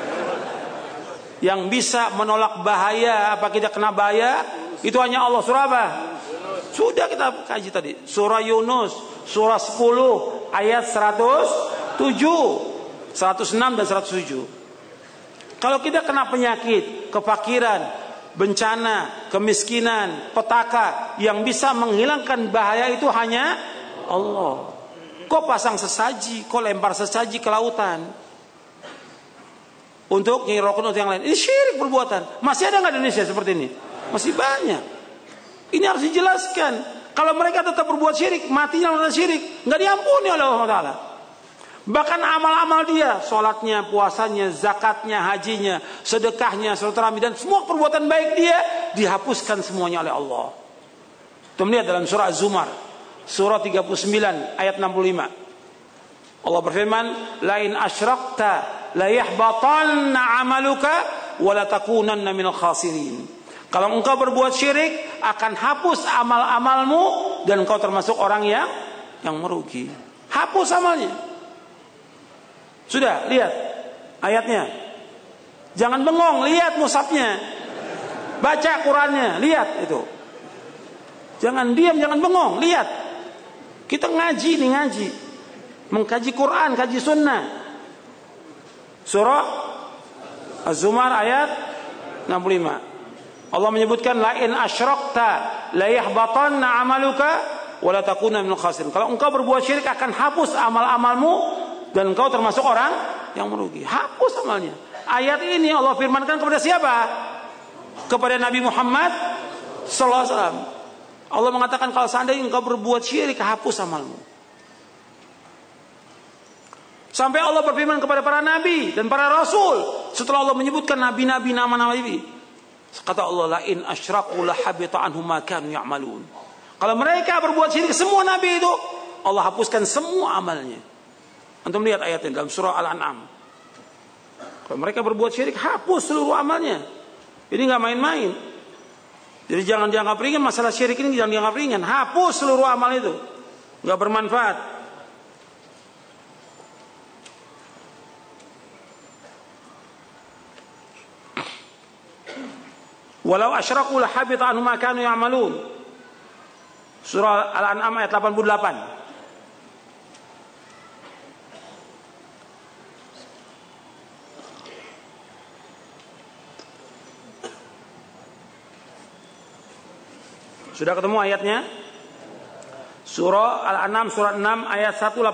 Yang bisa menolak bahaya, apa kita kena bahaya, itu hanya Allah. Surah apa? Sudah kita kaji tadi. Surah Yunus, surah 10 ayat 107, 106 dan 107. Kalau kita kena penyakit, kefakiran, bencana, kemiskinan, petaka, yang bisa menghilangkan bahaya itu hanya Allah. Kok pasang sesaji, kok lempar sesaji ke lautan untuk Nyai Roro Kidul yang lain? Ini syirik perbuatan. Masih ada nggak di Indonesia seperti ini? Masih banyak. Ini harus dijelaskan. Kalau mereka tetap berbuat syirik, matinya dalam syirik, nggak diampuni oleh Allah Taala. Bahkan amal-amal dia, sholatnya, puasanya, zakatnya, hajinya, sedekahnya, silaturahmi dan semua perbuatan baik dia dihapuskan semuanya oleh Allah. Kita melihat dalam surah Az-Zumar, surah 39 ayat 65. Allah berfirman, "Lain asyrakta la yahbatanna 'amaluka wa la takunanna minal khasirin." Kalau engkau berbuat syirik, akan hapus amal-amalmu dan engkau termasuk orang yang merugi. Hapus amalnya. Sudah, lihat ayatnya. Jangan bengong, lihat mushafnya. Baca Qurannya, lihat itu. Jangan diam, jangan bengong, lihat. Kita ngaji nih, ngaji. Mengkaji Quran, kaji sunnah. Surah Az-Zumar ayat 65. Allah menyebutkan la in asyrakta la yahbatanna 'amaluka wa la takuna minal khasirin. Kalau engkau berbuat syirik akan hapus amal-amalmu dan engkau termasuk orang yang merugi. Hapus amalnya. Ayat ini Allah firmankan kepada siapa? Kepada Nabi Muhammad sallallahu alaihi wasallam. Allah mengatakan kalau seandainya engkau berbuat syirik, hapus amalmu. Sampai Allah berfirman kepada para nabi dan para rasul setelah Allah menyebutkan nabi-nabi, nama-nama nabi. Kata Allah, la in asyraku la habita anhum ma kanu ya'malun. Kalau mereka berbuat syirik, semua nabi itu Allah hapuskan semua amalnya. Antum lihat ayatnya dalam surah Al-An'am. Kalau mereka berbuat syirik, hapus seluruh amalnya. Ini nggak main-main. Jadi jangan dianggap ringan masalah syirik ini, jangan dianggap ringan. Hapus seluruh amal itu, nggak bermanfaat. Walau asyraku la habita anhum ma kanu ya'malun. Surah Al-An'am ayat 88. Sudah ketemu ayatnya? Surah Al-An'am surah 6 ayat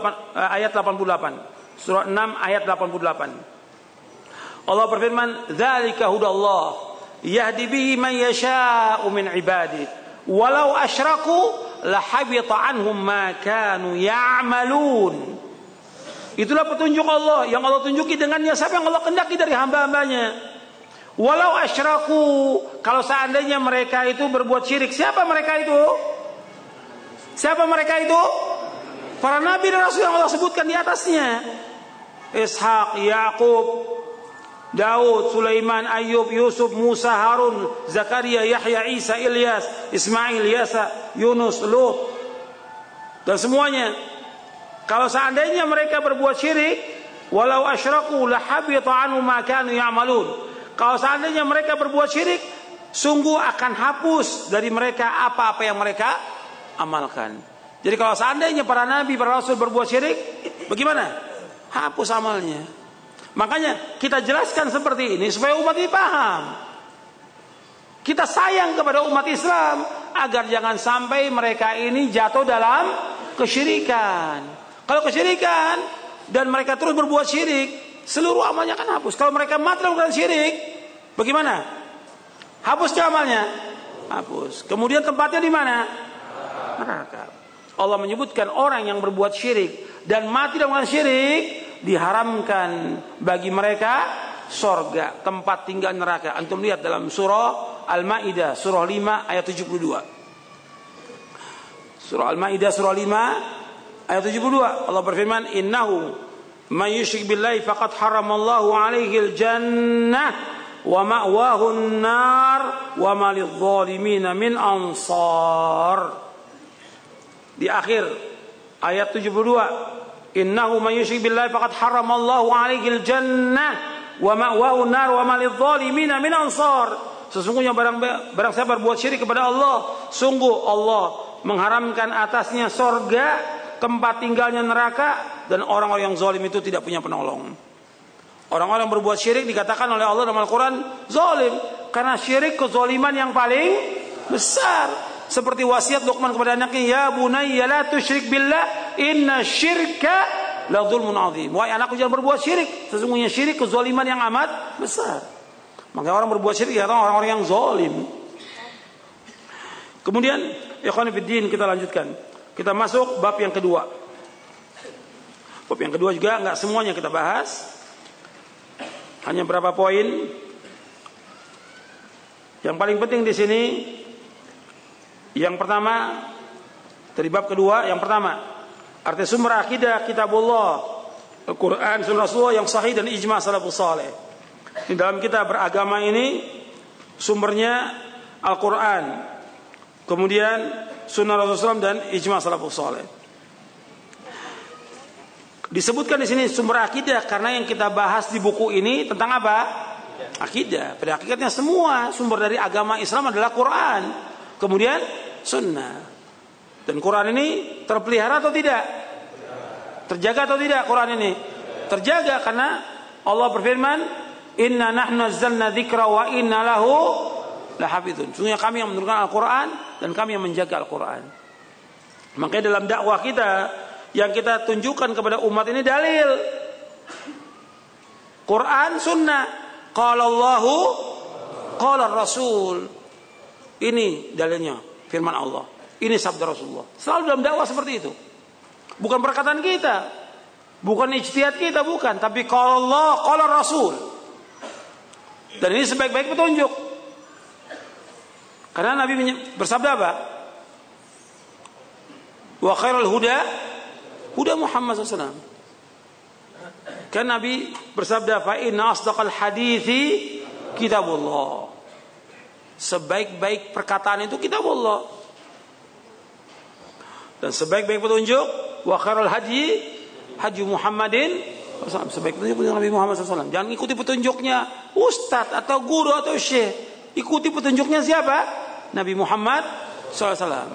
88. Surah 6 ayat 88. Allah berfirman, "Dzalika hudallah yahdi bihi man yasha'u min ibadihi, walau asyraku lahabita anhum ma kanu ya'malun." Itulah petunjuk Allah yang Allah tunjuki dengannya siapa yang Allah kehendaki dari hamba-hambanya. Walau asyraku, kalau seandainya mereka itu berbuat syirik, siapa mereka itu? Siapa mereka itu? Para nabi dan rasul yang Allah sebutkan di atasnya. Ishaq, Yaqub, Daud, Sulaiman, Ayub, Yusuf, Musa, Harun, Zakaria, Yahya, Isa, Ilyas, Ismail, Yasa, Yunus, Lut, dan semuanya. Kalau seandainya mereka berbuat syirik, walau asyraku lahabita anhum ma kanu ya'malun. Kalau seandainya mereka berbuat syirik, sungguh akan hapus dari mereka apa-apa yang mereka amalkan. Jadi kalau seandainya para nabi, para rasul berbuat syirik, bagaimana? Hapus amalnya. Makanya kita jelaskan seperti ini supaya umat ini paham. Kita sayang kepada umat Islam agar jangan sampai mereka ini jatuh dalam kesyirikan. Kalau kesyirikan dan mereka terus berbuat syirik, seluruh amalnya akan hapus. Kalau mereka mati dalam syirik, bagaimana? Hapus amalnya? Hapus. Kemudian tempatnya di mana? Neraka. Allah menyebutkan orang yang berbuat syirik dan mati dalam syirik, diharamkan bagi mereka sorga, tempat tinggal neraka. Antum lihat dalam surah Al-Maidah surah 5 ayat 72. Surah Al-Maidah surah 5 ayat 72. Allah berfirman, "Innahu man yusyrik billahi faqad haramallahu alaihi al-jannah wa ma'wahu an-nar wa ma lidh-dhalimin min ansar." Di akhir ayat 72, "Innahu man yusyrik billahi faqad haramallahu alaihi al-jannah wa ma'wahu an-nar wa ma lidh-dhalimin min ansar." Sesungguhnya barang siapa berbuat syirik kepada Allah, sungguh Allah mengharamkan atasnya sorga, tempat tinggalnya neraka, dan orang-orang yang zalim itu tidak punya penolong. Orang-orang berbuat syirik dikatakan oleh Allah dalam Al-Quran zalim, karena syirik kezaliman yang paling besar. Seperti wasiat Luqman kepada anaknya, "Ya bunayya la tusyrik billah, inna syirka la dzulmun adzim." Wahai anakku, jangan berbuat syirik, sesungguhnya syirik kezaliman yang amat besar. Maka orang berbuat syirik ya orang-orang yang zalim. Kemudian ikhwan fillah, kita lanjutkan. Kita masuk bab yang kedua. Bab yang kedua juga enggak semuanya kita bahas. Hanya berapa poin. Yang paling penting di sini, yang pertama dari bab kedua, yang pertama arti sumber akidah kitabullah, Al-Quran, sunnah Rasulullah yang sahih dan ijma' salafus saleh. Di dalam kita beragama ini sumbernya Al-Quran, kemudian sunnah Rasulullah dan ijma' salafus saleh. Disebutkan di sini sumber akidah karena yang kita bahas di buku ini tentang apa? Akidah. Pada hakikatnya semua sumber dari agama Islam adalah Quran, kemudian sunnah. Dan Quran ini terpelihara atau tidak? Terjaga atau tidak Quran ini? Terjaga karena Allah berfirman, "Inna nahnu nazzalna dzikra wa inna lahu lahafizun." Sesungguhnya kami yang menurunkan Al-Quran dan kami yang menjaga Al-Quran. Makanya dalam dakwah kita yang kita tunjukkan kepada umat ini dalil Quran, sunnah, qala Allahu, qala Rasul. Ini dalilnya firman Allah, ini sabda Rasulullah. Selalu dalam dakwah seperti itu. Bukan perkataan kita, bukan ijtihad kita, bukan, tapi qala Allah, qala Rasul. Dan ini sebaik-baik petunjuk. Karena Nabi bersabda apa? Wa khairul huda huda Muhammad SAW. Kan Nabi bersabda, fa inna asdaqal hadithi kitabullah. Sebaik-baik perkataan itu kitabullah. Dan sebaik-baik petunjuk, wa khairul hadi hadi Muhammadin. Sebaik petunjuk Nabi Muhammad SAW. Jangan ikuti petunjuknya ustadz atau guru atau syekh. Ikuti petunjuknya siapa? Nabi Muhammad SAW.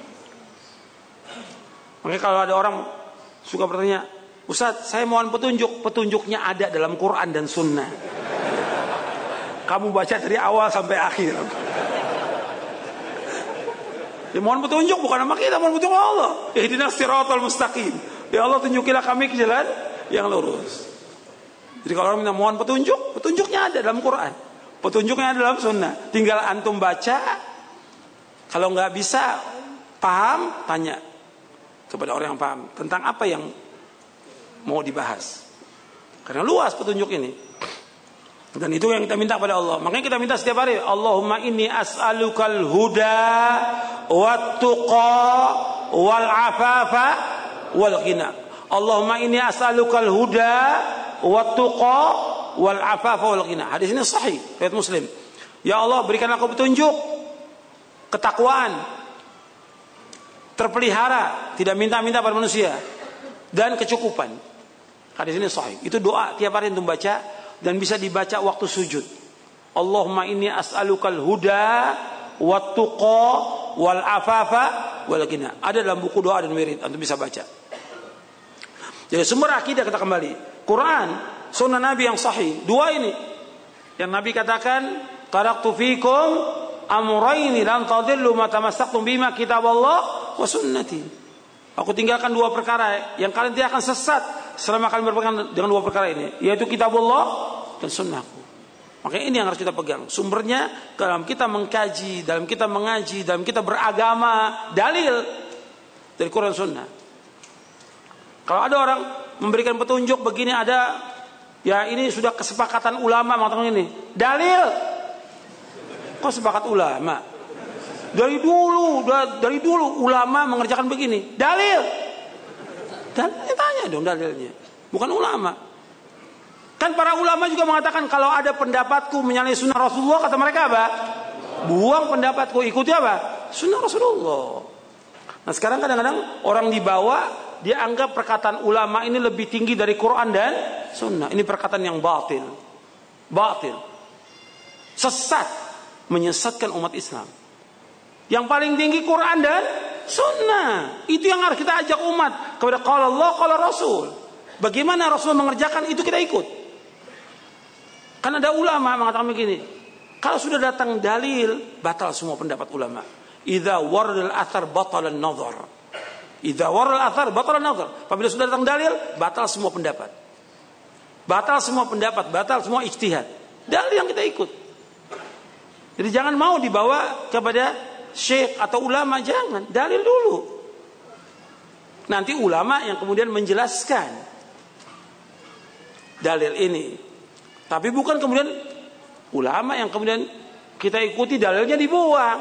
Makanya kalau ada orang suka bertanya, "Ustadz, saya mohon petunjuk." Petunjuknya ada dalam Quran dan Sunnah. Kamu baca dari awal sampai akhir. Ya, mohon petunjuk bukan sama kita, mohon petunjuk Allah. Ihdinas siratal mustaqim. Ya Allah, tunjukilah kami ke jalan yang lurus. Jadi kalau orang minta mohon petunjuk, petunjuknya ada dalam Quran. Petunjuknya ada dalam sunnah. Tinggal antum baca. Kalau nggak bisa paham, tanya kepada orang yang paham tentang apa yang mau dibahas. Karena luas petunjuk ini. Dan itu yang kita minta pada Allah. Makanya kita minta setiap hari, Allahumma inni as'alukal huda wat tuqa wal afafa wal ghina. Allahumma inni as'alukal huda wat tuqa wal afafa wal ghina. Hadis ini sahih, riwayat Muslim. Ya Allah, berikan aku petunjuk, ketakwaan, terpelihara, tidak minta-minta pada manusia, dan kecukupan. Hadis ini sahih. Itu doa tiap hari untuk baca. Dan bisa dibaca waktu sujud. Allahumma inni as'alukal huda wat tuqa wal afafa wal ghina. Ada dalam buku doa dan wirid, antum bisa baca. Jadi sumber akidah kita kembali Quran, sunnah Nabi yang sahih. Dua ini yang Nabi katakan, taraktu fikum amrayni lan tadillu ma tamassaktum bima kitaballah wa sunnati. Aku tinggalkan dua perkara yang kalian tidak akan sesat selama kalian berpegang dengan dua perkara ini, yaitu kitabullah dan sunnahku. Makanya ini yang harus kita pegang. Sumbernya dalam kita mengkaji, dalam kita mengaji, dalam kita beragama, dalil dari Quran Sunnah. Kalau ada orang memberikan petunjuk begini, ada ya ini sudah kesepakatan ulama mengatakan ini, dalil. Kok sepakat ulama? Dari dulu ulama mengerjakan begini, dalil. Dan tanya dong dalilnya, bukan ulama. Kan para ulama juga mengatakan kalau ada pendapatku menyalahi sunnah Rasulullah, kata mereka apa? Buang pendapatku, ikuti apa? Sunnah Rasulullah. Nah sekarang kadang-kadang orang dibawa, dia anggap perkataan ulama ini lebih tinggi dari Quran dan sunnah. Ini perkataan yang batil. Sesat, menyesatkan umat Islam. Yang paling tinggi Quran dan sunnah. Itu yang harus kita ajak umat kepada qala Allah, qala Rasul. Bagaimana Rasul mengerjakan, itu kita ikut. Kan ada ulama mengatakan begini, kalau sudah datang dalil, batal semua pendapat ulama. Idza waradal athar batalan nazar. Idza waradal athar batalan nazar. Apabila sudah datang dalil, batal semua pendapat. Batal semua ijtihad. Dalil yang kita ikut. Jadi jangan mau dibawa kepada syekh atau ulama, jangan. Dalil dulu. Nanti ulama yang kemudian menjelaskan dalil ini. Tapi bukan kemudian ulama yang kemudian kita ikuti dalilnya dibuang.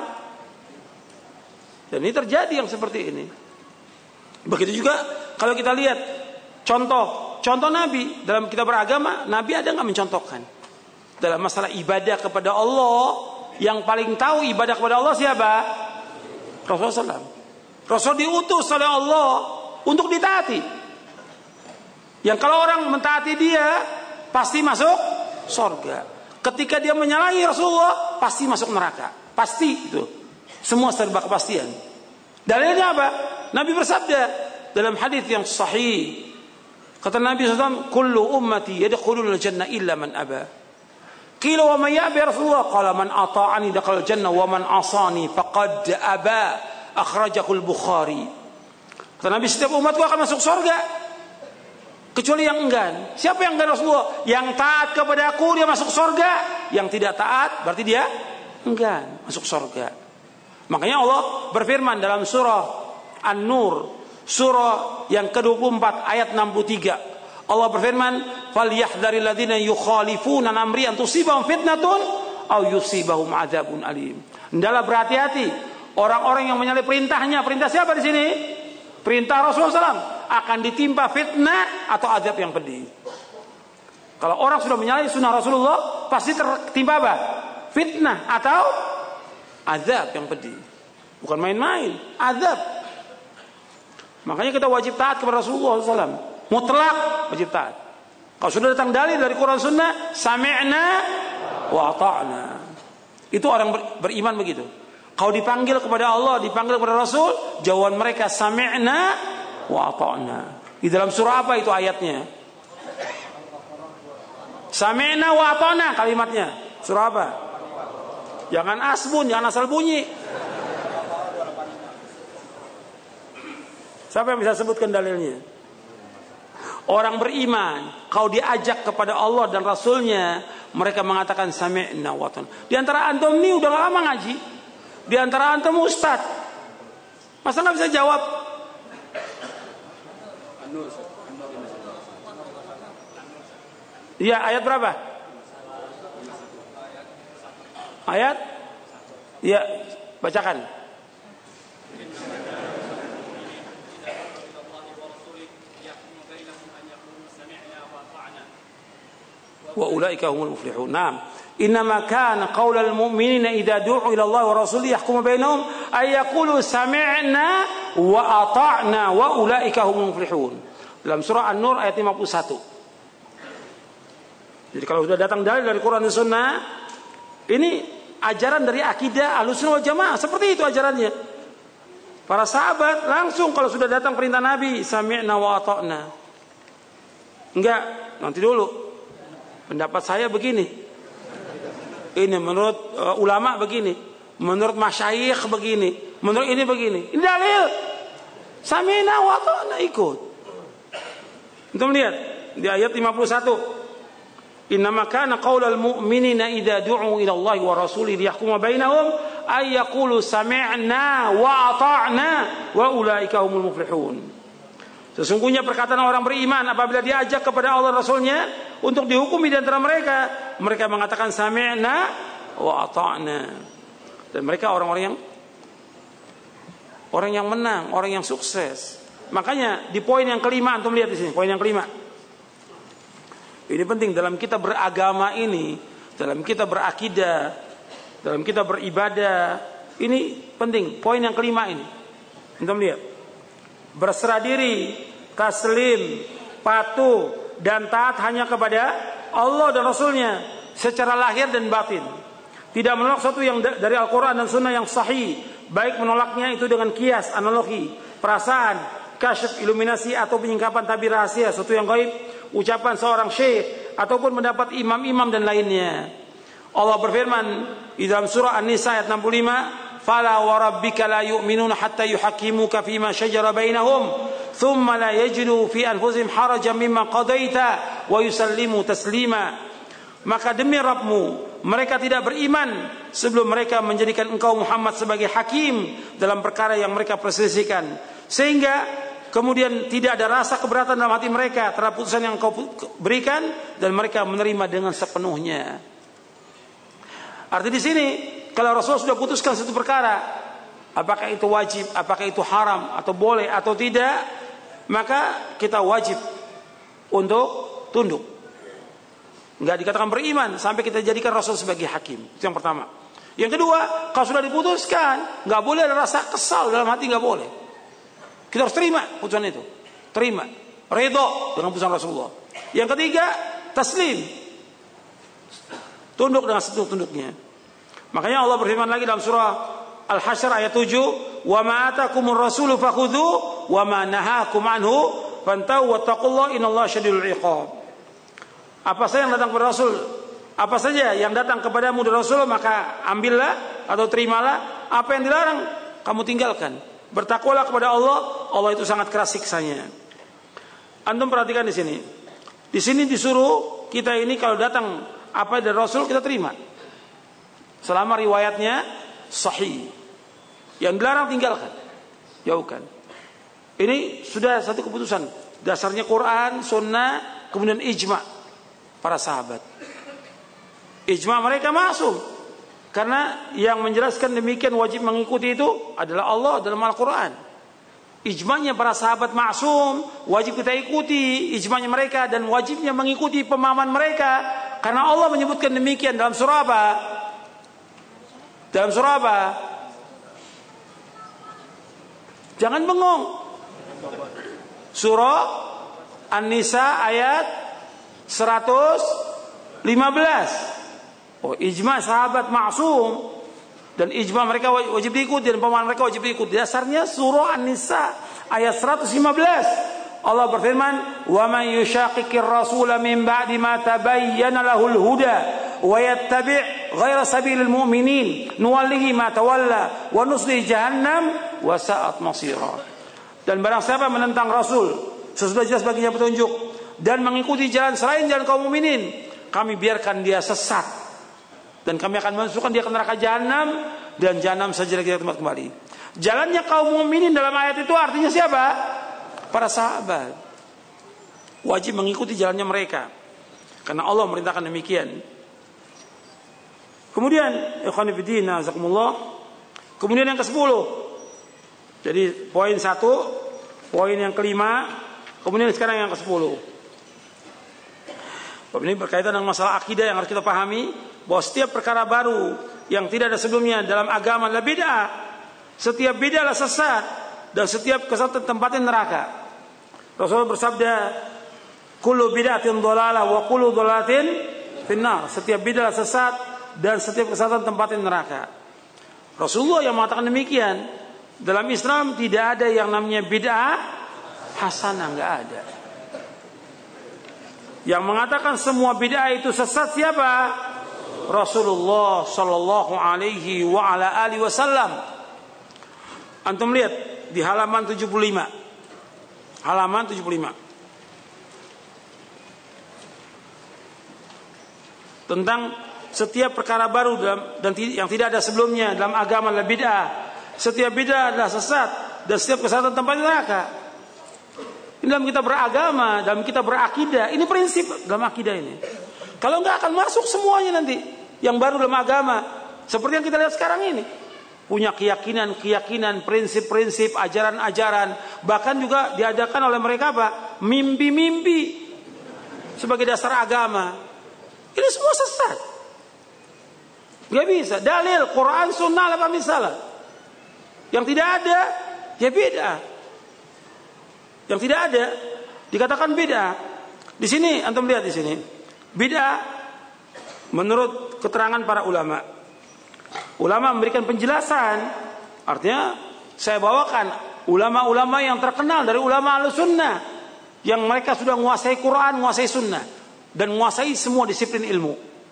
Dan ini terjadi yang seperti ini. Begitu juga kalau kita lihat contoh Nabi dalam kita beragama, Nabi ada nggak mencontohkan dalam masalah ibadah kepada Allah? Yang paling tahu ibadah kepada Allah siapa? Rasulullah SAW. Rasul diutus oleh Allah untuk ditaati. Yang kalau orang mentaati dia pasti masuk surga. Ketika dia menyalahi Rasulullah pasti masuk neraka. Pasti itu. Semua serba kepastian. Dalilnya apa? Nabi bersabda dalam hadis yang sahih. Kata Nabi SAW, kullu ummati yadkhulul jannah illa man aba. Qila wa man ya'ba Rasulullah? Qala man ata'ani dakhala jannah wa man asani faqad aba. Akhrajahu al-Bukhari. Kata Nabi, setiap umatku akan masuk surga kecuali yang enggan. Siapa yang enggan Rasulullah? Yang taat kepada aku dia masuk surga, yang tidak taat berarti dia enggan masuk surga. Makanya Allah berfirman dalam surah An-Nur, surah yang ke-24 ayat 63. Allah berfirman, "Falyahdharil ladzina yukhalifuna an amri an tusibahum fitnatun aw yusibahum adzabun alim." Hendaklah berhati-hati orang-orang yang menyalahi perintahnya. Perintah siapa di sini? Perintah Rasulullah SAW. Akan ditimpa fitnah atau azab yang pedih. Kalau orang sudah menyalahi sunnah Rasulullah, pasti tertimpa apa? Fitnah atau azab yang pedih. Bukan main-main, azab. Makanya kita wajib taat kepada Rasulullah SAW. Mutlak wajib taat. Kalau sudah datang dalil dari Quran Sunnah, sami'na wa ata'na. Itu orang beriman begitu. Kalau dipanggil kepada Allah, dipanggil kepada Rasul, jawaban mereka sami'na wa ata'na. Di dalam surah apa itu ayatnya? Sami'na wa ata'na kalimatnya. Surah apa? Jangan asbun, jangan asal bunyi. Siapa yang bisa sebutkan dalilnya? Orang beriman, kalau diajak kepada Allah dan Rasulnya, mereka mengatakan sami'na wa ata'na. Di antara antum ini udah lama ngaji, di antara antum ustaz, masa nggak bisa jawab? Iya, ayat berapa? Ayat? Iya, bacakan. Wa ulaika humul muflihun. Naam. Innama kana qaulal mu'minina idza du'u ila Allah wa rasulihi yahkumu bainahum ay yaqulu sami'na wa ata'na wa ulaika humul muflihun. Dalam surah An-Nur ayat 51. Jadi kalau sudah datang dalil dari Quran dan Sunnah, ini ajaran dari akidah Ahlussunnah wal Jamaah, seperti itu ajarannya. Para sahabat langsung kalau sudah datang perintah Nabi, sami'na wa ata'na. Enggak, nanti dulu. Pendapat saya begini. Ini menurut ulama begini. Menurut masyayikh begini. Menurut ini begini. Ini dalil. Sami'na wa ata'na, ikut. Untuk melihat di ayat 51. Innama kana qaulal mu'minina idza du'u ila Allah wa rasulihi liyahkuma bainahum ay yaqulu sami'na wa ata'na wa ulaika humul muflihun. Sesungguhnya perkataan orang beriman apabila diajak kepada Allah Rasulnya untuk dihukumi di antara mereka, mereka mengatakan sami'na wa ata'na. Dan mereka orang-orang yang menang, orang yang sukses. Makanya di poin yang kelima, antum lihat di sini, poin yang kelima. Ini penting dalam kita beragama ini, dalam kita berakidah, dalam kita beribadah. Ini penting, poin yang kelima ini. Antum lihat. Berserah diri, taslim, patuh dan taat hanya kepada Allah dan Rasulnya secara lahir dan batin. Tidak menolak sesuatu yang dari Al-Quran dan Sunnah yang sahih, baik menolaknya itu dengan kias, analogi, perasaan, kasyaf, iluminasi atau penyingkapan tabir rahasia, sesuatu yang gaib, ucapan seorang syekh ataupun mendapat imam-imam dan lainnya. Allah berfirman di dalam surah An-Nisa ayat 65, فَلَا وَرَبِّكَ لَا يُؤْمِنُونَ حَتَّى يُحَكِّمُوكَ فِيمَا شَجَرَ بَيْنَهُمْ ثُمَّ لَا يَجِدُوا فِي أَنفُسِهِمْ حَرَجًا مِمَّا قَضَيْتَ وَيُسَلِّمُوا تَسْلِيمًا. Maka demi Rabbmu, mereka tidak beriman sebelum mereka menjadikan engkau Muhammad sebagai hakim dalam perkara yang mereka perselisihkan, sehingga kemudian tidak ada rasa keberatan dalam hati mereka terhadap putusan yang engkau berikan, dan mereka menerima dengan sepenuhnya. Arti di sini, kalau Rasul sudah putuskan satu perkara, apakah itu wajib, apakah itu haram, atau boleh, atau tidak, maka kita wajib untuk tunduk. Enggak dikatakan beriman sampai kita jadikan Rasul sebagai hakim. Itu yang pertama. Yang kedua, kalau sudah diputuskan, enggak boleh ada rasa kesal dalam hati, enggak boleh. Kita harus terima putusan itu. Terima, ridho dengan putusan Rasulullah. Yang ketiga, taslim. Tunduk dengan setuju-tunduknya. Makanya Allah berfirman lagi dalam surah Al-Hasyr ayat 7, "Wa ma atakumur rasulu fakhudhu wa ma nahakum anhu fantahu wattaqullaha innallaha syadidul iqab." Apa saja yang datang kepada Rasul, apa saja yang datang kepadamu dari Rasul, maka ambillah atau terimalah. Apa yang dilarang, kamu tinggalkan. Bertakwalah kepada Allah, Allah itu sangat keras siksanya. Antum perhatikan di sini. Di sini disuruh kita ini kalau datang apa dari Rasul kita terima. Selama riwayatnya sahih. Yang dilarang tinggalkan, jauhkan. Ini sudah satu keputusan. Dasarnya Quran, Sunnah, kemudian ijma para sahabat. Ijma mereka masuk. Karena yang menjelaskan demikian wajib mengikuti itu adalah Allah dalam Al-Quran. Ijma'nya para sahabat maksum, wajib kita ikuti ijma'nya mereka dan wajibnya mengikuti pemahaman mereka. Karena Allah menyebutkan demikian dalam surah apa? Dalam surah apa? Jangan bengong. Surah An-Nisa ayat 115. Oh, ijma sahabat maksum dan ijma mereka wajib diikuti dan pemahaman mereka wajib diikuti. Dasarnya surah An-Nisa ayat 115. Allah berfirman, "Wa man yushaqiqir rasula min ba'di ma tabayyana lahul huda wa yattabi' ghayra sabilil mu'minin nuwallihi ma tawalla wa nuslihi jahannam wa sa'at masira." Dan barang siapa menentang Rasul sesudah jelas baginya petunjuk dan mengikuti jalan selain jalan kaum mukminin, kami biarkan dia sesat dan kami akan masukkan dia ke neraka jahanam, dan jahanam saja lagi tempat kembali. Jalannya kaum mukminin dalam ayat itu artinya siapa? Para sahabat. Wajib mengikuti jalannya mereka karena Allah merintahkan demikian. Kemudian ikhwan fillah azakumullah, kemudian yang ke-10. Jadi poin 1, poin yang kelima, kemudian sekarang yang ke-10. Ini berkaitan dengan masalah akidah yang harus kita pahami, bahwa setiap perkara baru yang tidak ada sebelumnya dalam agama adalah bid'ah. Setiap bid'ah adalah sesat, dan setiap kesesatan tempatnya neraka. Rasulullah bersabda, kullu bid'atin dhalalah wa kullu dhalalatin finnar. Setiap bid'ah adalah sesat dan setiap kesesatan tempatnya neraka. Rasulullah yang mengatakan demikian. Dalam Islam tidak ada yang namanya bid'ah hasanah, enggak ada. Yang mengatakan semua bid'ah itu sesat siapa? Rasulullah sallallahu alaihi wa ala alihi wasallam. Antum lihat di halaman 75. Halaman 75. Tentang setiap perkara baru dan yang tidak ada sebelumnya dalam agama adalah bid'ah. Setiap bid'ah adalah sesat dan setiap kesesatan tempatnya neraka. Ini dalam kita beragama, dalam kita berakidah, ini prinsip dalam akidah ini. Kalau enggak akan masuk semuanya nanti yang baru dalam agama, seperti yang kita lihat sekarang ini. Punya keyakinan, prinsip-prinsip, ajaran-ajaran, bahkan juga diadakan oleh mereka apa? Mimpi-mimpi sebagai dasar agama. Ini semua sesat. Gak bisa. Dalil Quran, Sunnah, apa misalnya? Yang tidak ada, ya bid'ah. Yang tidak ada dikatakan bid'ah. Di sini antum lihat di sini. Bid'ah menurut keterangan para ulama. Ulama memberikan penjelasan. Artinya saya bawakan ulama-ulama yang terkenal dari ulama Ahlussunnah yang mereka sudah menguasai Quran, menguasai Sunnah dan menguasai semua disiplin ilmu.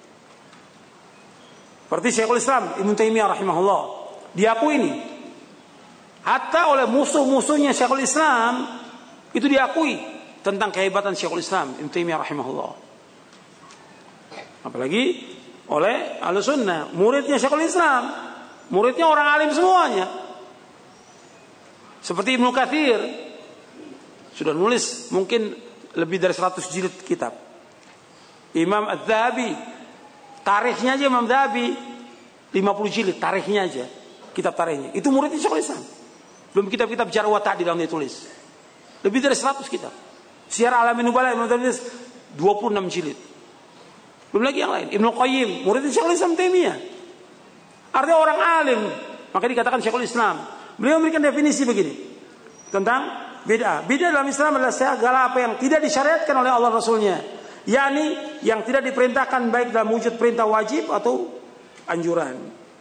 Seperti Syekhul Islam Ibnu Taimiyah rahimahullah. Diakui ini. Hatta oleh musuh-musuhnya Syekhul Islam itu diakui tentang kehebatan Syekhul Islam Ibnu Taimiyah rahimahullah. Apalagi oleh Ahlussunnah, muridnya Syekhul Islam, muridnya orang alim semuanya. Seperti Ibnu Katsir sudah nulis mungkin lebih dari 100 jilid kitab. Imam Az-Zahabi, tarikhnya aja Imam Az-Zahabi 50 jilid, tarikhnya aja, kitab tarikhnya. Itu muridnya Syekhul Islam. Belum kitab-kitab Jarh wa Ta'dil yang dia tulis. Lebih dari 100 kitab. Syiar Alamin Nubala Imam Az-Zahabi 26 jilid. Belum lagi yang lain. Ibnu Qayyim, muridnya Syekhul Islam Taimiyah. Artinya orang alim, maka dikatakan Syekhul Islam. Beliau memberikan definisi begini tentang bid'ah. Bid'ah dalam Islam adalah segala apa yang tidak disyariatkan oleh Allah Rasulnya, yakni yang tidak diperintahkan baik dalam wujud perintah wajib atau anjuran.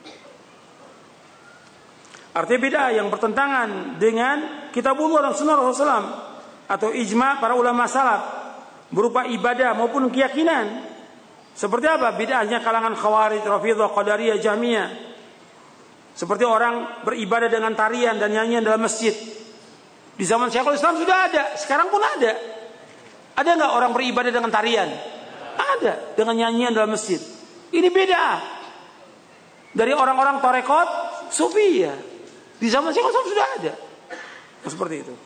Artinya bid'ah yang bertentangan dengan kitabullah dan sunnah Rasulullah atau ijma' para ulama salaf berupa ibadah maupun keyakinan. Seperti apa? Bid'ahnya kalangan Khawarij, Rafidhah, Qadariyah, Jahmiyah. Seperti orang beribadah dengan tarian dan nyanyian dalam masjid. Di zaman Syekhul Islam sudah ada, sekarang pun ada. Ada enggak orang beribadah dengan tarian? Ada, dengan nyanyian dalam masjid. Ini bid'ah. Dari orang-orang tarekat Sufiyah. Di zaman Syekhul Islam sudah ada. Seperti itu.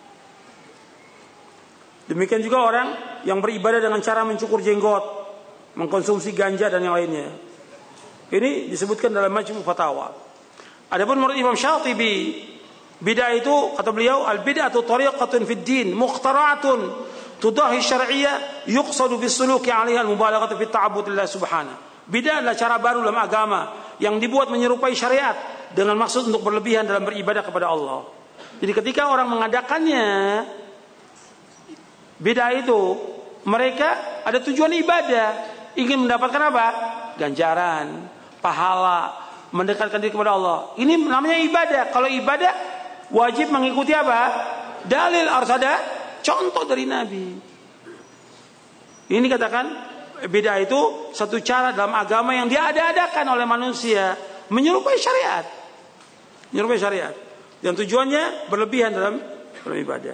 Demikian juga orang yang beribadah dengan cara mencukur jenggot, mengkonsumsi ganja dan yang lainnya. Ini disebutkan dalam Majmu' Fatawa. Adapun menurut Imam Syatibi, bid'ah itu kata beliau al-bid'atu tariqatun fid din mukhtara'atun tudahi syar'iyyah yuqsadu bis-suluki 'alaiha al-mubalaghatu fi ta'abbudillah subhanahu. Bid'ah adalah cara baru dalam agama yang dibuat menyerupai syariat dengan maksud untuk berlebihan dalam beribadah kepada Allah. Jadi ketika orang mengadakannya bid'ah itu, mereka ada tujuan ibadah, ingin mendapatkan apa? Ganjaran, pahala, mendekatkan diri kepada Allah. Ini namanya ibadah. Kalau ibadah wajib mengikuti apa? Dalil, harus ada contoh dari Nabi. Ini katakan bid'ah itu satu cara dalam agama yang diada-adakan oleh manusia menyerupai syariat. Menyerupai syariat. Dan tujuannya berlebihan dalam dalam ibadah.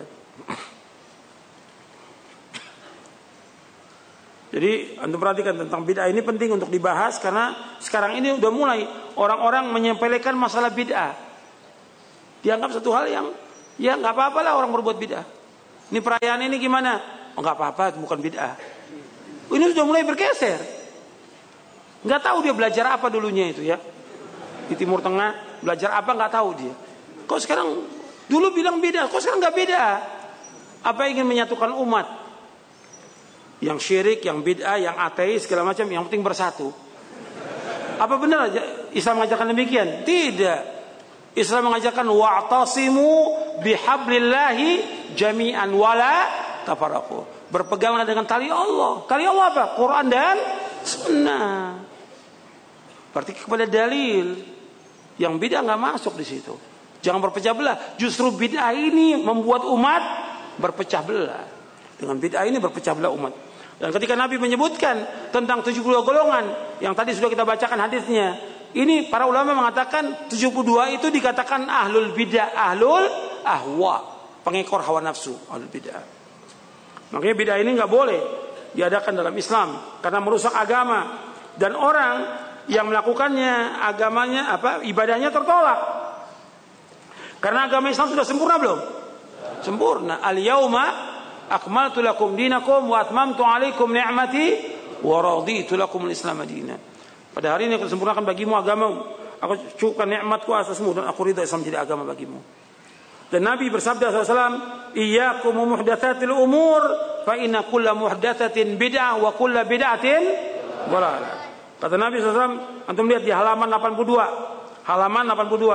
Jadi antum perhatikan tentang bid'ah ini penting untuk dibahas karena sekarang ini udah mulai orang-orang menyepelekan masalah bid'ah. Dianggap satu hal yang ya nggak apa-apa lah orang berbuat bid'ah. Ini perayaan ini gimana? Oh, nggak apa-apa, itu bukan bid'ah. Ini sudah mulai bergeser. Nggak tahu dia belajar apa dulunya itu ya. Di Timur Tengah belajar apa nggak tahu dia. Kok sekarang dulu bilang bid'ah, kok sekarang nggak bid'ah? Apa ingin menyatukan umat? Yang syirik, yang bid'ah, yang ateis segala macam, yang penting bersatu. Apa benar Islam mengajarkan demikian? Tidak. Islam mengajarkan wa'tasimu bihablillahi jami'an wala tafarraqu. Berpeganglah dengan tali Allah. Tali Allah apa? Quran dan Sunnah. Berarti kepada dalil. Yang bid'ah nggak masuk di situ. Jangan berpecah belah. Justru bid'ah ini membuat umat berpecah belah. Dengan bid'ah ini berpecah belah umat. Dan ketika Nabi menyebutkan tentang 72 golongan yang tadi sudah kita bacakan hadisnya, ini para ulama mengatakan 72 itu dikatakan ahlul bid'ah, ahlul ahwa, pengekor hawa nafsu, ahlul bid'ah. Makanya bid'ah ini nggak boleh diadakan dalam Islam karena merusak agama dan orang yang melakukannya agamanya ibadahnya tertolak. Karena agama Islam sudah sempurna belum? Sempurna. Al-yauma akmaltu lakum dinakum wa atmamtu alaikum ni'mati wa raditu lakum al-islam dinan. Pada hari ini aku sempurnakan bagimu agamamu. Aku cukupkan nikmatku atasmu dan aku ridha Islam jadi agama bagimu. Dan Nabi bersabda SAW, iyyakum muhdatsatil umur fa inna kulla muhdatsatin bid'ah wa kulla bid'atin dhalalah. Kata Nabi SAW, antum lihat di halaman 82. Halaman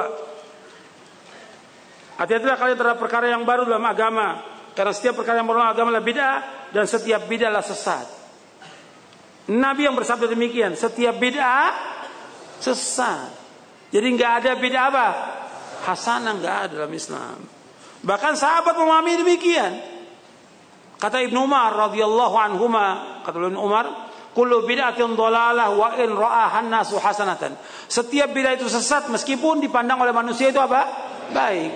82. Hati-hatilah kalian terhadap perkara yang baru dalam agama. Karena setiap perkara yang baru dalam agama adalah bid'ah dan setiap bid'ah adalah sesat. Nabi yang bersabda demikian, setiap bid'ah sesat. Jadi nggak ada bid'ah apa? Hasanah nggak ada dalam Islam. Bahkan sahabat memahami demikian. Kata Ibnu Umar radhiyallahu anhuma, kata Ibnu Umar, kullu bid'atin dhalalah wa in ra'ahan nasu hasanatan. Setiap bid'ah itu sesat meskipun dipandang oleh manusia itu apa? Baik.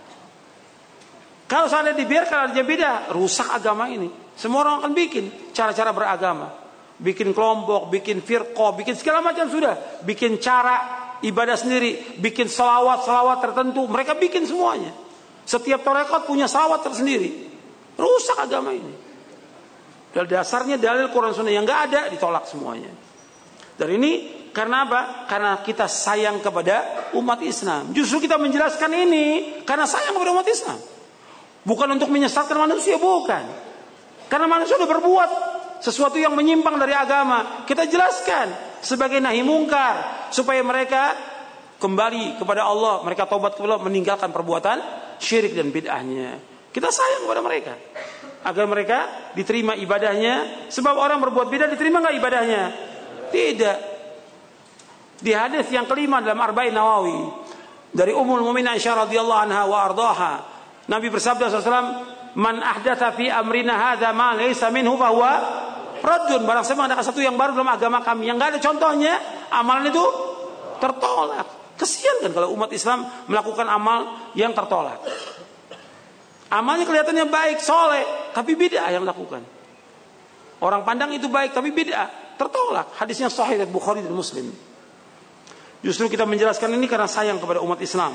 Kalau seandainya dibiarkan ada bid'ah, rusak agama ini. Semua orang akan bikin cara-cara beragama. Bikin kelompok, bikin firqah, bikin segala macam sudah. Bikin cara ibadah sendiri, bikin selawat tertentu. Mereka bikin semuanya. Setiap tarekat punya selawat tersendiri. Rusak agama ini. Dan dasarnya dalil Quran Sunnah yang nggak ada ditolak semuanya. Dan ini karena apa? Karena kita sayang kepada umat Islam. Justru kita menjelaskan ini karena sayang kepada umat Islam. Bukan untuk menyesatkan manusia, bukan. Karena manusia sudah berbuat sesuatu yang menyimpang dari agama. Kita jelaskan sebagai nahi mungkar supaya mereka kembali kepada Allah, mereka taubat kepada Allah, meninggalkan perbuatan syirik dan bid'ahnya. Kita sayang kepada mereka agar mereka diterima ibadahnya. Sebab orang berbuat bid'ah diterima enggak ibadahnya? Tidak. Di hadis yang kelima dalam Arba'in Nawawi dari Ummul Mukminin Aisyah radhiyallahu anha wa ardhaha, Nabi bersabda SAW, man ahdatsa fi amrina hadza ma laysa minhu fa huwa raddun. Barang siapa mengadakan satu yang baru dalam agama kami yang enggak ada contohnya, amalan itu tertolak. Kesian kan kalau umat Islam melakukan amal yang tertolak. Amalnya kelihatannya baik, soleh, tapi bid'ah yang lakukan. Orang pandang itu baik, tapi bid'ah, tertolak. Hadisnya sahih dari Bukhari dan Muslim. Justru kita menjelaskan ini karena sayang kepada umat Islam.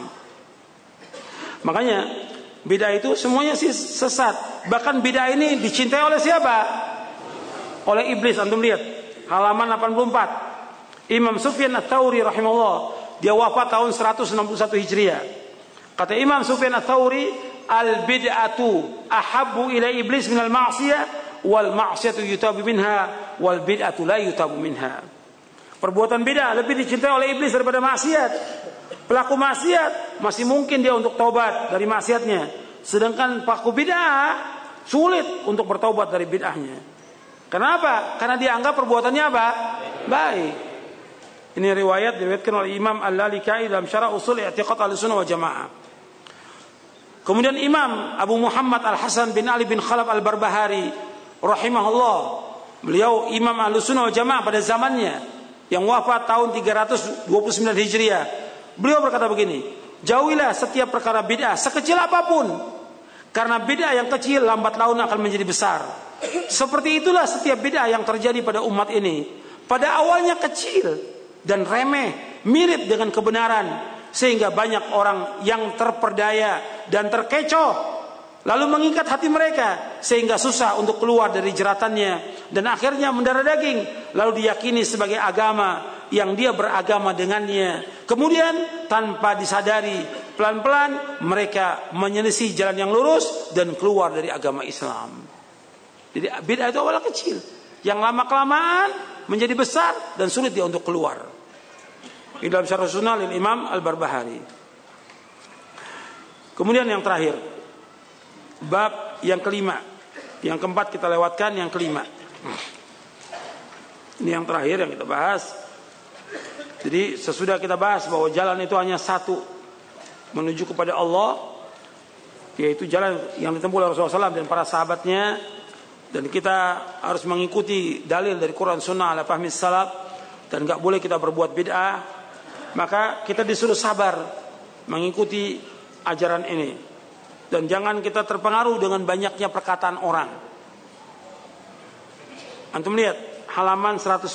Makanya bid'ah itu semuanya sesat. Bahkan bid'ah ini dicintai oleh siapa? Oleh iblis. Antum lihat halaman 84. Imam Sufyan Ats-Tsauri rahimahullah, dia wafat tahun 161 Hijriah. Kata Imam Sufyan Ats-Tsauri, al-bid'atu ahabbu ila iblis minal ma'siyah wal ma'siyatu yutabu minha wal bid'atu la yutabu minha. Perbuatan bid'ah lebih dicintai oleh iblis daripada maksiat. Pelaku maksiat masih mungkin dia untuk taubat dari maksiatnya, sedangkan pelaku bid'ah sulit untuk bertaubat dari bid'ahnya. Kenapa? Karena dianggap perbuatannya apa? Baik. Ini riwayat diriwayatkan oleh Imam Al-Lalikai dalam Syarah Ushul I'tiqad Ahlussunnah wal Jamaah. Kemudian Imam Abu Muhammad Al-Hasan bin Ali bin Khalaf Al-Barbahari rahimahullah, beliau Imam Ahlussunnah wal Jamaah pada zamannya yang wafat tahun 329 Hijriah. Beliau berkata begini, jauhilah setiap perkara bid'ah sekecil apapun, Karena bid'ah yang kecil lambat laun akan menjadi besar. Seperti itulah setiap bid'ah yang terjadi pada umat ini. Pada awalnya kecil dan remeh, mirip dengan kebenaran, sehingga banyak orang yang terperdaya dan terkecoh, lalu mengikat hati mereka sehingga susah untuk keluar dari jeratannya, dan akhirnya mendarah daging, lalu diyakini sebagai agama yang dia beragama dengannya. Kemudian tanpa disadari, pelan-pelan mereka menyelisih jalan yang lurus dan keluar dari agama Islam. Jadi bid'ah itu awalnya kecil, yang lama-kelamaan menjadi besar dan sulit dia untuk keluar. Di dalam Syarh Sunnah lil Imam Al-Barbahari. Kemudian yang terakhir, bab yang kelima. Yang keempat kita lewatkan, yang kelima. Ini yang terakhir yang kita bahas. Jadi sesudah kita bahas bahwa jalan itu hanya satu, menuju kepada Allah, yaitu jalan yang ditempuh oleh Rasulullah SAW dan para sahabatnya, dan kita harus mengikuti dalil dari Quran Sunnah ala fahmi salaf, dan gak boleh kita berbuat bid'ah. Maka kita disuruh sabar mengikuti ajaran ini, dan jangan kita terpengaruh dengan banyaknya perkataan orang. Antum lihat halaman 110.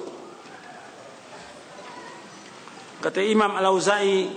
Kata Imam Al-Auza'i,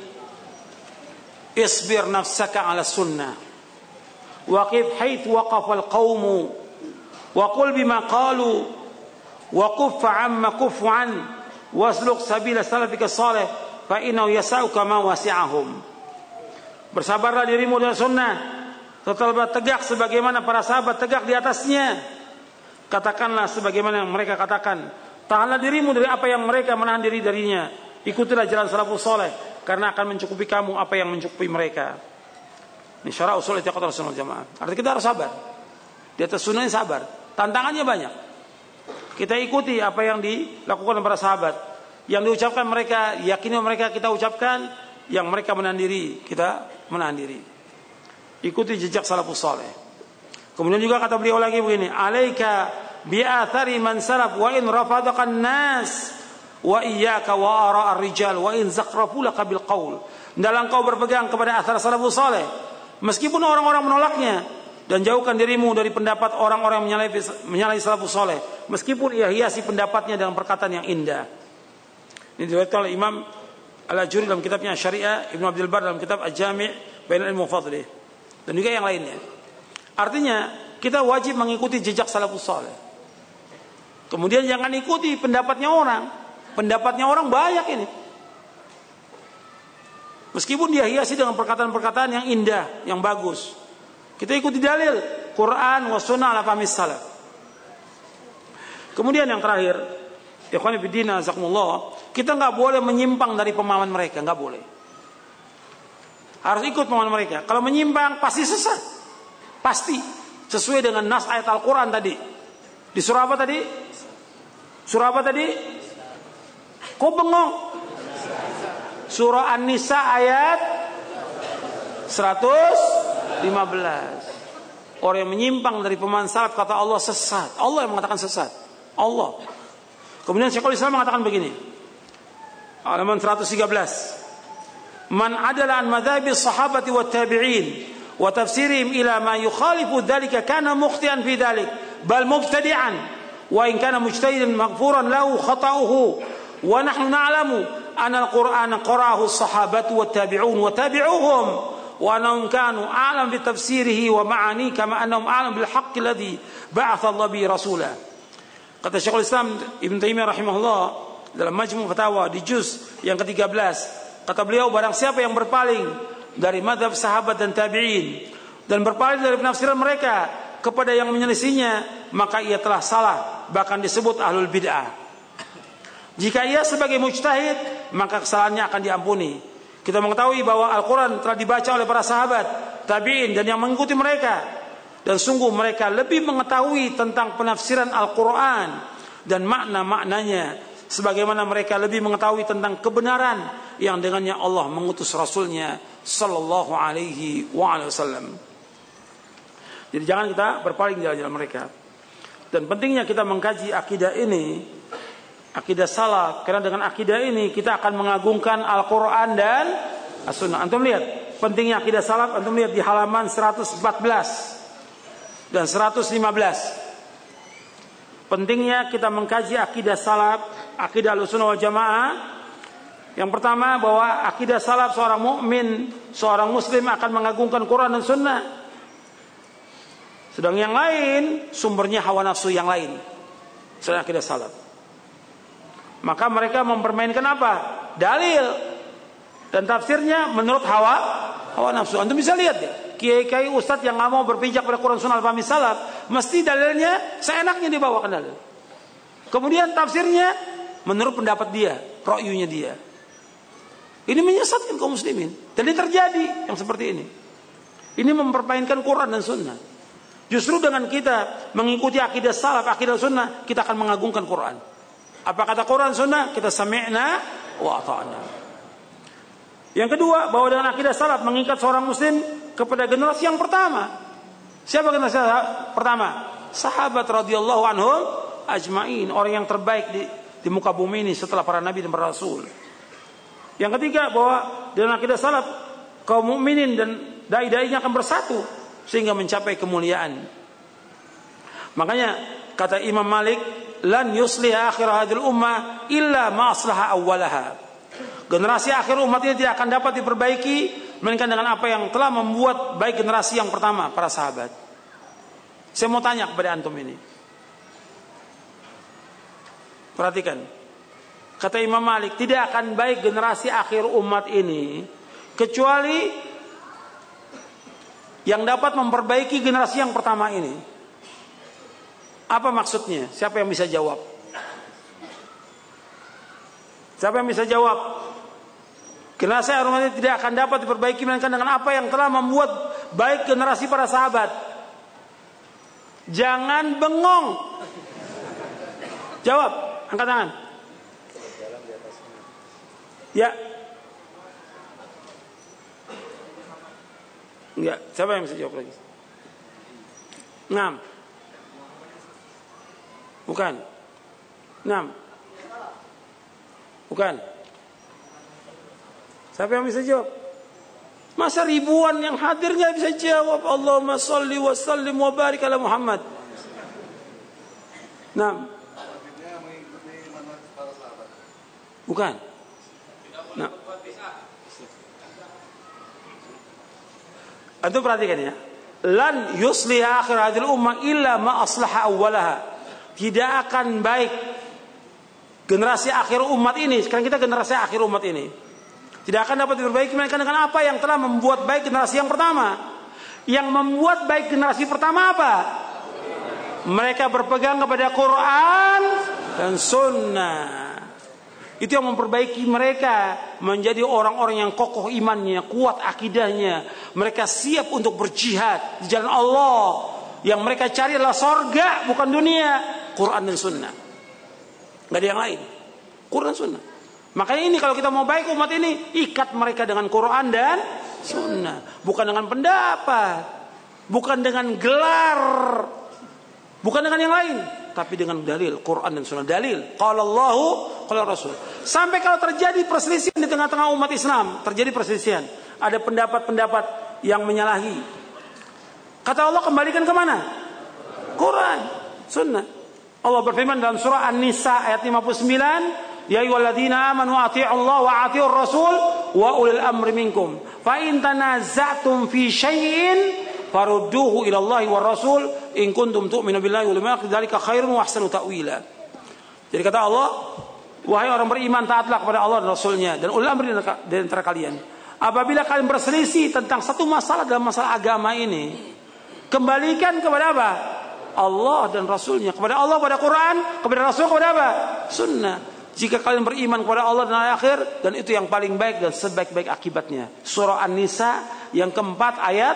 isbir nafsaka ala sunnah waqif haitsu waqafa al-qaumu wa qul bima qalu wa kuffa amma kuffu an wasluk sabila salafika salih fa innahu yasauka ma wasi'ahum. Bersabarlah dirimu dengan sunnah, tetaplah tegak sebagaimana para sahabat tegak di atasnya. Katakanlah sebagaimana yang mereka katakan, tahanlah dirimu dari apa yang mereka menahan diri darinya. Ikutilah jalan salafus saleh, karena akan mencukupi kamu apa yang mencukupi mereka. Ini syarah usul i'tiqad Ahlussunnah wal Jamaah. Artinya kita harus sabar. Di atas sunnah ini sabar. Tantangannya banyak. Kita ikuti apa yang dilakukan para sahabat. Yang diucapkan mereka, yakini mereka kita ucapkan. Yang mereka menahan diri, kita menahan diri. Ikuti jejak salafus saleh. Kemudian juga kata beliau lagi begini, alaika bi'athari man salaf wa in rafadaqan nas wa iyyaka wa ara ar-rijal wa in zaqrafu laka bil qaul. Dalam kau berpegang kepada athar salafus saleh meskipun orang-orang menolaknya, dan jauhkan dirimu dari pendapat orang-orang yang menyalahi salafus saleh meskipun ia hiasi pendapatnya dengan perkataan yang indah. Ini diriwayatkan oleh Imam Al-Ajuri dalam kitabnya Syariah, Ibnu Abdul Bar dalam kitab Al-Jami' Bainal Ilmi wa Fadlih, dan juga yang lainnya. Artinya kita wajib mengikuti jejak salafus saleh. Kemudian jangan ikuti pendapatnya orang. Pendapatnya orang banyak ini. Meskipun dia hiasi dengan perkataan-perkataan yang indah, yang bagus. Kita ikuti dalil Quran wa sunnah ala fahmi salaf. Kemudian yang terakhir, ikhwani fillah azakumullah, kita enggak boleh menyimpang dari pemahaman mereka, enggak boleh. Harus ikut pemahaman mereka. Kalau menyimpang pasti sesat. Pasti sesuai dengan nas ayat Al-Quran tadi. Di surah apa tadi? Surah apa tadi? Kok bengong? Surah An-Nisa ayat 115. Orang yang menyimpang dari pemahaman salaf kata Allah sesat. Allah yang mengatakan sesat. Allah. Kemudian Syekhul Islam mengatakan begini. Halaman 113. Man adala an madhabi sahabati wa tabi'in wa tafsirihim ila ma yukhalifu dhalika kana mukhtian fi dhalik bal mubtadi'an wa in kana mujtahidan maghfuran lahu khata'uhu wa nahnu na'lamu anna al-Qur'ana qara'ahu as-sahabatu wa tabi'un wa tabi'uhum wa annahum kanu a'lam bi tafsirihi wa ma'ani kama annahum a'lam bil haqqi alladhi ba'atha Allah bi rasulah. Kata Syekhul Islam Ibnu Taimiyah rahimahullah dalam Majmu' Fatawa di juz yang ke-13, kata beliau, barang siapa yang berpaling dari madhab sahabat dan tabi'in dan berpaling dari penafsiran mereka kepada yang menyelisihinya, maka ia telah salah, bahkan disebut ahlul bid'ah. Jika ia sebagai mujtahid, maka kesalahannya akan diampuni. Kita mengetahui bahwa Al-Quran telah dibaca oleh para sahabat, tabi'in dan yang mengikuti mereka, dan sungguh mereka lebih mengetahui tentang penafsiran Al-Quran dan makna-maknanya, sebagaimana mereka lebih mengetahui tentang kebenaran yang dengannya Allah mengutus Rasulnya sallallahu alaihi wasallam. Jadi jangan kita berpaling dari jalan mereka. Dan pentingnya kita mengkaji akidah ini, akidah salaf, karena dengan akidah ini kita akan mengagungkan Al-Quran dan As-Sunnah. Antum lihat pentingnya akidah salaf, antum lihat di halaman 114 dan 115. Pentingnya kita mengkaji akidah salaf, akidah Ahlussunnah wal Jamaah. Yang pertama, bahwa akidah salaf seorang mukmin, seorang muslim akan mengagungkan Quran dan Sunnah. Sedang yang lain sumbernya hawa nafsu yang lain. Sedang akidah salaf, maka mereka mempermainkan apa? Dalil dan tafsirnya menurut hawa nafsu. Antum bisa lihat ya, kiai-kiai ustadz yang nggak mau berpijak pada Quran Sunnah al-Fahmi salaf, mesti dalilnya seenaknya dibawakan dalil. Kemudian tafsirnya menurut pendapat dia, ro'yunya dia. Ini menyesatkan kaum muslimin. Dan ini terjadi yang seperti ini. Ini mempermainkan Quran dan Sunnah. Justru dengan kita mengikuti akidah salaf, akidah Sunnah, kita akan mengagungkan Quran. Apa kata Quran Sunnah? Kita sami'na wa ata'na. Yang kedua, bahwa dengan akidah salaf mengikat seorang muslim kepada generasi yang pertama. Siapa generasi pertama? Sahabat radhiyallahu anhum ajma'in, orang yang terbaik di muka bumi ini setelah para nabi dan para rasul. Yang ketiga, bahwa dengan akidah salaf kaum mukminin dan dai-dainya akan bersatu sehingga mencapai kemuliaan. Makanya kata Imam Malik, lan yuslih akhir hadil ummah illa ma aslaha awwalaha. Generasi akhir umat ini tidak akan dapat diperbaiki melainkan dengan apa yang telah membuat baik generasi yang pertama, para sahabat. Saya mau tanya kepada antum ini. Perhatikan. Kata Imam Malik, tidak akan baik generasi akhir umat ini kecuali yang dapat memperbaiki generasi yang pertama ini. Apa maksudnya? Siapa yang bisa jawab? Siapa yang bisa jawab? Generasi akhir umat ini tidak akan dapat diperbaiki melainkan dengan apa yang telah membuat baik generasi para sahabat. Jangan bengong. Jawab, angkat tangan. Ya. Enggak, siapa yang bisa jawab lagi? 6. Bukan. 6. Bukan. Siapa yang bisa jawab? Masa ribuan yang hadir nggak bisa jawab? Allahumma sholli wa sallim wa barik ala Muhammad. 6. Bukan. Nah, antum perhatikan ya. Lan yuslih akhir hadil ummah illa ma aslaha awwalaha. Tidak akan baik generasi akhir umat ini. Sekarang kita generasi akhir umat ini tidak akan dapat diperbaiki melainkan dengan apa yang telah membuat baik generasi yang pertama. Yang membuat baik generasi pertama apa? Mereka berpegang kepada Quran dan Sunnah. Itu yang memperbaiki mereka menjadi orang-orang yang kokoh imannya, kuat akidahnya. Mereka siap untuk berjihad di jalan Allah. Yang mereka cari adalah sorga, bukan dunia. Quran dan Sunnah. Gak ada yang lain. Quran dan Sunnah. Makanya ini kalau kita mau baik umat ini, ikat mereka dengan Quran dan Sunnah. Bukan dengan pendapat. Bukan dengan gelar. Bukan dengan yang lain. Tapi dengan dalil Quran dan Sunnah. Dalil qala Allahu qala Rasul. Sampai kalau terjadi perselisihan di tengah-tengah umat Islam, terjadi perselisihan, ada pendapat-pendapat yang menyalahi, kata Allah kembalikan kemana? Quran, Sunnah. Allah berfirman dalam surah An-Nisa ayat 59, ya ayyuhalladzina amanu athi'u Allah wa athi'ur rasul wa ulil amri minkum fa in tanaza'tum fi syai'in farudduhu ila Allah wa rasul in kuntum tu'minu billahi wal yawmil akhir dzalika khairun wa ahsanu ta'wila. Jadi kata Allah, wahai orang beriman, taatlah kepada Allah dan Rasulnya dan ulil amri di antara kalian. Apabila kalian berselisih tentang satu masalah dalam masalah agama ini, kembalikan kepada apa? Allah dan Rasulnya. Kepada Allah, kepada Quran, kepada Rasul, kepada apa? Sunnah. Jika kalian beriman kepada Allah dan hari akhir, dan itu yang paling baik dan sebaik-baik akibatnya. Surah An-Nisa yang keempat ayat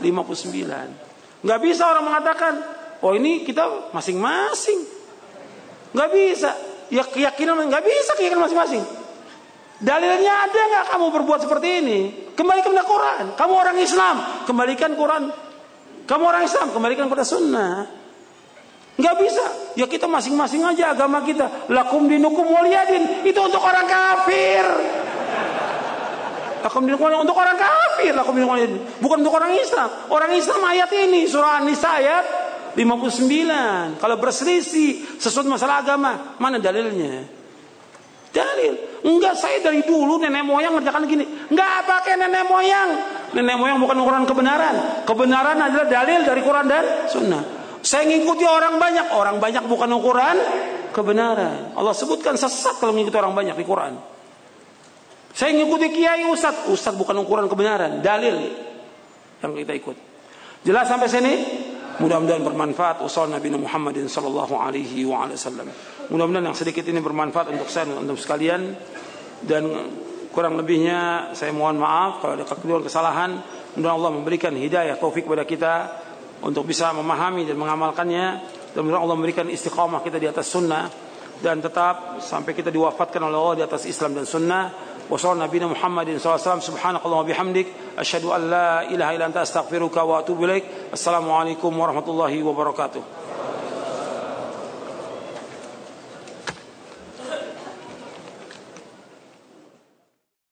59. Gak bisa orang mengatakan, oh ini kita masing-masing. Gak bisa. Ya keyakinan gak bisa, keyakinan masing-masing. Dalilnya ada gak kamu berbuat seperti ini? Kembalikan kepada Quran. Kamu orang Islam, kembalikan Quran. Kamu orang Islam, kembalikan pada Sunnah. Gak bisa. Ya kita masing-masing aja agama kita. Lakum dinukum waliyadin. Itu untuk orang kafir. Lakum dinukum waliyadin, untuk orang kafir. Lakum dinukum waliyadin, bukan untuk orang Islam. Orang Islam ayat ini surah An-Nisa ayat 59. Kalau berselisih sesuatu masalah agama, mana dalilnya? Dalil. Enggak, saya dari dulu nenek moyang ngerjakan gini. Enggak pakai nenek moyang. Nenek moyang bukan ukuran kebenaran. Kebenaran adalah dalil dari Quran dan Sunnah. Saya ngikuti orang banyak. Orang banyak bukan ukuran kebenaran. Allah sebutkan sesat kalau mengikuti orang banyak di Quran. Saya ngikuti kiai ustaz. Ustaz bukan ukuran kebenaran. Dalil yang kita ikut. Jelas sampai sini? Mudah-mudahan bermanfaat. Usul Nabi Muhammadin sallallahu alaihi wasallam. Mudah-mudahan yang sedikit ini bermanfaat untuk saya dan untuk sekalian. Dan kurang lebihnya saya mohon maaf kalau ada kekeliruan, kesalahan. Mudah-mudahan Allah memberikan hidayah taufik kepada kita untuk bisa memahami dan mengamalkannya. Dan mudah-mudahan Allah memberikan istiqamah kita di atas sunnah dan tetap sampai kita diwafatkan oleh Allah di atas Islam dan sunnah. Wassallallahu Nabi Muhammadin SAW. Subhanakallah wa bihamdik, asyhadu an la ilaha illa anta astaghfiruka wa atubu ilaik. Assalamualaikum warahmatullahi wabarakatuh.